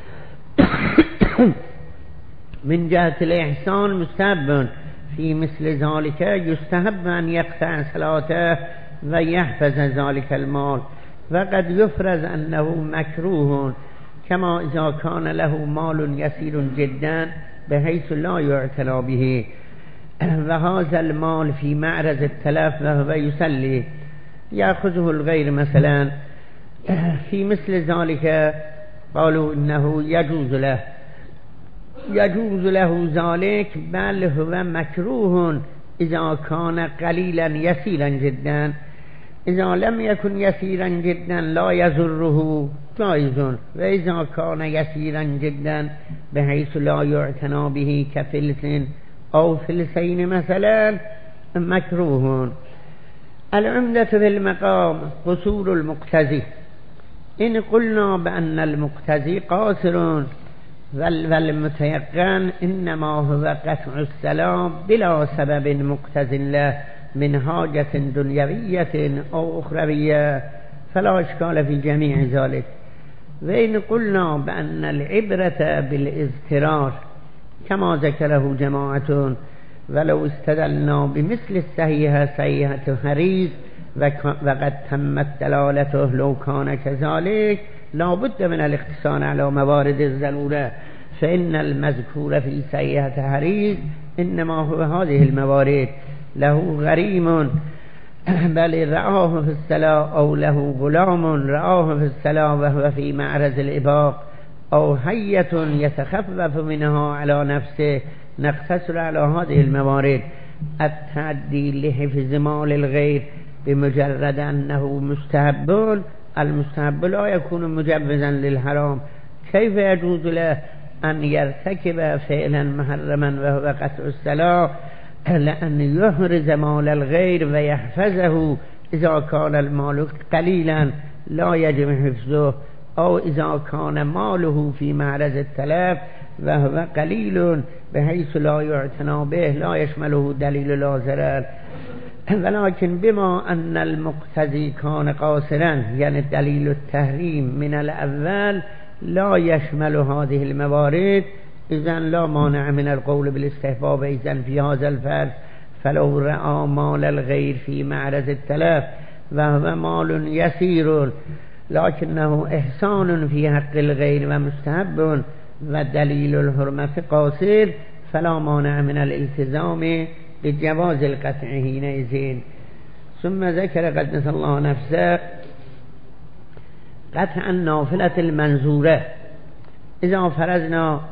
من جهة الإحسان مستحب، في مثل ذلك يستحب أن يقطع صلاته ويحفظ ذلك المال. وقد يفرض أنه مكروه كما إذا كان له مال يسير جدا بحيث لا يعتنى به وهذا المال في معرض التلف وهو يصلي يأخذه الغير مثلا، في مثل ذلك قالوا إنه يجوز له ذلك، بل هو مكروه إذا كان قليلا يسيرا جدا. إذا لم يكن يسيرا جدا لا يضره جائز، وإذا كان يسيرا جدا بحيث لا يعتنى به كفلس أو فلسين مثلا مكروه. العمدة في المقام قصور المقتضي، إن قلنا بأن المقتضي قاصر والمتيقن إنما هو قطع الصلاة بلا سبب مقتض له من حاجة دنيوية أو أخروية فلا إشكال في جميع ذلك. وإن قلنا بأن العبرة بالاضطرار كما ذكره جماعة ولو استدلنا بمثل الصحيحة صحيحة حريز وقد تمت دلالته لو كان كذلك لا بد من الاقتصار على موارد الضرورة، فإن المذكور في صحيحة حريز إنما هو هذه الموارد: له غريم بل رآه في الصلاة، أو له غلام رآه في الصلاة وهو في معرض الإباق، أو حية يتخفف منها على نفسه. نقتصر على هذه الموارد. التعدي لحفظ مال الغير بمجرد أنه مستحب، المستحب لا يكون مجوزا للحرام. كيف يجوز له أن يرتكب فعلا محرما وهو قطع الصلاة؟ لأن يحرز مال الغير ويحفظه إذا كان المال قليلا لا يجب حفظه، أو إذا كان ماله في معرض التلف وهو قليل بحيث لا يعتنى به لا يشمله دليل لا ضرر. ولكن بما أن المقتضي كان قاصرا يعني دليل التحريم من الأول لا يشمل هذه الموارد، إذن لا مانع من القول بالاستحباب إذن في هذا الفرض. فلو رأى مال الغير في معرض التلف وهو مال يسير لكنه إحسان في حق الغير ومستحب ودليل الحرمة قاصر فلا مانع من الالتزام بجواز القطع حينئذ. ثم ذكر قدس الله نفسه قطع النافلة المنظورة. إذا فرضنا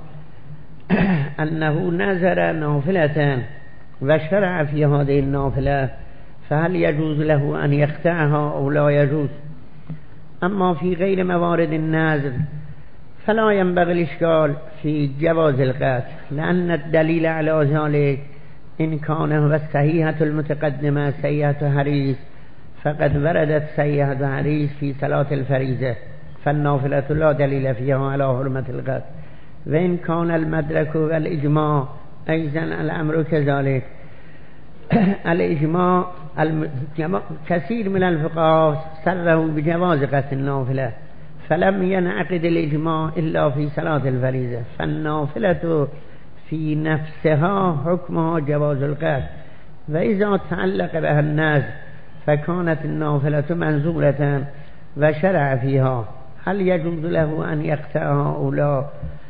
أنه نذر نافلة وشرع في هذه النافلة فهل يجوز له أن يقطعها أو لا يجوز؟ أما في غير موارد النذر فلا ينبغي الإشكال في جواز القطع، لأن الدليل على ذلك إن كان هو الصحيحة المتقدمة سيئة حريص فقد وردت سيئة حريص في صلاة الفريضة فالنافلة لا دليل فيها على حرمة القطع. وإن كان المدرك والإجماع أيضا الأمر كذلك. الإجماع كثير من الفقهاء صرحوا بجواز قطع النافلة فلم ينعقد الإجماع إلا في صلاة الفريضة، فالنافلة في نفسها حكمها جواز القطع. وإذا تعلق بها النذر فكانت النافلة منزولة وشرع فيها هل يجوز له أن يقطعها أو لا؟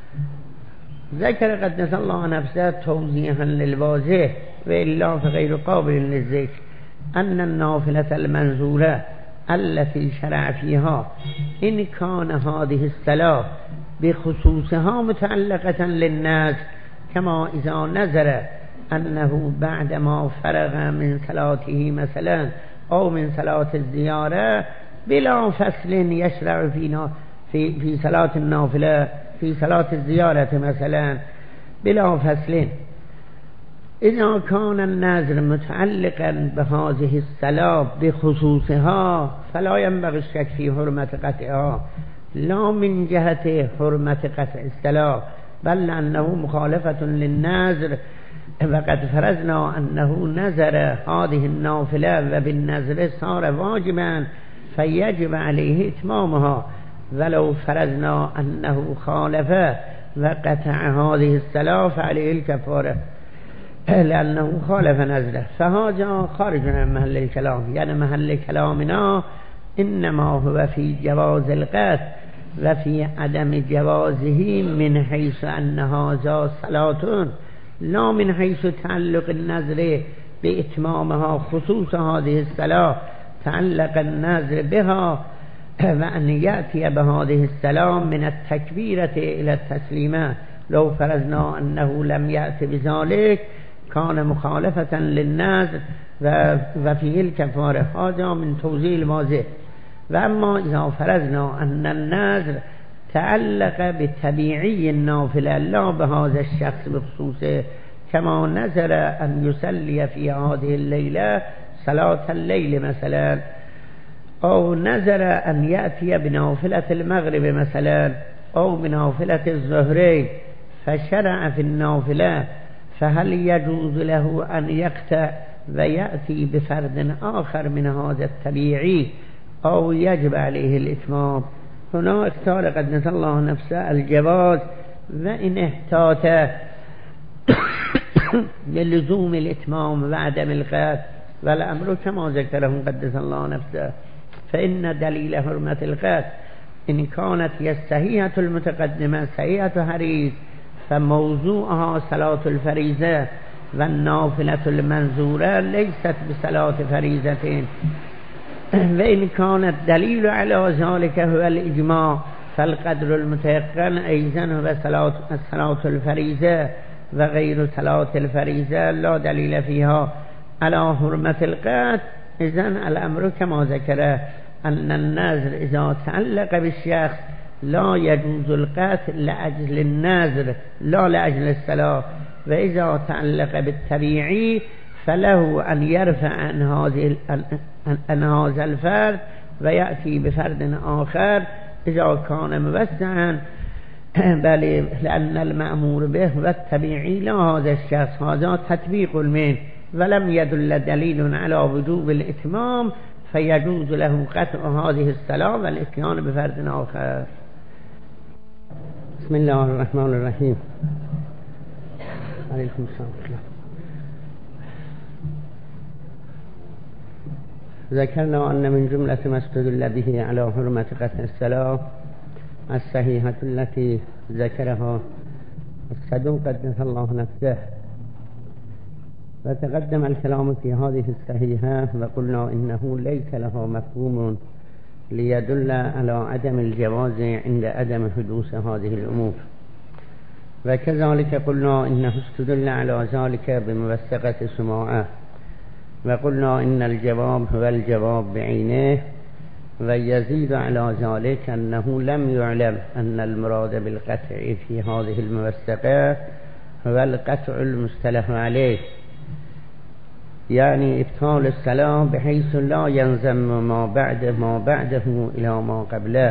ذكر قدس الله نفسه توضيحا للواضح وإلا فغير قابل للذكر أن النافلة المنزولة التي شرع فيها إن كان هذه الصلاة بخصوصها متعلقة للناس كما إذا نذر أنه بعدما فرغ من صلاته مثلا أو من صلاة الزيارة بلا فصل يشرع في صلاة النافلة في صلاة الزيارة مثلا بلا فصل. إذا كان النذر متعلقا بهذه الصلاة بخصوصها فلا ينبغي الشك في حرمة قطعها، لا من جهة حرمة قطع الصلاة بل لأنه مخالفة للنذر، وقد فرضنا أنه نذر هذه النافلة وبالنذر صار واجبا فيجب عليه إتمامها، ولو فرضنا أنه خالف وقطع هذه الصلاة فعليه الكفارة لأنه خالف نذره. فهذا خارج عن محل الكلام، يعني محل كلامنا إنما هو في جواز القطع وفي عدم جوازه من حيث أن هذا صلاة لا من حيث تعلق النذر بإتمامها، خصوص هذه الصلاة تعلق النذر بها وأن يأتي بهذه الصلاة من التكبيرة إلى التسليمة. لو فرضنا أنه لم يأتي بذلك كان مخالفة للنذر وفيه الكفارة. هذا من توضيح الواضح. وأما إذا فرضنا أن النذر تعلق بتبيعي النافلة لا بهذا الشخص بخصوصه كما نذر أن يصلي في هذه الليلة صلاة الليل مثلا، أو نذر أن يأتي بنافلة المغرب مثلا أو بنافلة الظهرين فشرع في النافلة فهل يجوز له أن يقطع ويأتي بفرد آخر من هذا التبيعي أو يجب عليه الإتمام؟ هنا اختار قدس الله نفسه الجواز، وإن احتاط بلزوم الإتمام وعدم القطع والأمر كما ذكره قدس الله نفسه، فإن دليل حرمة القطع إن كانت هي الصحيحة المتقدمة صحيحة حريص فموضوعها صلاة الفريضة والنافلة المنظورة ليست بصلاة فريضة. وإن كان الدليل على ذلك هو الإجماع فالقدر المتيقن أيضا هو صلاة الفريضة وغير صلاة الفريضة لا دليل فيها على حرمة القطع. إذن الأمر كما ذكره أن النذر إذا تعلق بالشخص لا يجوز القطع لأجل النذر لا لأجل الصلاة، وإذا تعلق بالتبيعي فله أن يرفع عن هذا الفرد ويأتي بفرد آخر إذا كان موسعا بل لأن المأمور به والطبيعي لا هذا الشخص هذا تطبيق منه ولم يدل دليل على وجوب الإتمام فيجوز له قطع هذه الصلاة والإتيان بفرد آخر. بسم الله الرحمن الرحيم. عليكم السلام. ذكرنا أن من جملة ما استدل به على حرمة قطع الصلاة الصحيحة التي ذكرها الصدوق قدس الله نفسه، وتقدم الكلام في هذه الصحيحة وقلنا إنه ليس لها مفهوم ليدل على عدم الجواز عند عدم حدوث هذه الأمور، وكذلك قلنا إنه استدل على ذلك بموثقة سماعة، وقلنا إن الجواب هو الجواب بعينه، ويزيد على ذلك أنه لم يعلم أن المراد بالقطع في هذه الموثقة هو القطع المصطلح عليه، يعني إبطال الصلاة بحيث لا ينزم ما بعده إلى ما قبله.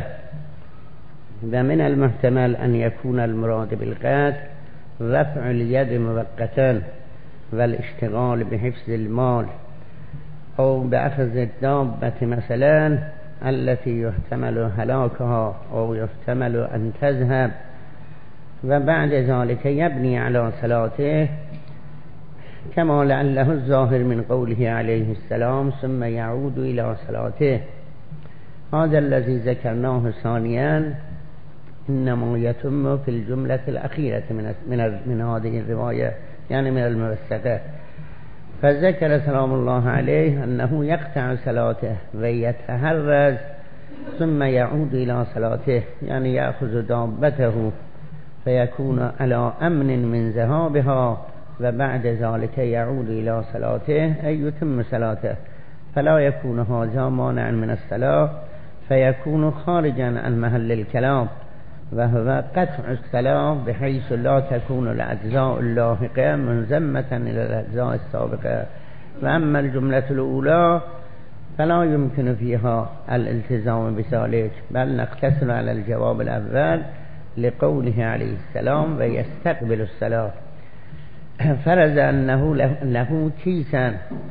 ومن المحتمل أن يكون المراد بالقطع رفع اليد مؤقتا والاشتغال بحفظ المال أو بأخذ الدابة مثلا التي يحتمل هلاكها أو يحتمل أن تذهب، وبعد ذلك يبني على صلاته كما لعله الظاهر من قوله عليه السلام ثم يعود إلى صلاته. هذا الذي ذكرناه ثانيا إنما يتم في الجملة الأخيرة من هذه الرواية، يعني من الموثقة. فذكر سلام الله عليه أنه يقطع صلاته ويتحرز ثم يعود إلى صلاته، يعني يأخذ دابته فيكون على أمن من ذهابها، وبعد ذلك يعود إلى صلاته أي يتم صلاته، فلا يكون هذا مانعا من الصلاة فيكون خارجا عن محل الكلام، وهو قطع الصلاة بحيث لا تكون الأجزاء اللاحقة منزمة إلى الأجزاء السابقة. وأما الجملة الأولى فلا يمكن فيها الالتزام بذلك، بل نقتصر على الجواب الأول لقوله عليه السلام ويستقبل الصلاة. فرض أنه له كيسا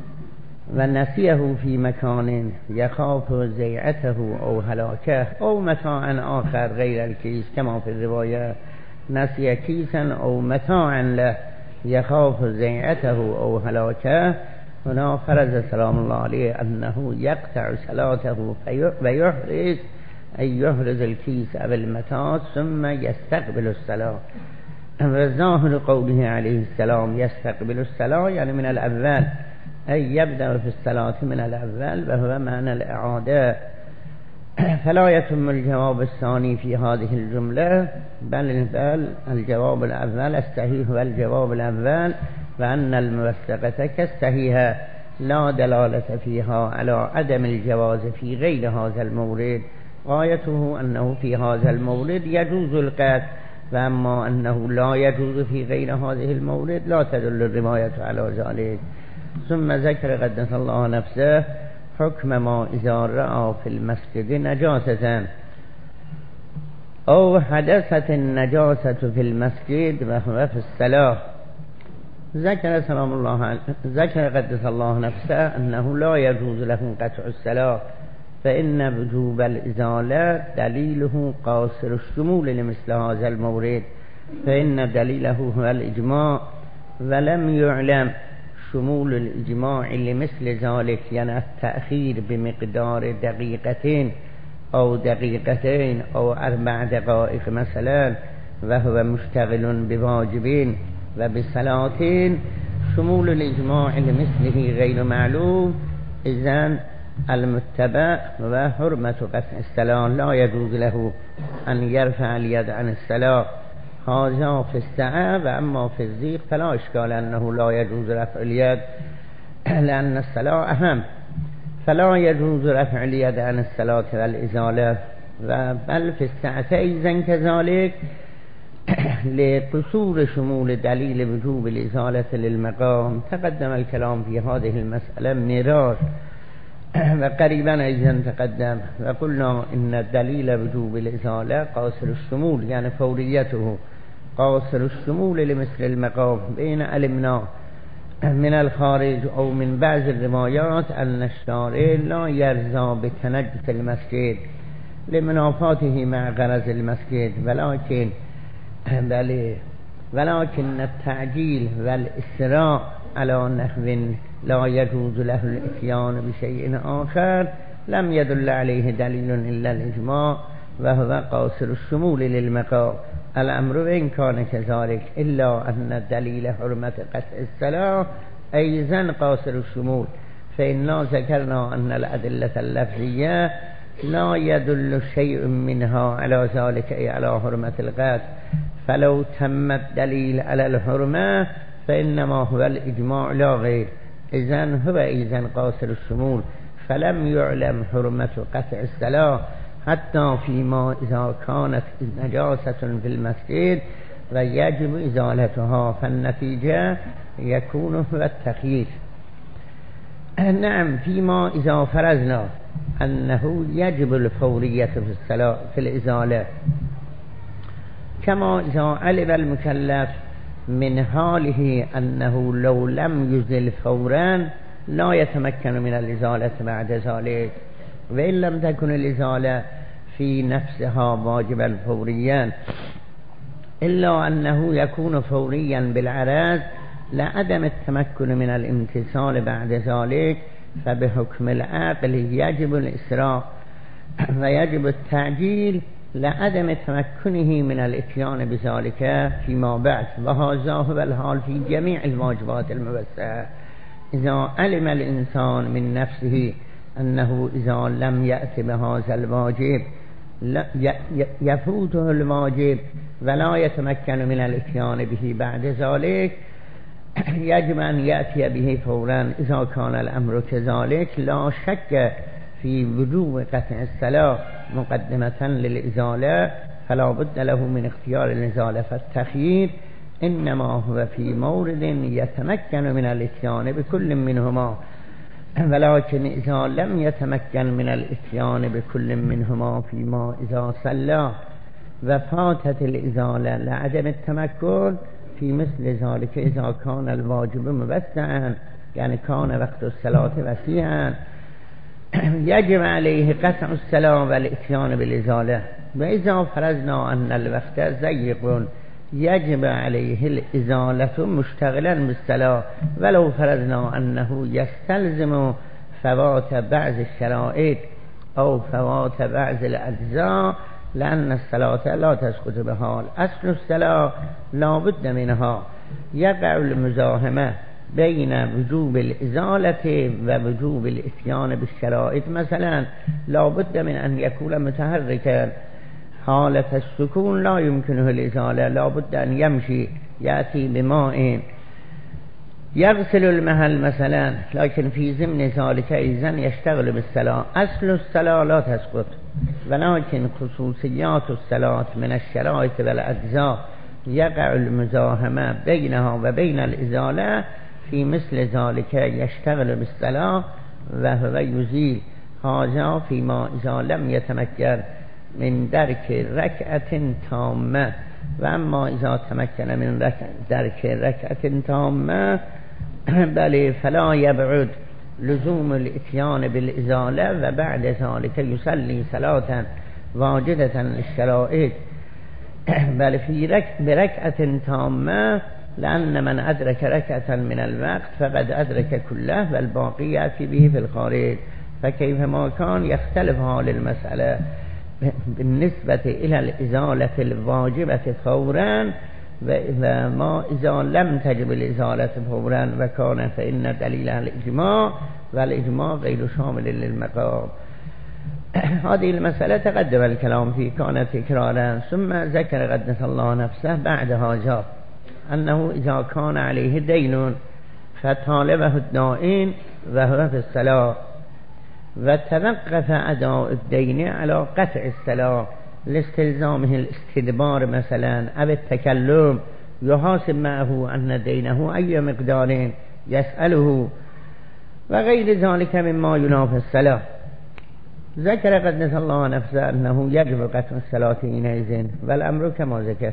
ونسيه في مكان يخاف ضيعته أو هلاكه أو متاعا آخر غير الكيس، كما في الرواية نسي كيسا أو متاعا له يخاف ضيعته أو هلاكه، هنا فرض سلام الله عليه أنه يقطع صلاته ويحرز أي يحرز الكيس أو المتاع ثم يستقبل الصلاة. وظاهر قوله عليه السلام يستقبل الصلاة يعني من الأول، أي يبدأ في الصلاة من الأول، وهو معنى الإعادة. فلا يتم الجواب الثاني في هذه الجملة، بل الجواب الأول الصحيح هو الجواب الأول، وأن الموثقة كالصحيحة لا دلالة فيها على عدم الجواز في غير هذا المورد، غايته أنه في هذا المورد يجوز القطع، وأما أنه لا يجوز في غير هذه المورد لا تدل الرواية على ذلك. ثم ذكر قدس الله نفسه حكم ما إذا رأى في المسجد نجاسة أو حدثت النجاسة في المسجد وهو في الصلاة. ذكر قدس الله نفسه أنه لا يجوز له قطع الصلاة، فإن وجوب الإزالة دليله قاصر الشمول لمثل هذا المورد، فإن دليله هو الإجماع، ولم يعلم شمول الإجماع لمثل ذلك، يعني التأخير بمقدار دقيقتين أو دقيقتين أو 4 دقائق مثلا، وهو مشتغل بواجبين وبصلاتين، شمول الإجماع لمثله غير معلوم، إذن المتبع وحرمة قطع الصلاة لا يجوز له أن يرفع اليد عن الصلاة، هذا في السعة. وأما في الضيق فلا إشكال أنه لا يجوز رفع اليد لأن الصلاة أهم، فلا يجوز رفع اليد عن الصلاة والإزالة، بل في السعة أيضا كذلك لقصور شمول دليل وجوب الإزالة للمقام. تقدم الكلام في هذه المسألة مرار، و قریبا ایضا تقدم و قلنا ان دلیل وجوب الازاله قاصر الشمول یعنی فوریته قاصر الشمول لمثل المقام بین علمنا من الخارج او من بعض الروايات ان الشارع لا يرضى بتنجس المسجد لمنافاته مع غرض المسجد ولكن التعجيل والإسراع على نحو لا يجوز له الاتيان بشيء آخر لم يدل عليه دليل إلا الإجماع وهو قاصر الشمول للمقام الأمر وإن كان كذلك إلا أن دليل حرمة قطع الصلاة أيضا قاصر الشمول فإنا ذكرنا أن الأدلة اللفظية لا يدل شيء منها على ذلك أي على حرمة القطع فلو تم الدليل على الحرمة فإنما هو الإجماع لا غير إذن هو إذن قاصر الشمول فلم يعلم حرمة قطع الصلاة حتى فيما إذا كانت نجاسة في المسجد ويجب إزالتها فالنتيجة يكون هو التخيير. نعم فيما إذا فرضنا أنه يجب الفورية في الصلاة في الإزالة كما إذا علم المكلف من حاله أنه لو لم يزل فورا لا يتمكن من الإزالة بعد ذلك وإن لم تكن الإزالة في نفسها واجبا فوريا إلا أنه يكون فوريا بالعرض لعدم التمكن من الامتثال بعد ذلك فبحكم العقل يجب الإسراع ويجب التعجيل لعدم تمكنه من الاتيان بذلك فيما بعد وهذا هو الحال في جميع الواجبات الموسعة. إذا علم الإنسان من نفسه أنه إذا لم يأت بهذا الواجب يفوته الواجب ولا يتمكن من الاتيان به بعد ذلك يجب أن يأتي به فورا. إذا كان الأمر كذلك لا شك في وجوب قطع الصلاة مقدمة للإزالة فلا بد له من اختيار الإزالة فالتخيير إنما هو في مورد يتمكن من الاتيان بكل منهما ولكن إذا لم يتمكن من الاتيان بكل منهما فيما إذا صلى وفاتت الإزالة لعدم التمكن في مثل ذلك إذا كان الواجب موسعا يعني كان وقت الصلاة وسيعا يجب عليه قطع الصلاة والاتيان بالإزالة. وإذا فرضنا أن الوقت ضيق يجب عليه الإزالة مشتغلا بالصلاة ولو فرضنا أنه يستلزم فوات بعض الشرائط أو فوات بعض الأجزاء لأن الصلاة لا تسقط بحال. أصل الصلاة لا بد منها. يقع المزاحمة بين وجوب الإزالة ووجوب الاتيان بالشرائط مثلا لا بد من أن يكون متحركا حالة السكون لا يمكنه الإزالة لا بد أن يمشي يأتي بماء يغسل المحل مثلا لكن في ضمن ذلك أيضا يشتغل بالصلاة. أصل الصلاة لا تسقط ولكن خصوصيات الصلاة من الشرائط والأجزاء يقع المزاحمة بينها وبين الإزالة في مثل ذلك يشتغل بالصلاة وهو يزيل هذا فيما إذا لم يتمكن من درك ركعة تامة. وأما إذا تمكن من درك ركعة تامة بل فلا يبعد لزوم الاتيان بالإزالة وبعد ذلك يصلي صلاة واجدة للشرائط بل في بركعة تامة لأن من أدرك ركعة من الوقت فقد أدرك كله والباقي يأتي به في الخارج. فكيفما كان يختلف حال المسألة بالنسبة إلى الإزالة الواجبة فورا وما إذا لم تجب الإزالة فورا وكان فإن دليلها الإجماع والإجماع غير شامل للمقام. هذه المسألة تقدم الكلام فيه كانت تكرارا ثم ذكر قدس الله نفسه بعد هذا أنه إذا كان عليه دين فطالبه الدائن وهو في الصلاة وتوقف أداء الدين على قطع الصلاة لاستلزامه الاستدبار مثلا أو التكلم يحاسب معه أن دينه أي مقدار يسأله و غیر ذلك مما ينافي الصلاة. ذكر قدس الله نفسه أنه يجب قطع الصلاة حينئذ والأمر كما ذكر،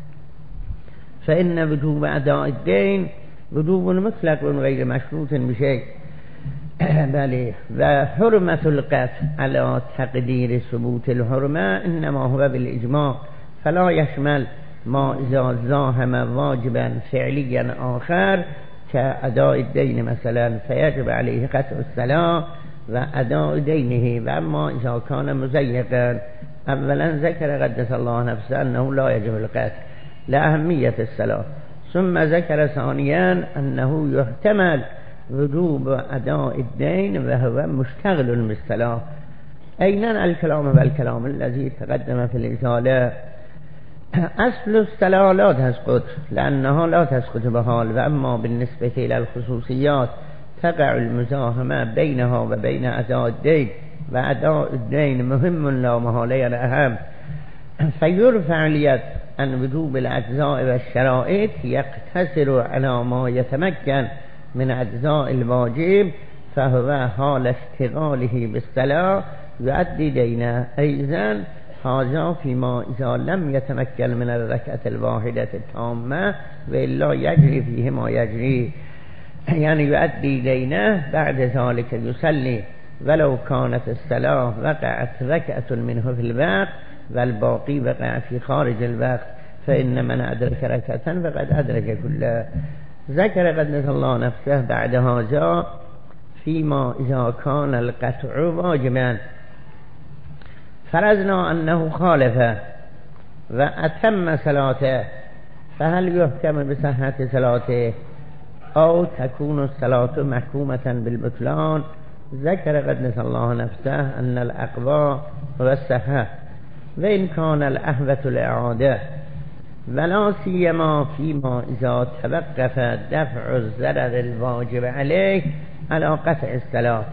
فإن وجوب أداء الدين وجوب مطلق غير مشروط بشيء. بله. و حرمة القطع على تقدير ثبوت الحرمة إنما هو بالإجماع، فلا يشمل ما إذا زاحم واجبا فعليا آخر كأداء الدين مثلا فيجب عليه قطع الصلاة و اداء دینه. و اما اذا كان مزيقا اولا ذكر قدس الله نفسه انه لا يجب القطع لأهمية الصلاة، ثم ذكر ثانيا انه يحتمل وجوب اداء الدين وهو مشتغل بالصلاة. أين الكلام والكلام الذي تقدم في الإزالة؟ أصل الصلاة لا تسقط لأنها لا تسقط بحال، وأما بالنسبة إلى الخصوصيات تقع المزاحمة بينها وبين أداء الدين، وأداء الدين مهم لا محالة أهم، فيرفع اليد عن وجوب الأجزاء والشرائط يقتصر على ما يتمكن من أجزاء الواجب، فهو حال اشتغاله بالصلاة يؤدي دينه. أيضا هذا فيما إذا لم يتمكن من الركعة الواحدة التامة وإلا يجري فيه ما يجري، يعني يؤدي دينه بعد ذلك يصلي ولو كانت الصلاة وقعت ركعة منه في الوقت والباقي وقع في خارج الوقت، فإن من أدرك ركعة فقد أدرك كله. ذكر قدس الله نفسه بعد هذا فيما إذا كان القطع واجبا فرضنا أنه خالف وأتم صلاته، فهل يحكم بصحة صلاته أو تكون الصلاة محكومة بالبطلان؟ ذكر قدس الله نفسه أن الأقوى هو الصحة، وإن كان الأهوة الإعادة، ولا سيما فيما إذا توقف دفع الضرر الواجب عليه على قطع الصلاة.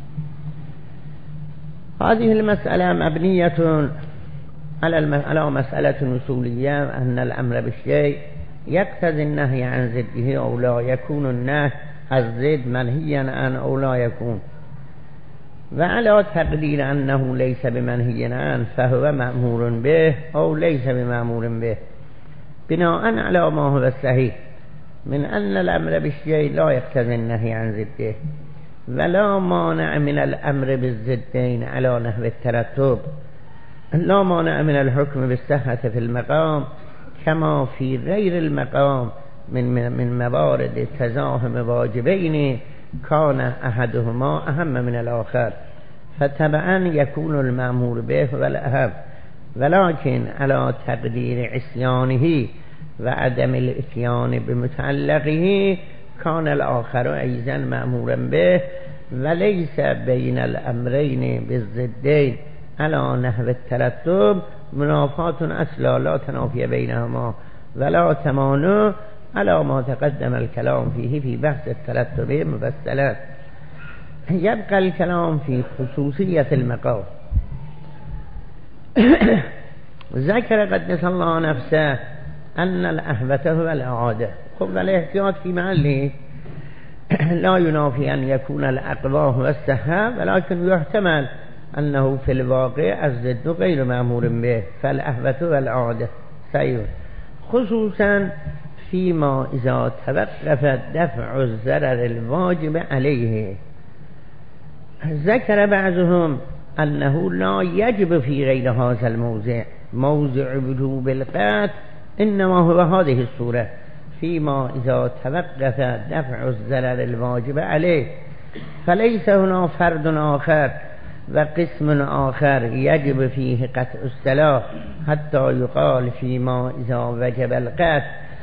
هذه المسألة مبنية على مسألة أصولية أن الأمر بالشيء يقتضي النهي عن ضده أو لا يكون النهي الضد منهيا عنه أو لا يكون، وعلى تقدير أنه ليس بمنهي عنه فهو مأمور به أو ليس بمأمور به، بناء على ما هو الصحيح من أن الأمر بالشيء لا يقتضي النهي عن ضده، ولا مانع من الأمر بالضدين على نحو الترتب، لا مانع من الحكم بالصحة في المقام كما في غير المقام من موارد تزاحم واجبين كان أحدهما أهم من الآخر، فتبعا يكون المأمور به والأهم، ولكن على تقدير عصيانه وعدم الاتيان بمتعلقه كان الآخر أيضا مأمورا به، وليس بين الأمرين بالضدين على نحو الترتب منافات أصلا لا تنافي بينهما ولا تمانع على ما تقدم الكلام فيه في بحث الترتب مفصلا. يبقى الكلام في خصوصية المقام. ذكر قدس الله نفسه أن الأهوة هو الإعادة. خب والاحتياط في محله لا ينافي أن يكون الأقوى هو الصحة، ولكن يحتمل أنه في الواقع الضد غير مأمور به، فالأهوة هو الإعادة سير، خصوصا فيما إذا توقف دفع الضرر الواجب عليه. ذكر بعضهم أنه لا يجب في غير هذا الموضع موضع وجوب القطع، إنما هو هذه الصورة فيما إذا توقف دفع الضرر الواجب عليه، فليس هنا فرد آخر وقسم آخر يجب فيه قطع الصلاة حتى يقال فيما إذا وجب القطع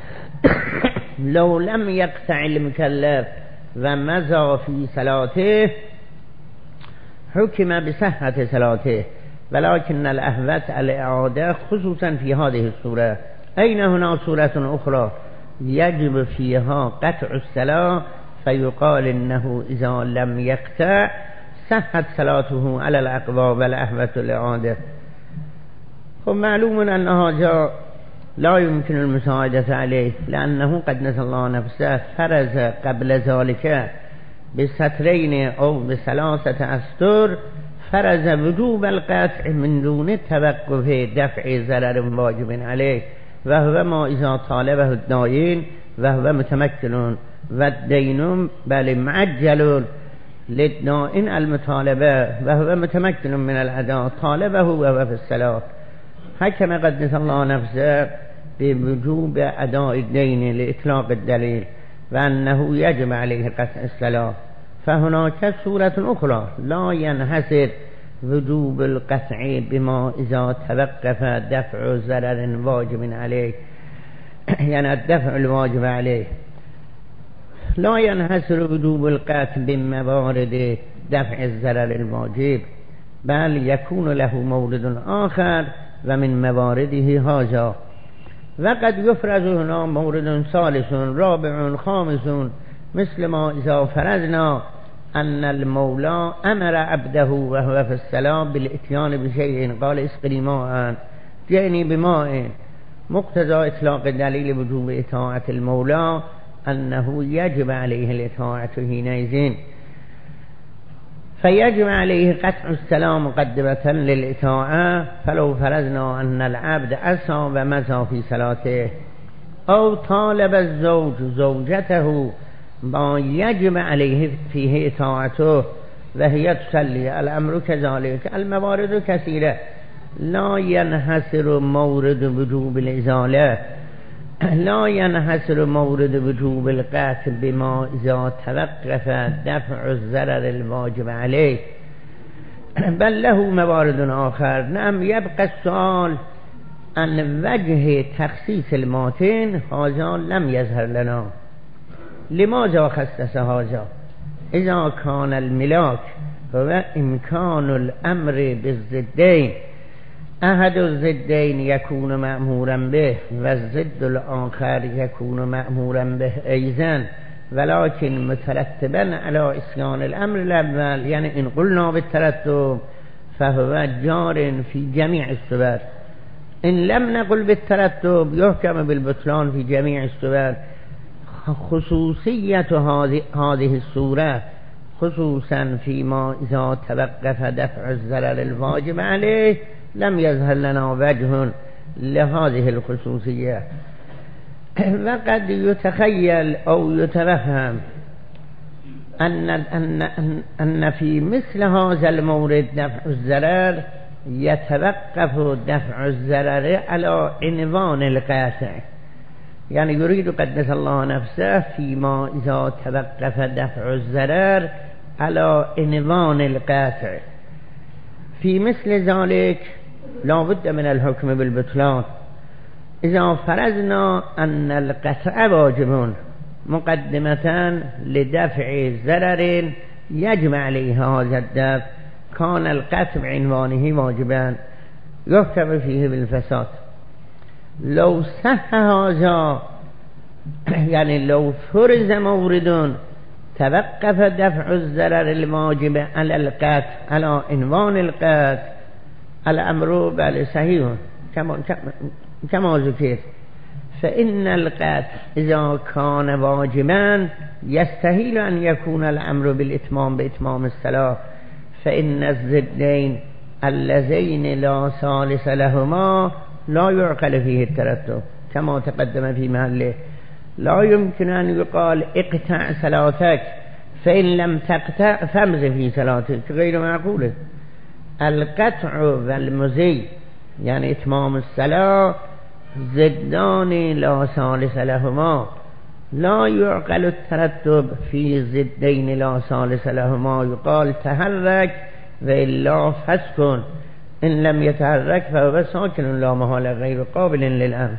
لو لم يقطع المكلف ومضى في صلاته حكم بصحة صلاته، ولكن الأهوة الإعادة خصوصا في هذه الصورة. أين هنا صورة أخرى يجب فيها قطع الصلاة فيقال إنه إذا لم يقطع صحت صلاته على الأقوى والأهوة الإعادة. معلوم أن هذا لا يمكن المساعدة عليه، لأنه قد نزل الله نفسه فرز قبل ذلك بسطرين أو بثلاثة أسطر فرز وجوب القطع من دون توقف دفع ضرر واجب عليه وهو ما إذا طالبه الداين وهو متمكن والدين بل معجل للدائن المطالبة وهو متمكن من الأداء طالبه وهو في الصلاة. حكم قدس الله نفسه بوجوب أداء الدين لإطلاق الدليل وأنه يجب عليه قطع الصلاة. فهناك صورة أخرى لا ينحصر وجوب القطع بما إذا توقف دفع ضرر واجب عليه، يعني الدفع الواجب عليه لا ينحصر وجوب القطع بموارد دفع الضرر الواجب، بل يكون له مورد آخر ومن موارده هذا. وقد يفرز هنا مورد ثالث رابع خامس، مثل ما إذا فرضنا أن المولى أمر عبده وهو في الصلاة بالإتيان بشيء قال اسقني ماء جئني بماء، مقتضى إطلاق دليل وجوب إطاعة المولى أنه يجب عليه الإطاعة حينئذ، فيجب عليه قطع الصلاة مقدمة للإطاعة. فلو فرضنا أن العبد عصى ومضى في صلاته أو طالب الزوج زوجته ما يجب عليه فيه إطاعته وهي تصلي، الأمر كذلك. الموارد كثيرة لا ينحصر مورد وجوب الإزالة، لا ينحصر مورد وجوب القطع بما إذا توقف دفع الضرر الواجب عليه، بل له موارد آخر. نعم، يبقى السؤال عن وجه تخصيص الماتن، هذا لم يظهر لنا. لماذا خصص هذا؟ إذا كان الملاك هو إمكان الأمر بالضدين، أحد الضدين يكون مأمورا به والضد الآخر يكون مأمورا به أيضا، ولكن مترتبا على إسكان الأمر الأول، يعني إن قلنا بالترتب فهو جار في جميع الصور. إن لم نقل بالترتب يحكم بالبطلان في جميع الصور. خصوصية هذه الصورة خصوصا فيما إذا توقف دفع الضرر الواجب عليه لم يظهر لنا وجه لهذه الخصوصية. وقد يتخيل أو يتفهم أن في مثل هذا المورد دفع الضرر يتوقف دفع الضرر على عنوان القاطع، يعني يريد قدس الله نفسه فيما إذا توقف دفع الضرر على عنوان القاطع. في مثل ذلك لا بد من الحكم بالبطلان. إذا فرضنا أن القطع واجب مقدمة لدفع ضرر يجب عليه هذا الدفع، كان القطع عنوانه واجبا يحكم فيه بالفساد. لو صح هذا، يعني لو فرض مورد توقف دفع الضرر الواجب على القطع على عنوان القطع، الأمر بل صحيح كما ذكر. فإن القطع إذا كان واجبا يستحيل أن يكون الأمر بالإتمام بإتمام الصلاة، فإن الضدين اللذين لا ثالث لهما لا يعقل فيه الترتب كما تقدم في محله. لا يمكن أن يقال اقطع صلاتك فإن لم تقطع فامض في صلاتك، غير معقول. القطع والمضي يعني إتمام الصلاة ضدان لا ثالث لهما، لا يعقل الترتب في ضدين لا ثالث لهما. يقال تحرك وإلا فسكن، إن لم يتحرك فهو ساكن لا محالة غير قابل للأمر.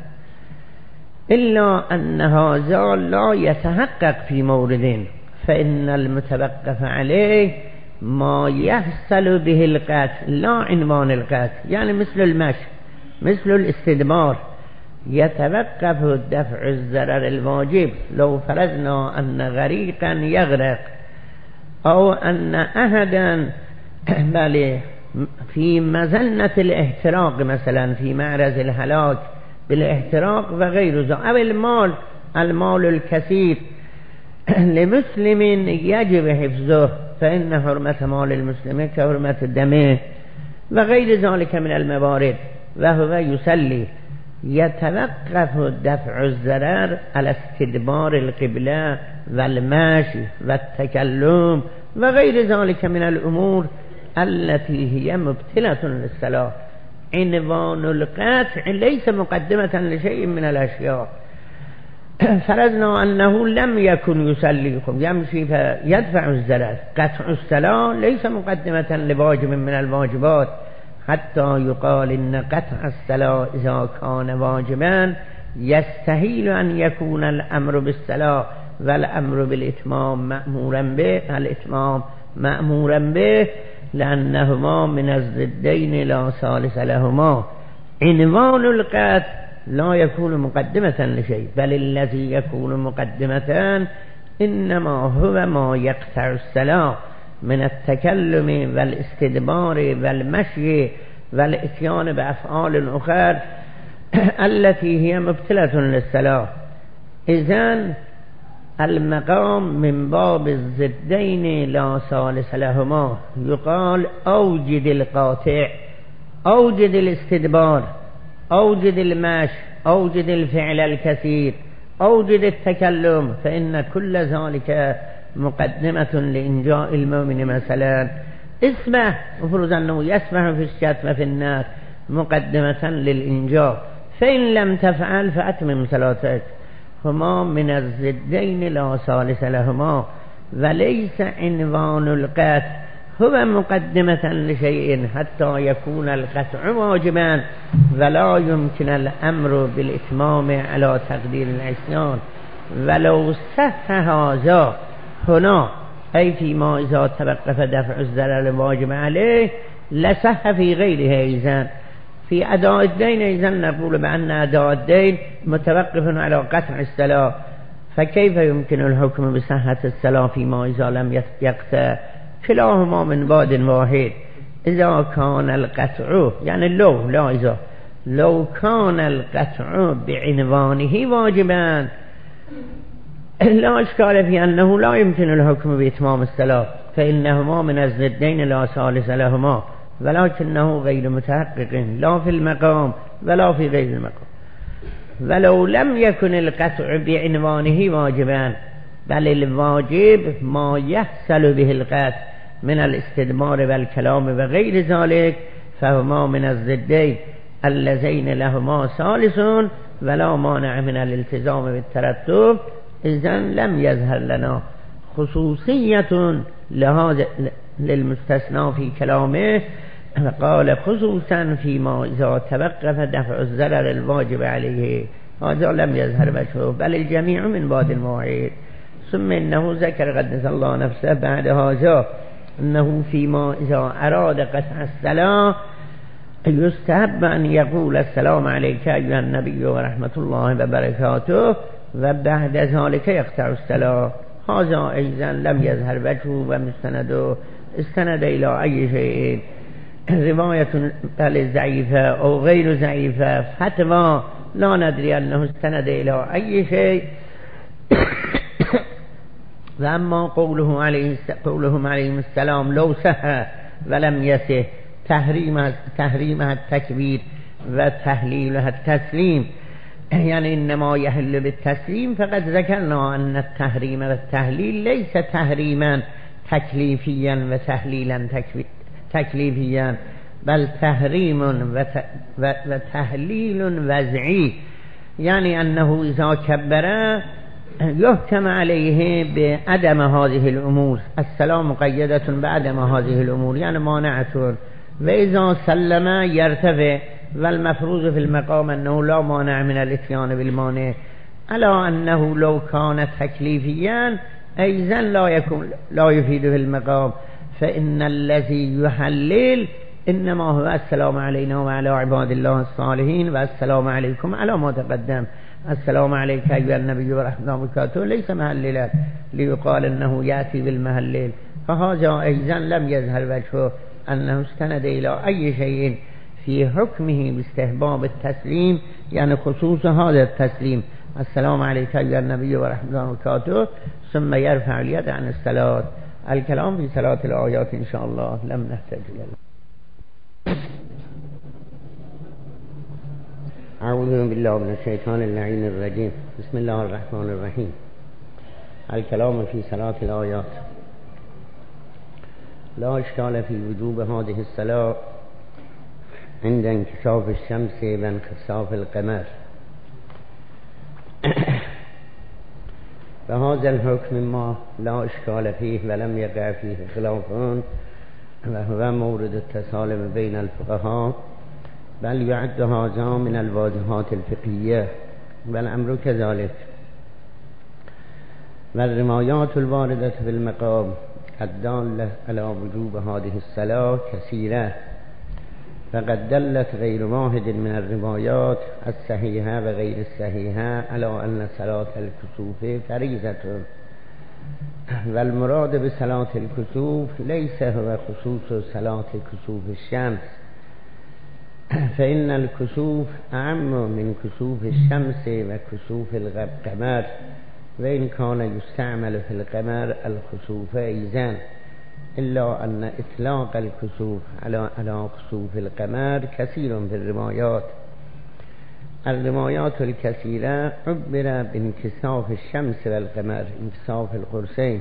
إلا أن هذا لا يتحقق في مورد، فإن المتوقف عليه ما يحصل به القطع لا عنوان القطع، يعني مثل المشي مثل الاستدبار يتوقف دفع الضرر الواجب. لو فرضنا أن غريقا يغرق أو أن أحدا بل في مظنة الاحتراق مثلا في معرض الهلاك بالاحتراق وغير ذلك، أو المال الكثير لمسلم يجب حفظه فإن حرمة مال المسلم كحرمة دمه وغير ذلك من الموارد وهو يصلي يتوقف دفع الضرر على استدبار القبلة والمشي والتكلم وغير ذلك من الأمور التي هي مبتلة للصلاة. عنوان القطع ليس مقدمة لشيء من الأشياء. فرضنا أنه لم يكن يصلي يمشي فيدفع الضرر. قطع الصلاة ليس مقدمة لواجب من الواجبات حتى يقال إن قطع الصلاة إذا كان واجبا يستحيل أن يكون الأمر بالصلاة والأمر بالإتمام مأمورا به لأنهما من الضدين لا ثالث لهما. عنوان القطع لا يكون مقدمة لشيء بل الذي يكون مقدمة إنما هو ما يقطع الصلاة من التكلم والاستدبار والمشي والإتيان بأفعال أخرى التي هي مبتلة للصلاة. إذن المقام من باب الضدين لا ثالث لهما. يقال أوجد القاطع، أوجد الاستدبار، أوجد المشي، أوجد الفعل الكثير، أوجد التكلم، فإن كل ذلك مقدمة لإنجاء المؤمن. مثلا اسمه مفروض أنه يسمح في الشتم في الناس مقدمة للإنجاء، فإن لم تفعل فأتمم صلاتك. هما من الضدين لا ثالث لهما. وليس عنوان القطع هو مقدمة لشيء حتى يكون القطع واجبا ولا يمكن الأمر بالإتمام على تقدير العصيان. ولو صح هذا هنا أي فيما إذا توقف دفع الضرر الواجب عليه لصح في غيره. إذن في أداء الدين إذن نقول بأن أداء الدين متوقف على قطع الصلاة، فكيف يمكن الحكم بصحة الصلاة فيما إذا لم يقطع؟ كلاهما من بعد واحد. إذا كان القطع يعني لو كان القطع بعنوانه واجبا لا إشكال في أنه لا يمكن الحكم بإتمام الصلاة فإنهما من الضدين لا ثالث لهما، ولكنه غير متحقق لا في المقام ولا في غير المقام. ولو لم يكن القطع بعنوانه واجبا بل الواجب ما يحصل به القطع من الاستدبار والكلام وغير ذلك فهما من الضدين اللذين لهما ثالث ولا مانع من الالتزام بالترتب. إذن لم يظهر لنا خصوصية لهذا للمستثنى في كلامه. قال خصوصا فيما إذا توقف دفع الضرر الواجب عليه، هذا لم يظهر وجهه بل الجميع من بعد واحد. ثم إنه ذكر قدس الله نفسه بعد هذا أنه فيما إذا أراد قطع الصلاة يستحب أن يقول السلام عليك أيها النبي ورحمة الله وبركاته وبعد ذلك يقطع الصلاة. هذا أيضا لم يظهر وجهه ومستنده استند إلى أي شيء، رواية ضعيفة أو غير ضعيفة، فتوى لا ندري أنه استند إلى أي شيء. وأما قولهم عليهم السلام لو صح ولم يصح تحريمها التكبير وتحليلها التسليم، يعني إنما يحل بالتسليم. فقد ذكرنا أن التحريم والتحليل ليس تحريما تكليفيا وتحليلا تكليفيا بل تحريم وتحليل وزعي، يعني أنه إذا كبر يحكم عليه بعدم هذه الأمور. السلام مقيدة بعدم هذه الأمور يعني مانعة. وإذا سلم يرتفع، والمفروض في المقام أنه لا مانع من الاتيان بالمانع، على أنه لو كان تكليفيا أيضا لا يفيد في المقام، فإن الذي يحلل إنما هو السلام علينا وعلى عباد الله الصالحين والسلام عليكم على ما تقدم. السلام عليك أيها النبي ورحمة الله وبركاته ليس مهللا ليقال أنه يأتي بالمهلل. فهذا أيضا لم يظهر وجهه أنه استند إلى أي شيء في حكمه باستحباب التسليم، يعني خصوص هذا التسليم السلام علیک ایها النبی و رحمة الله وبرکاته ثم يرفع اليد عن الصلاة. الكلام في صلاة الآيات إن شاء الله لم نحتاج إلى. أعوذ بالله من الشيطان اللعين الرجيم. بسم الله الرحمن الرحيم. الكلام في صلاة الآيات. لا إشكال في وجوب هذه الصلاة عند انكشاف الشمس وانخساف القمر. فهذا الحكم ما لا إشكال فيه ولم يقع فيه خلاف وهو مورد التسالم بين الفقهاء، بل يعد هذا من الواجبات الفقهية والأمر كذلك. والروايات الواردة في المقام الدالة على وجوب هذه الصلاة كثيرة، فقد دلت غير واحد من الروايات الصحيحة وغير الصحيحة على أن صلاة الكسوف فريضة. والمراد بصلاة الكسوف ليس هو خصوص صلاة كسوف الشمس، فإن الكسوف أعم من كسوف الشمس وكسوف القمر، وإن كان يستعمل في القمر الكسوف أيضا، إلا أن إطلاق الكسوف على كسوف القمر كثير في الروايات. الروايات الكثيرة عبر بانكساف الشمس والقمر، انكساف القرصين.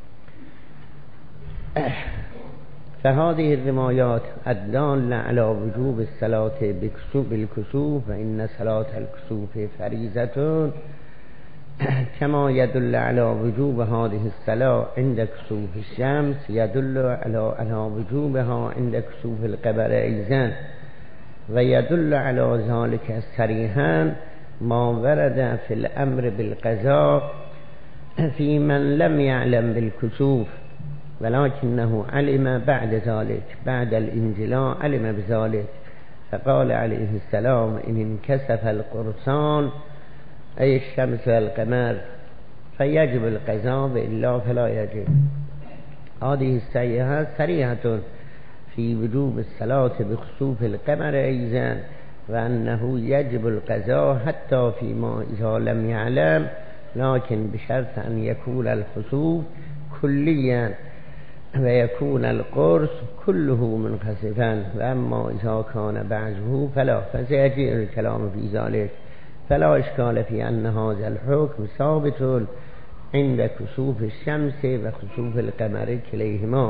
فهذه الروايات الدالة على وجوب الصلاة بالكسوف فإن صلاة الكسوف فريضة، كما يدل على وجوب هذه الصلاة عند كسوف الشمس يدل على وجوبها عند كسوف القمر أيضا. ويدل على ذلك صريحا ما ورد في الأمر بالقضاء في من لم يعلم بالكسوف ولكنه علم بعد ذلك، بعد الانجلاء علم بذلك، فقال عليه السلام: إن انكسف القرصان أي الشمس والقمر فيجب القضاء وإلا فلا يجب. هذه الصحيحة صريحة في وجوب الصلاة بخسوف القمر أيضا، وأنه يجب القضاء حتى فيما إذا لم يعلم، لكن بشرط أن يكون الخسوف كليا ويكون القرص كله منخسفا، وأما إذا كان بعضه فلا، فسيجيء الكلام في ذلك. فلا إشكال في أن هذا الحكم ثابت عند كسوف الشمس وكسوف القمر كليهما،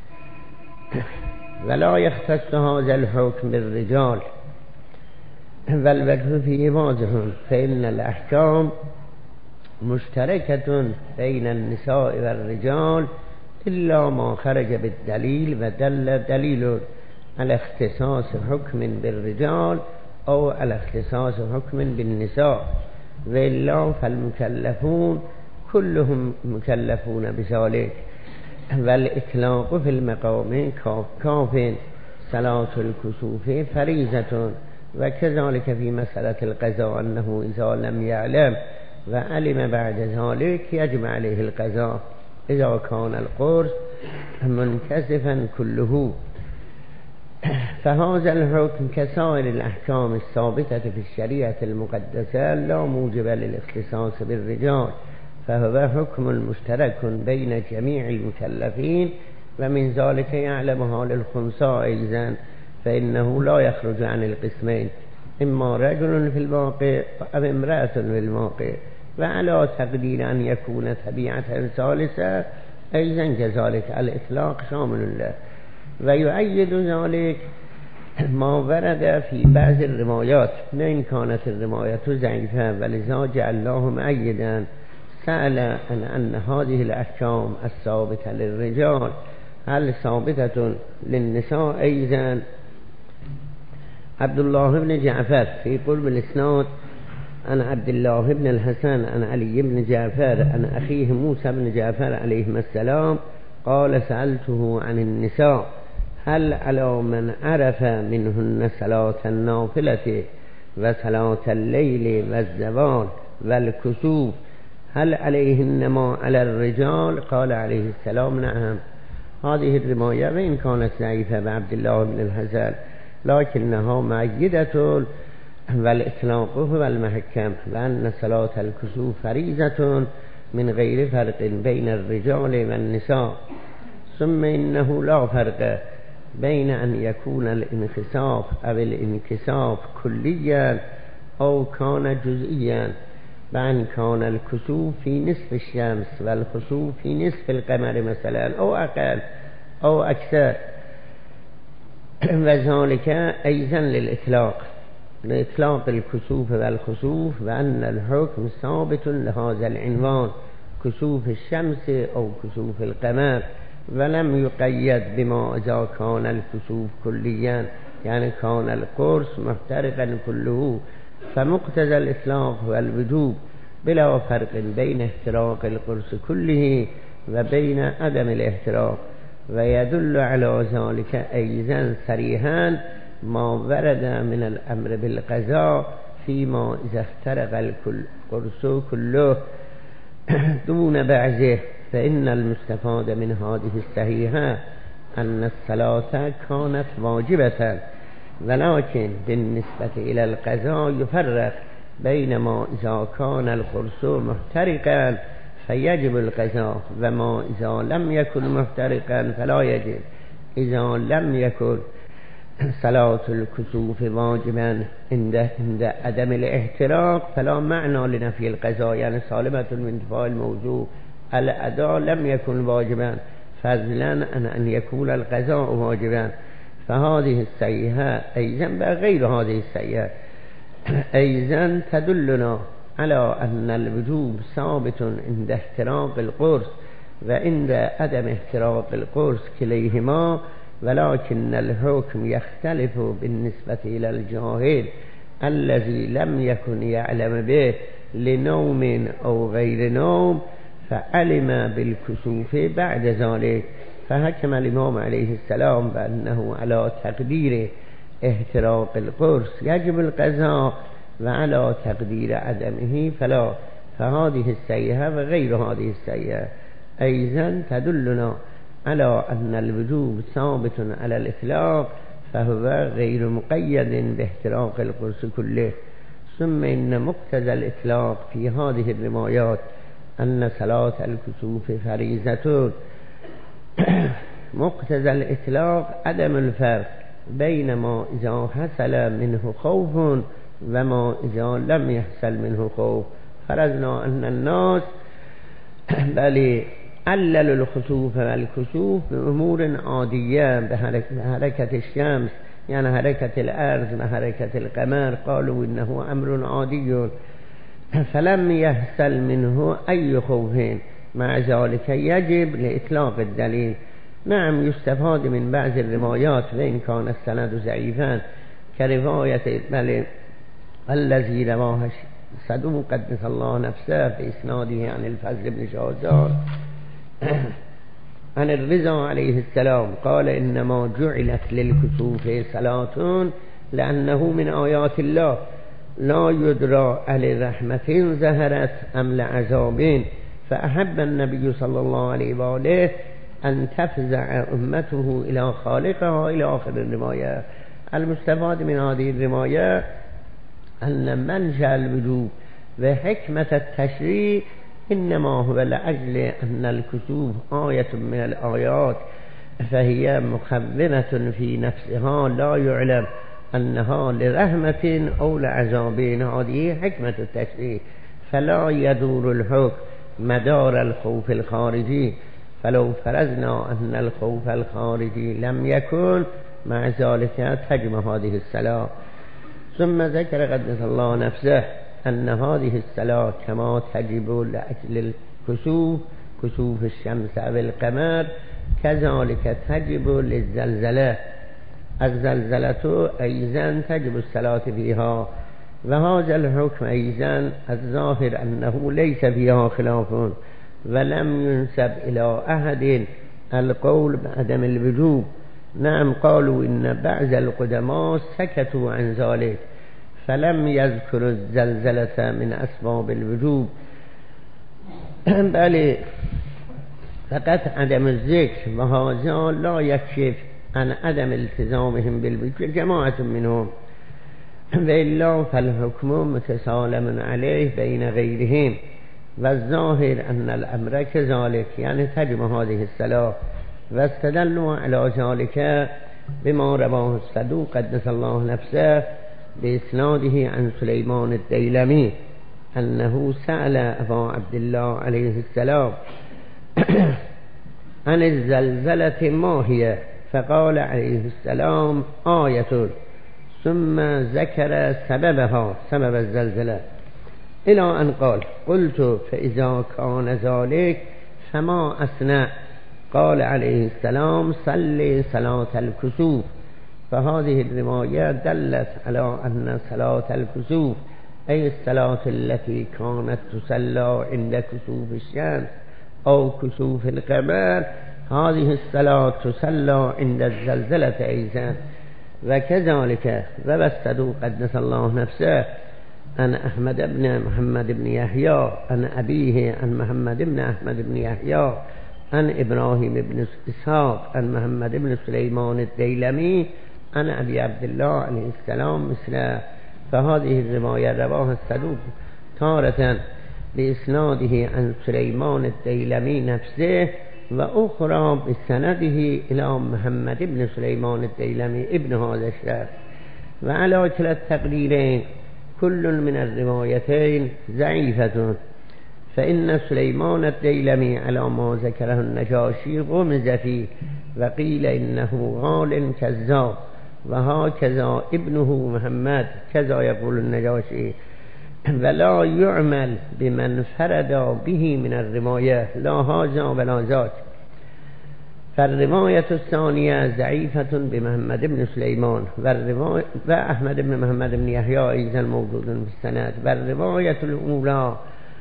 ولا يختص هذا الحكم بالرجال، والوجه فيه واضح، فإن الأحكام مشتركة بين النساء والرجال إلا ما خرج بالدليل ودل دليل على اختصاص حكم بالرجال أو على اختصاص حكم بالنساء، وإلا فالمكلفون كلهم مكلفون بذلك. والإطلاق في المقام كاف صلاة الكسوف فريضة. وكذلك في مسألة القضاء أنه إذا لم يعلم وعلم بعد ذلك يجب عليه القضاء إذا كان القرص منكسفا كله. فهذا الحكم كسائر الأحكام الثابتة في الشريعة المقدسة لا موجب للاختصاص بالرجال، فهو حكم مشترك بين جميع المكلفين، ومن ذلك يعلمها للخنثى أيضا، فإنه لا يخرج عن القسمين، إما رجل في الواقع أو امرأة في الواقع، وعلى تقدير أن يكون طبيعة ثالثة أيضا كذلك الإطلاق شامل له. ويؤيد ذلك ما ورد في بعض الروايات، وإن كانت الرواية ضعيفة، ولذا جعلناه مؤيدا. سأل أن هذه الأحكام الثابتة للرجال هل ثابتة للنساء أيضا؟ عبد الله بن جعفر في قرب الإسناد عن عبد الله بن الحسن عن علي بن جعفر عن أخيه موسى بن جعفر عليهما السلام قال: سألته عن النساء هل على من عرف منهن صلاة النافلة وصلاة الليل والزوال والكسوف هل عليهن ما على الرجال؟ قال عليه السلام: نعم. هذه الرواية وإن كانت ضعيفة بعبد الله بن الحسن لكنها مؤيدة والإطلاق هو المحكم وأن صلاة الكسوف فريضة من غير فرق بين الرجال والنساء. ثم إنه لا فرق بين أن يكون الانخساف أو الانكساف كليا أو كان جزئيا، بأن كان الكسوف في نصف الشمس والخسوف في نصف القمر مثلا أو أقل أو أكثر، وذلك أيضا لإطلاق الكسوف والخسوف، وأن الحكم ثابت لهذا العنوان كسوف الشمس أو كسوف القمر، ولم يقيد بما إذا كان الكسوف كليا، يعني كان القرص محترقا كله، فمقتضى الإطلاق هو الوجوب بلا فرق بين احتراق القرص كله وبين عدم الاحتراق. ويدل على ذلك أيضا صريحا ما ورد من الأمر بالقضاء فيما إذا احترق القرص كله دون بعضه، فإن المستفاد من هذه الصحيحة أن الصلاة كانت واجبة، ولكن بالنسبة إلى القضاء يفرق بين ما إذا كان القرص محترقا فيجب القضاء وما إذا لم يكن محترقا فلا يجب. إذا لم يكن صلاة الكسوف واجبا عند عدم الاحتراق فلا معنى لنفي القضاء، يعني سالمة من انتفاء الموضوع. الأداء لم يكن واجبا فضلا عن أن يكون القضاء واجبا. فهذه الصحيحة أيضا بغير هذه الصحيحة أيضا تدلنا على أن الوجوب ثابت عند احتراق القرص وعند عدم احتراق القرص كليهما، ولكن الحكم يختلف بالنسبة إلى الجاهل الذي لم يكن يعلم به لنوم أو غير نوم فعلم بالكسوف بعد ذلك، فحكم الإمام عليه السلام بأنه على تقدير احتراق القرص يجب القضاء وعلى تقدير عدمه فلا. فهذه الصحيحة وغير هذه الصحيحة أيضا تدلنا على أن الوجوب ثابت على الإطلاق فهو غير مقيد باحتراق القرص كله. ثم إن مقتضى الإطلاق في هذه الروايات أن صلاة الكسوف فريضة. مقتضى الإطلاق عدم الفرق بين ما إذا حصل منه خوف وما إذا لم يحصل منه خوف. فرضنا أن الناس بل عللوا الخسوف والكسوف بأمور عادية بحركة الشمس، يعني حركة الأرض وحركة القمر، قالوا إنه أمر عادي فلم يحصل منه أي خوف، مع ذلك يجب لإطلاق الدليل. نعم يستفاد من بعض الروايات وإن كان السند ضعيفا كرواية بل الذي رواه صدوق قدس الله نفسه في إسناده عن الفضل بن شهزاد عن الرضا عليه السلام قال إنما جعلت للكسوف صلاة لأنه من آيات الله لا يدرى أهل رحمة ظهرت أم لعذاب، فأحب النبي صلى الله عليه وآله أن تفزع أمته إلى خالقها إلى آخر الرواية. المستفاد من هذه الرواية أن منشأ الوجوب وحكمة التشريع إنما هو لأجل أن الكسوف آية من الآيات فهي مخبرة في نفسها لا يعلم أنها لرحمة أو لعذاب، هذه حكمة التشريع. فلا يدور الحكم مدار الخوف الخارجي، فلو فرضنا أن الخوف الخارجي لم يكن مع ذلك تجب هذه الصلاة. ثم ذكر قدس الله نفسه أن هذه الصلاة كما تجب لأجل الكسوف كسوف الشمس أو القمر كذلك تجب للزلزلة. الزلزلة أيضا تجب الصلاة فيها، وهذا الحكم أيضا الظاهر أنه ليس فيها خلاف، ولم ينسب إلى أحد القول بعدم الوجوب. نعم قالوا إن بعض القدماء سكتوا عن ذلك فلم يذكروا الزلزلة من أسباب الوجوب، بل فقط عدم الذكر، وهذا لا يكشف عن عدم التزامهم بالوجوب جماعة منهم. وإلا فالحكم متسالم عليه بين غيرهم والظاهر أن الأمر كذلك يعني تجمع هذه الصلاة واستدلوا على ذلك بما رواه الصدوق قدس الله نفسه بإسناده عن سليمان الديلمي أنه سأل أبا عبد الله عليه السلام عن الزلزلة ما هي فقال عليه السلام آية ثم ذكر سببها سبب الزلزلة إلى أن قال قلت فإذا كان ذلك فما أصنع قال عليه السلام صل صلاة الكسوف فهذه الرواية دلت على أن صلاة الكسوف أي الصلاة التي كانت تصلى عند كسوف الشمس أو كسوف القمر هذه الصلاة تصلى عند الزلزلة أيضا وكذلك روى الصدوق قدس الله نفسه عن أحمد بن محمد بن يحيى عن أبيه عن محمد بن أحمد بن يحيى عن إبراهيم بن إسحاق عن محمد بن سليمان الديلمي عن أبي عبد الله عليه السلام مثله فهذه الرواية رواها الصدوق تارة بإسناده عن سليمان الديلمي نفسه وأخرى بسنده إلى محمد بن سليمان الديلمي ابن هذا الشخص وعلى كلا التقريرين كل من الروايتين ضعيفة فإن سليمان الديلمي على ما ذكره النجاشي غمز فيه وقيل إنه غال كذاب وهكذا ابنه محمد كذا يقول النجاشي ولا يعمل بمن فرد به من الرواية لا هذا ولا ذاك فالرواية الثانية ضعيفة بمحمد بن سليمان وأحمد بن محمد بن يحيى أيضا موجود في السند والرواية الأولى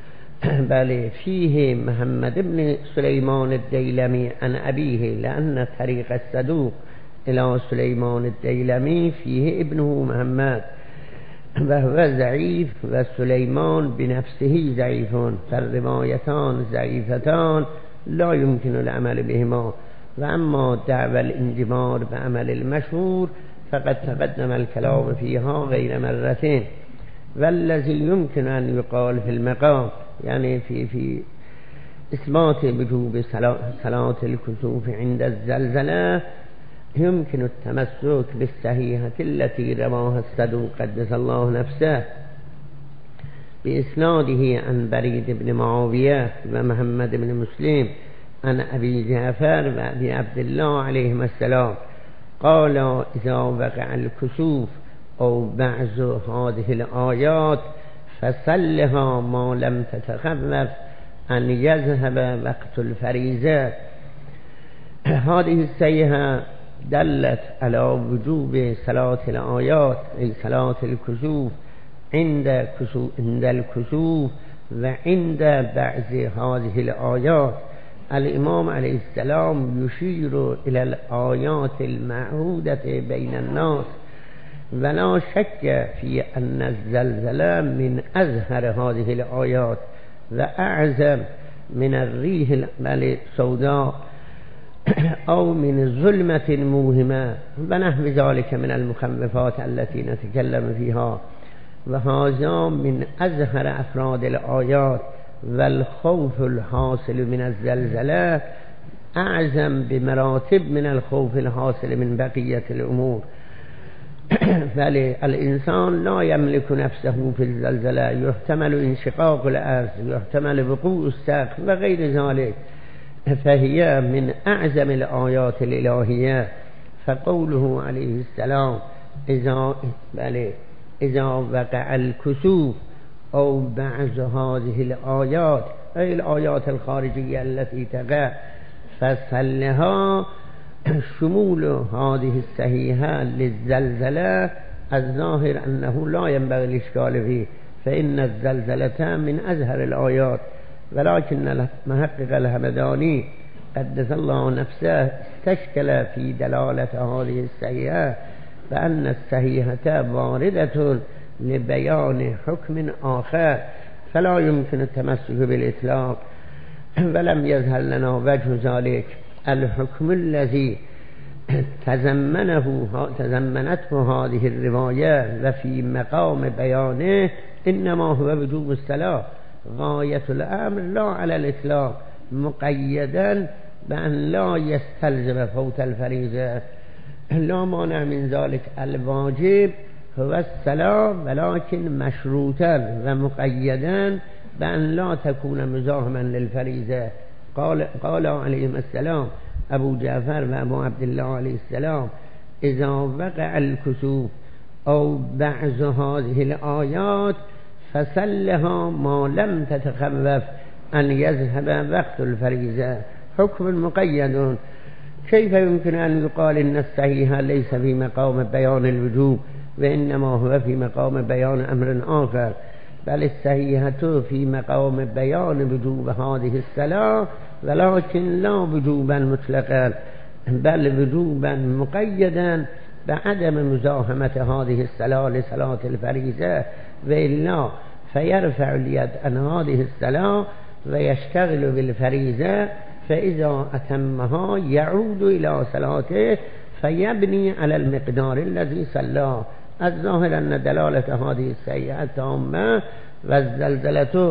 بل فيه محمد بن سليمان الديلمي عن أبيه لأن طريق الصدوق إلى سليمان الديلمي فيه ابنه محمد وهو ضعيف وسليمان بنفسه ضعيف فالروايتان ضعيفتان لا يمكن العمل بهما وأما دعوى الانجبار بعمل المشهور فقد تقدم الكلام فيها غير مرتين والذي يمكن أن يقال في المقام يعني في إثبات وجوب صلاة الكسوف عند الزلزلة يمكن التمسك بالصحيحة التي رواها الصدوق قدس الله نفسه بإسناده عن بريد بن معاوية ومحمد بن مسلم عن أبي جعفر وأبي عبد الله عليهما السلام قال إذا وقع الكسوف أو بعض هذه الآيات فصلها ما لم تتخفف أن يذهب وقت الفريضة هذه الصيحة دلت على وجوب صلاة الآيات أي صلاة الكسوف عند الكسوف وعند بعض هذه الآيات الإمام عليه السلام يشير إلى الآيات المعهودة بين الناس ولا شك في أن الزلزلة من أزهر هذه الآيات وأعظم من الريح السوداء أو من الظلمة الموهمة ونحو ذلك من المخوفات التي نتكلم فيها وهذا من أزهر أفراد الآيات والخوف الحاصل من الزلزلة أعظم بمراتب من الخوف الحاصل من بقية الأمور بل الإنسان لا يملك نفسه في الزلزلة يحتمل انشقاق الأرض يحتمل وقوع السقف وغير ذلك فهي من أعظم الآيات الإلهية فقوله عليه السلام إذا وقع الكسوف أو بعض هذه الآيات أي الآيات الخارجية التي تقع فصلها شمول هذه الصحيحة للزلزلة الظاهر أنه لا ينبغي الإشكال فيه فإن الزلزلة من أزهر الآيات ولكن المحقق الهمداني قدس الله نفسه استشكل في دلالة هذه الصحيحة بأن الصحيحة واردة لبيان حكم آخر فلا يمكن التمسك بالإطلاق ولم يظهر لنا وجه ذلك الحكم الذي تزمنته هذه الرواية وفي مقام بيانه إنما هو وجوب الصلاة غاية الأمر لا على الإطلاق مقيدا بأن لا يستلزم فوت الفريضة لا مانع من ذلك الواجب هو الصلاة ولكن مشروطا ومقيدا بأن لا تكون مزاحما للفريضة. قال عليهم السلام أبو جعفر وأبو عبد الله عليه السلام إذا وقع الكسوف أو بعض هذه الآيات فسلها ما لم تتخوف أن يذهب وقت الفريضة حكم مقيد. كيف يمكن أن يقال إن الصحيح ليس في مقام بيان الوجوب وإنما هو في مقام بيان أمر آخر؟ بل الصحيحة في مقام بيان وجوب هذه الصلاة ولكن لا وجوبا مطلقا بل وجوبا مقيدا بعدم مزاحمة هذه الصلاة لصلاة الفريضة وإلا فيرفع اليد عن هذه الصلاة ويشتغل بالفريضة فإذا أتمها يعود إلى صلاته فيبني على المقدار الذي صلاه. الظاهر أن دلالة هذه الصحيحة تامة والزلزلة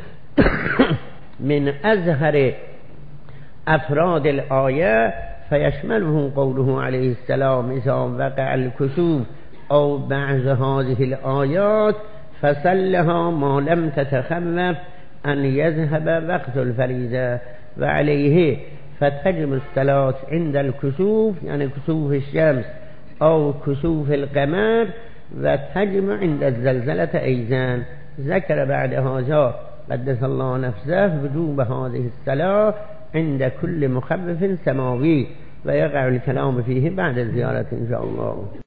من أظهر أفراد الآية فيشمله قوله عليه السلام إذا وقع الكسوف أو بعض هذه الآيات فسلها ما لم تتخوف أن يذهب وقت الفريضة وعليه فتجب الصلاة عند الكسوف يعني كسوف الشمس أو كسوف القمر وتجب عند الزلزلة أيضا. ذكر بعد هذا قدس الله نفسه وجوب هذه الصلاة عند كل مخفف سماوي ويقع الكلام فيه بعد الزيارة إن شاء الله.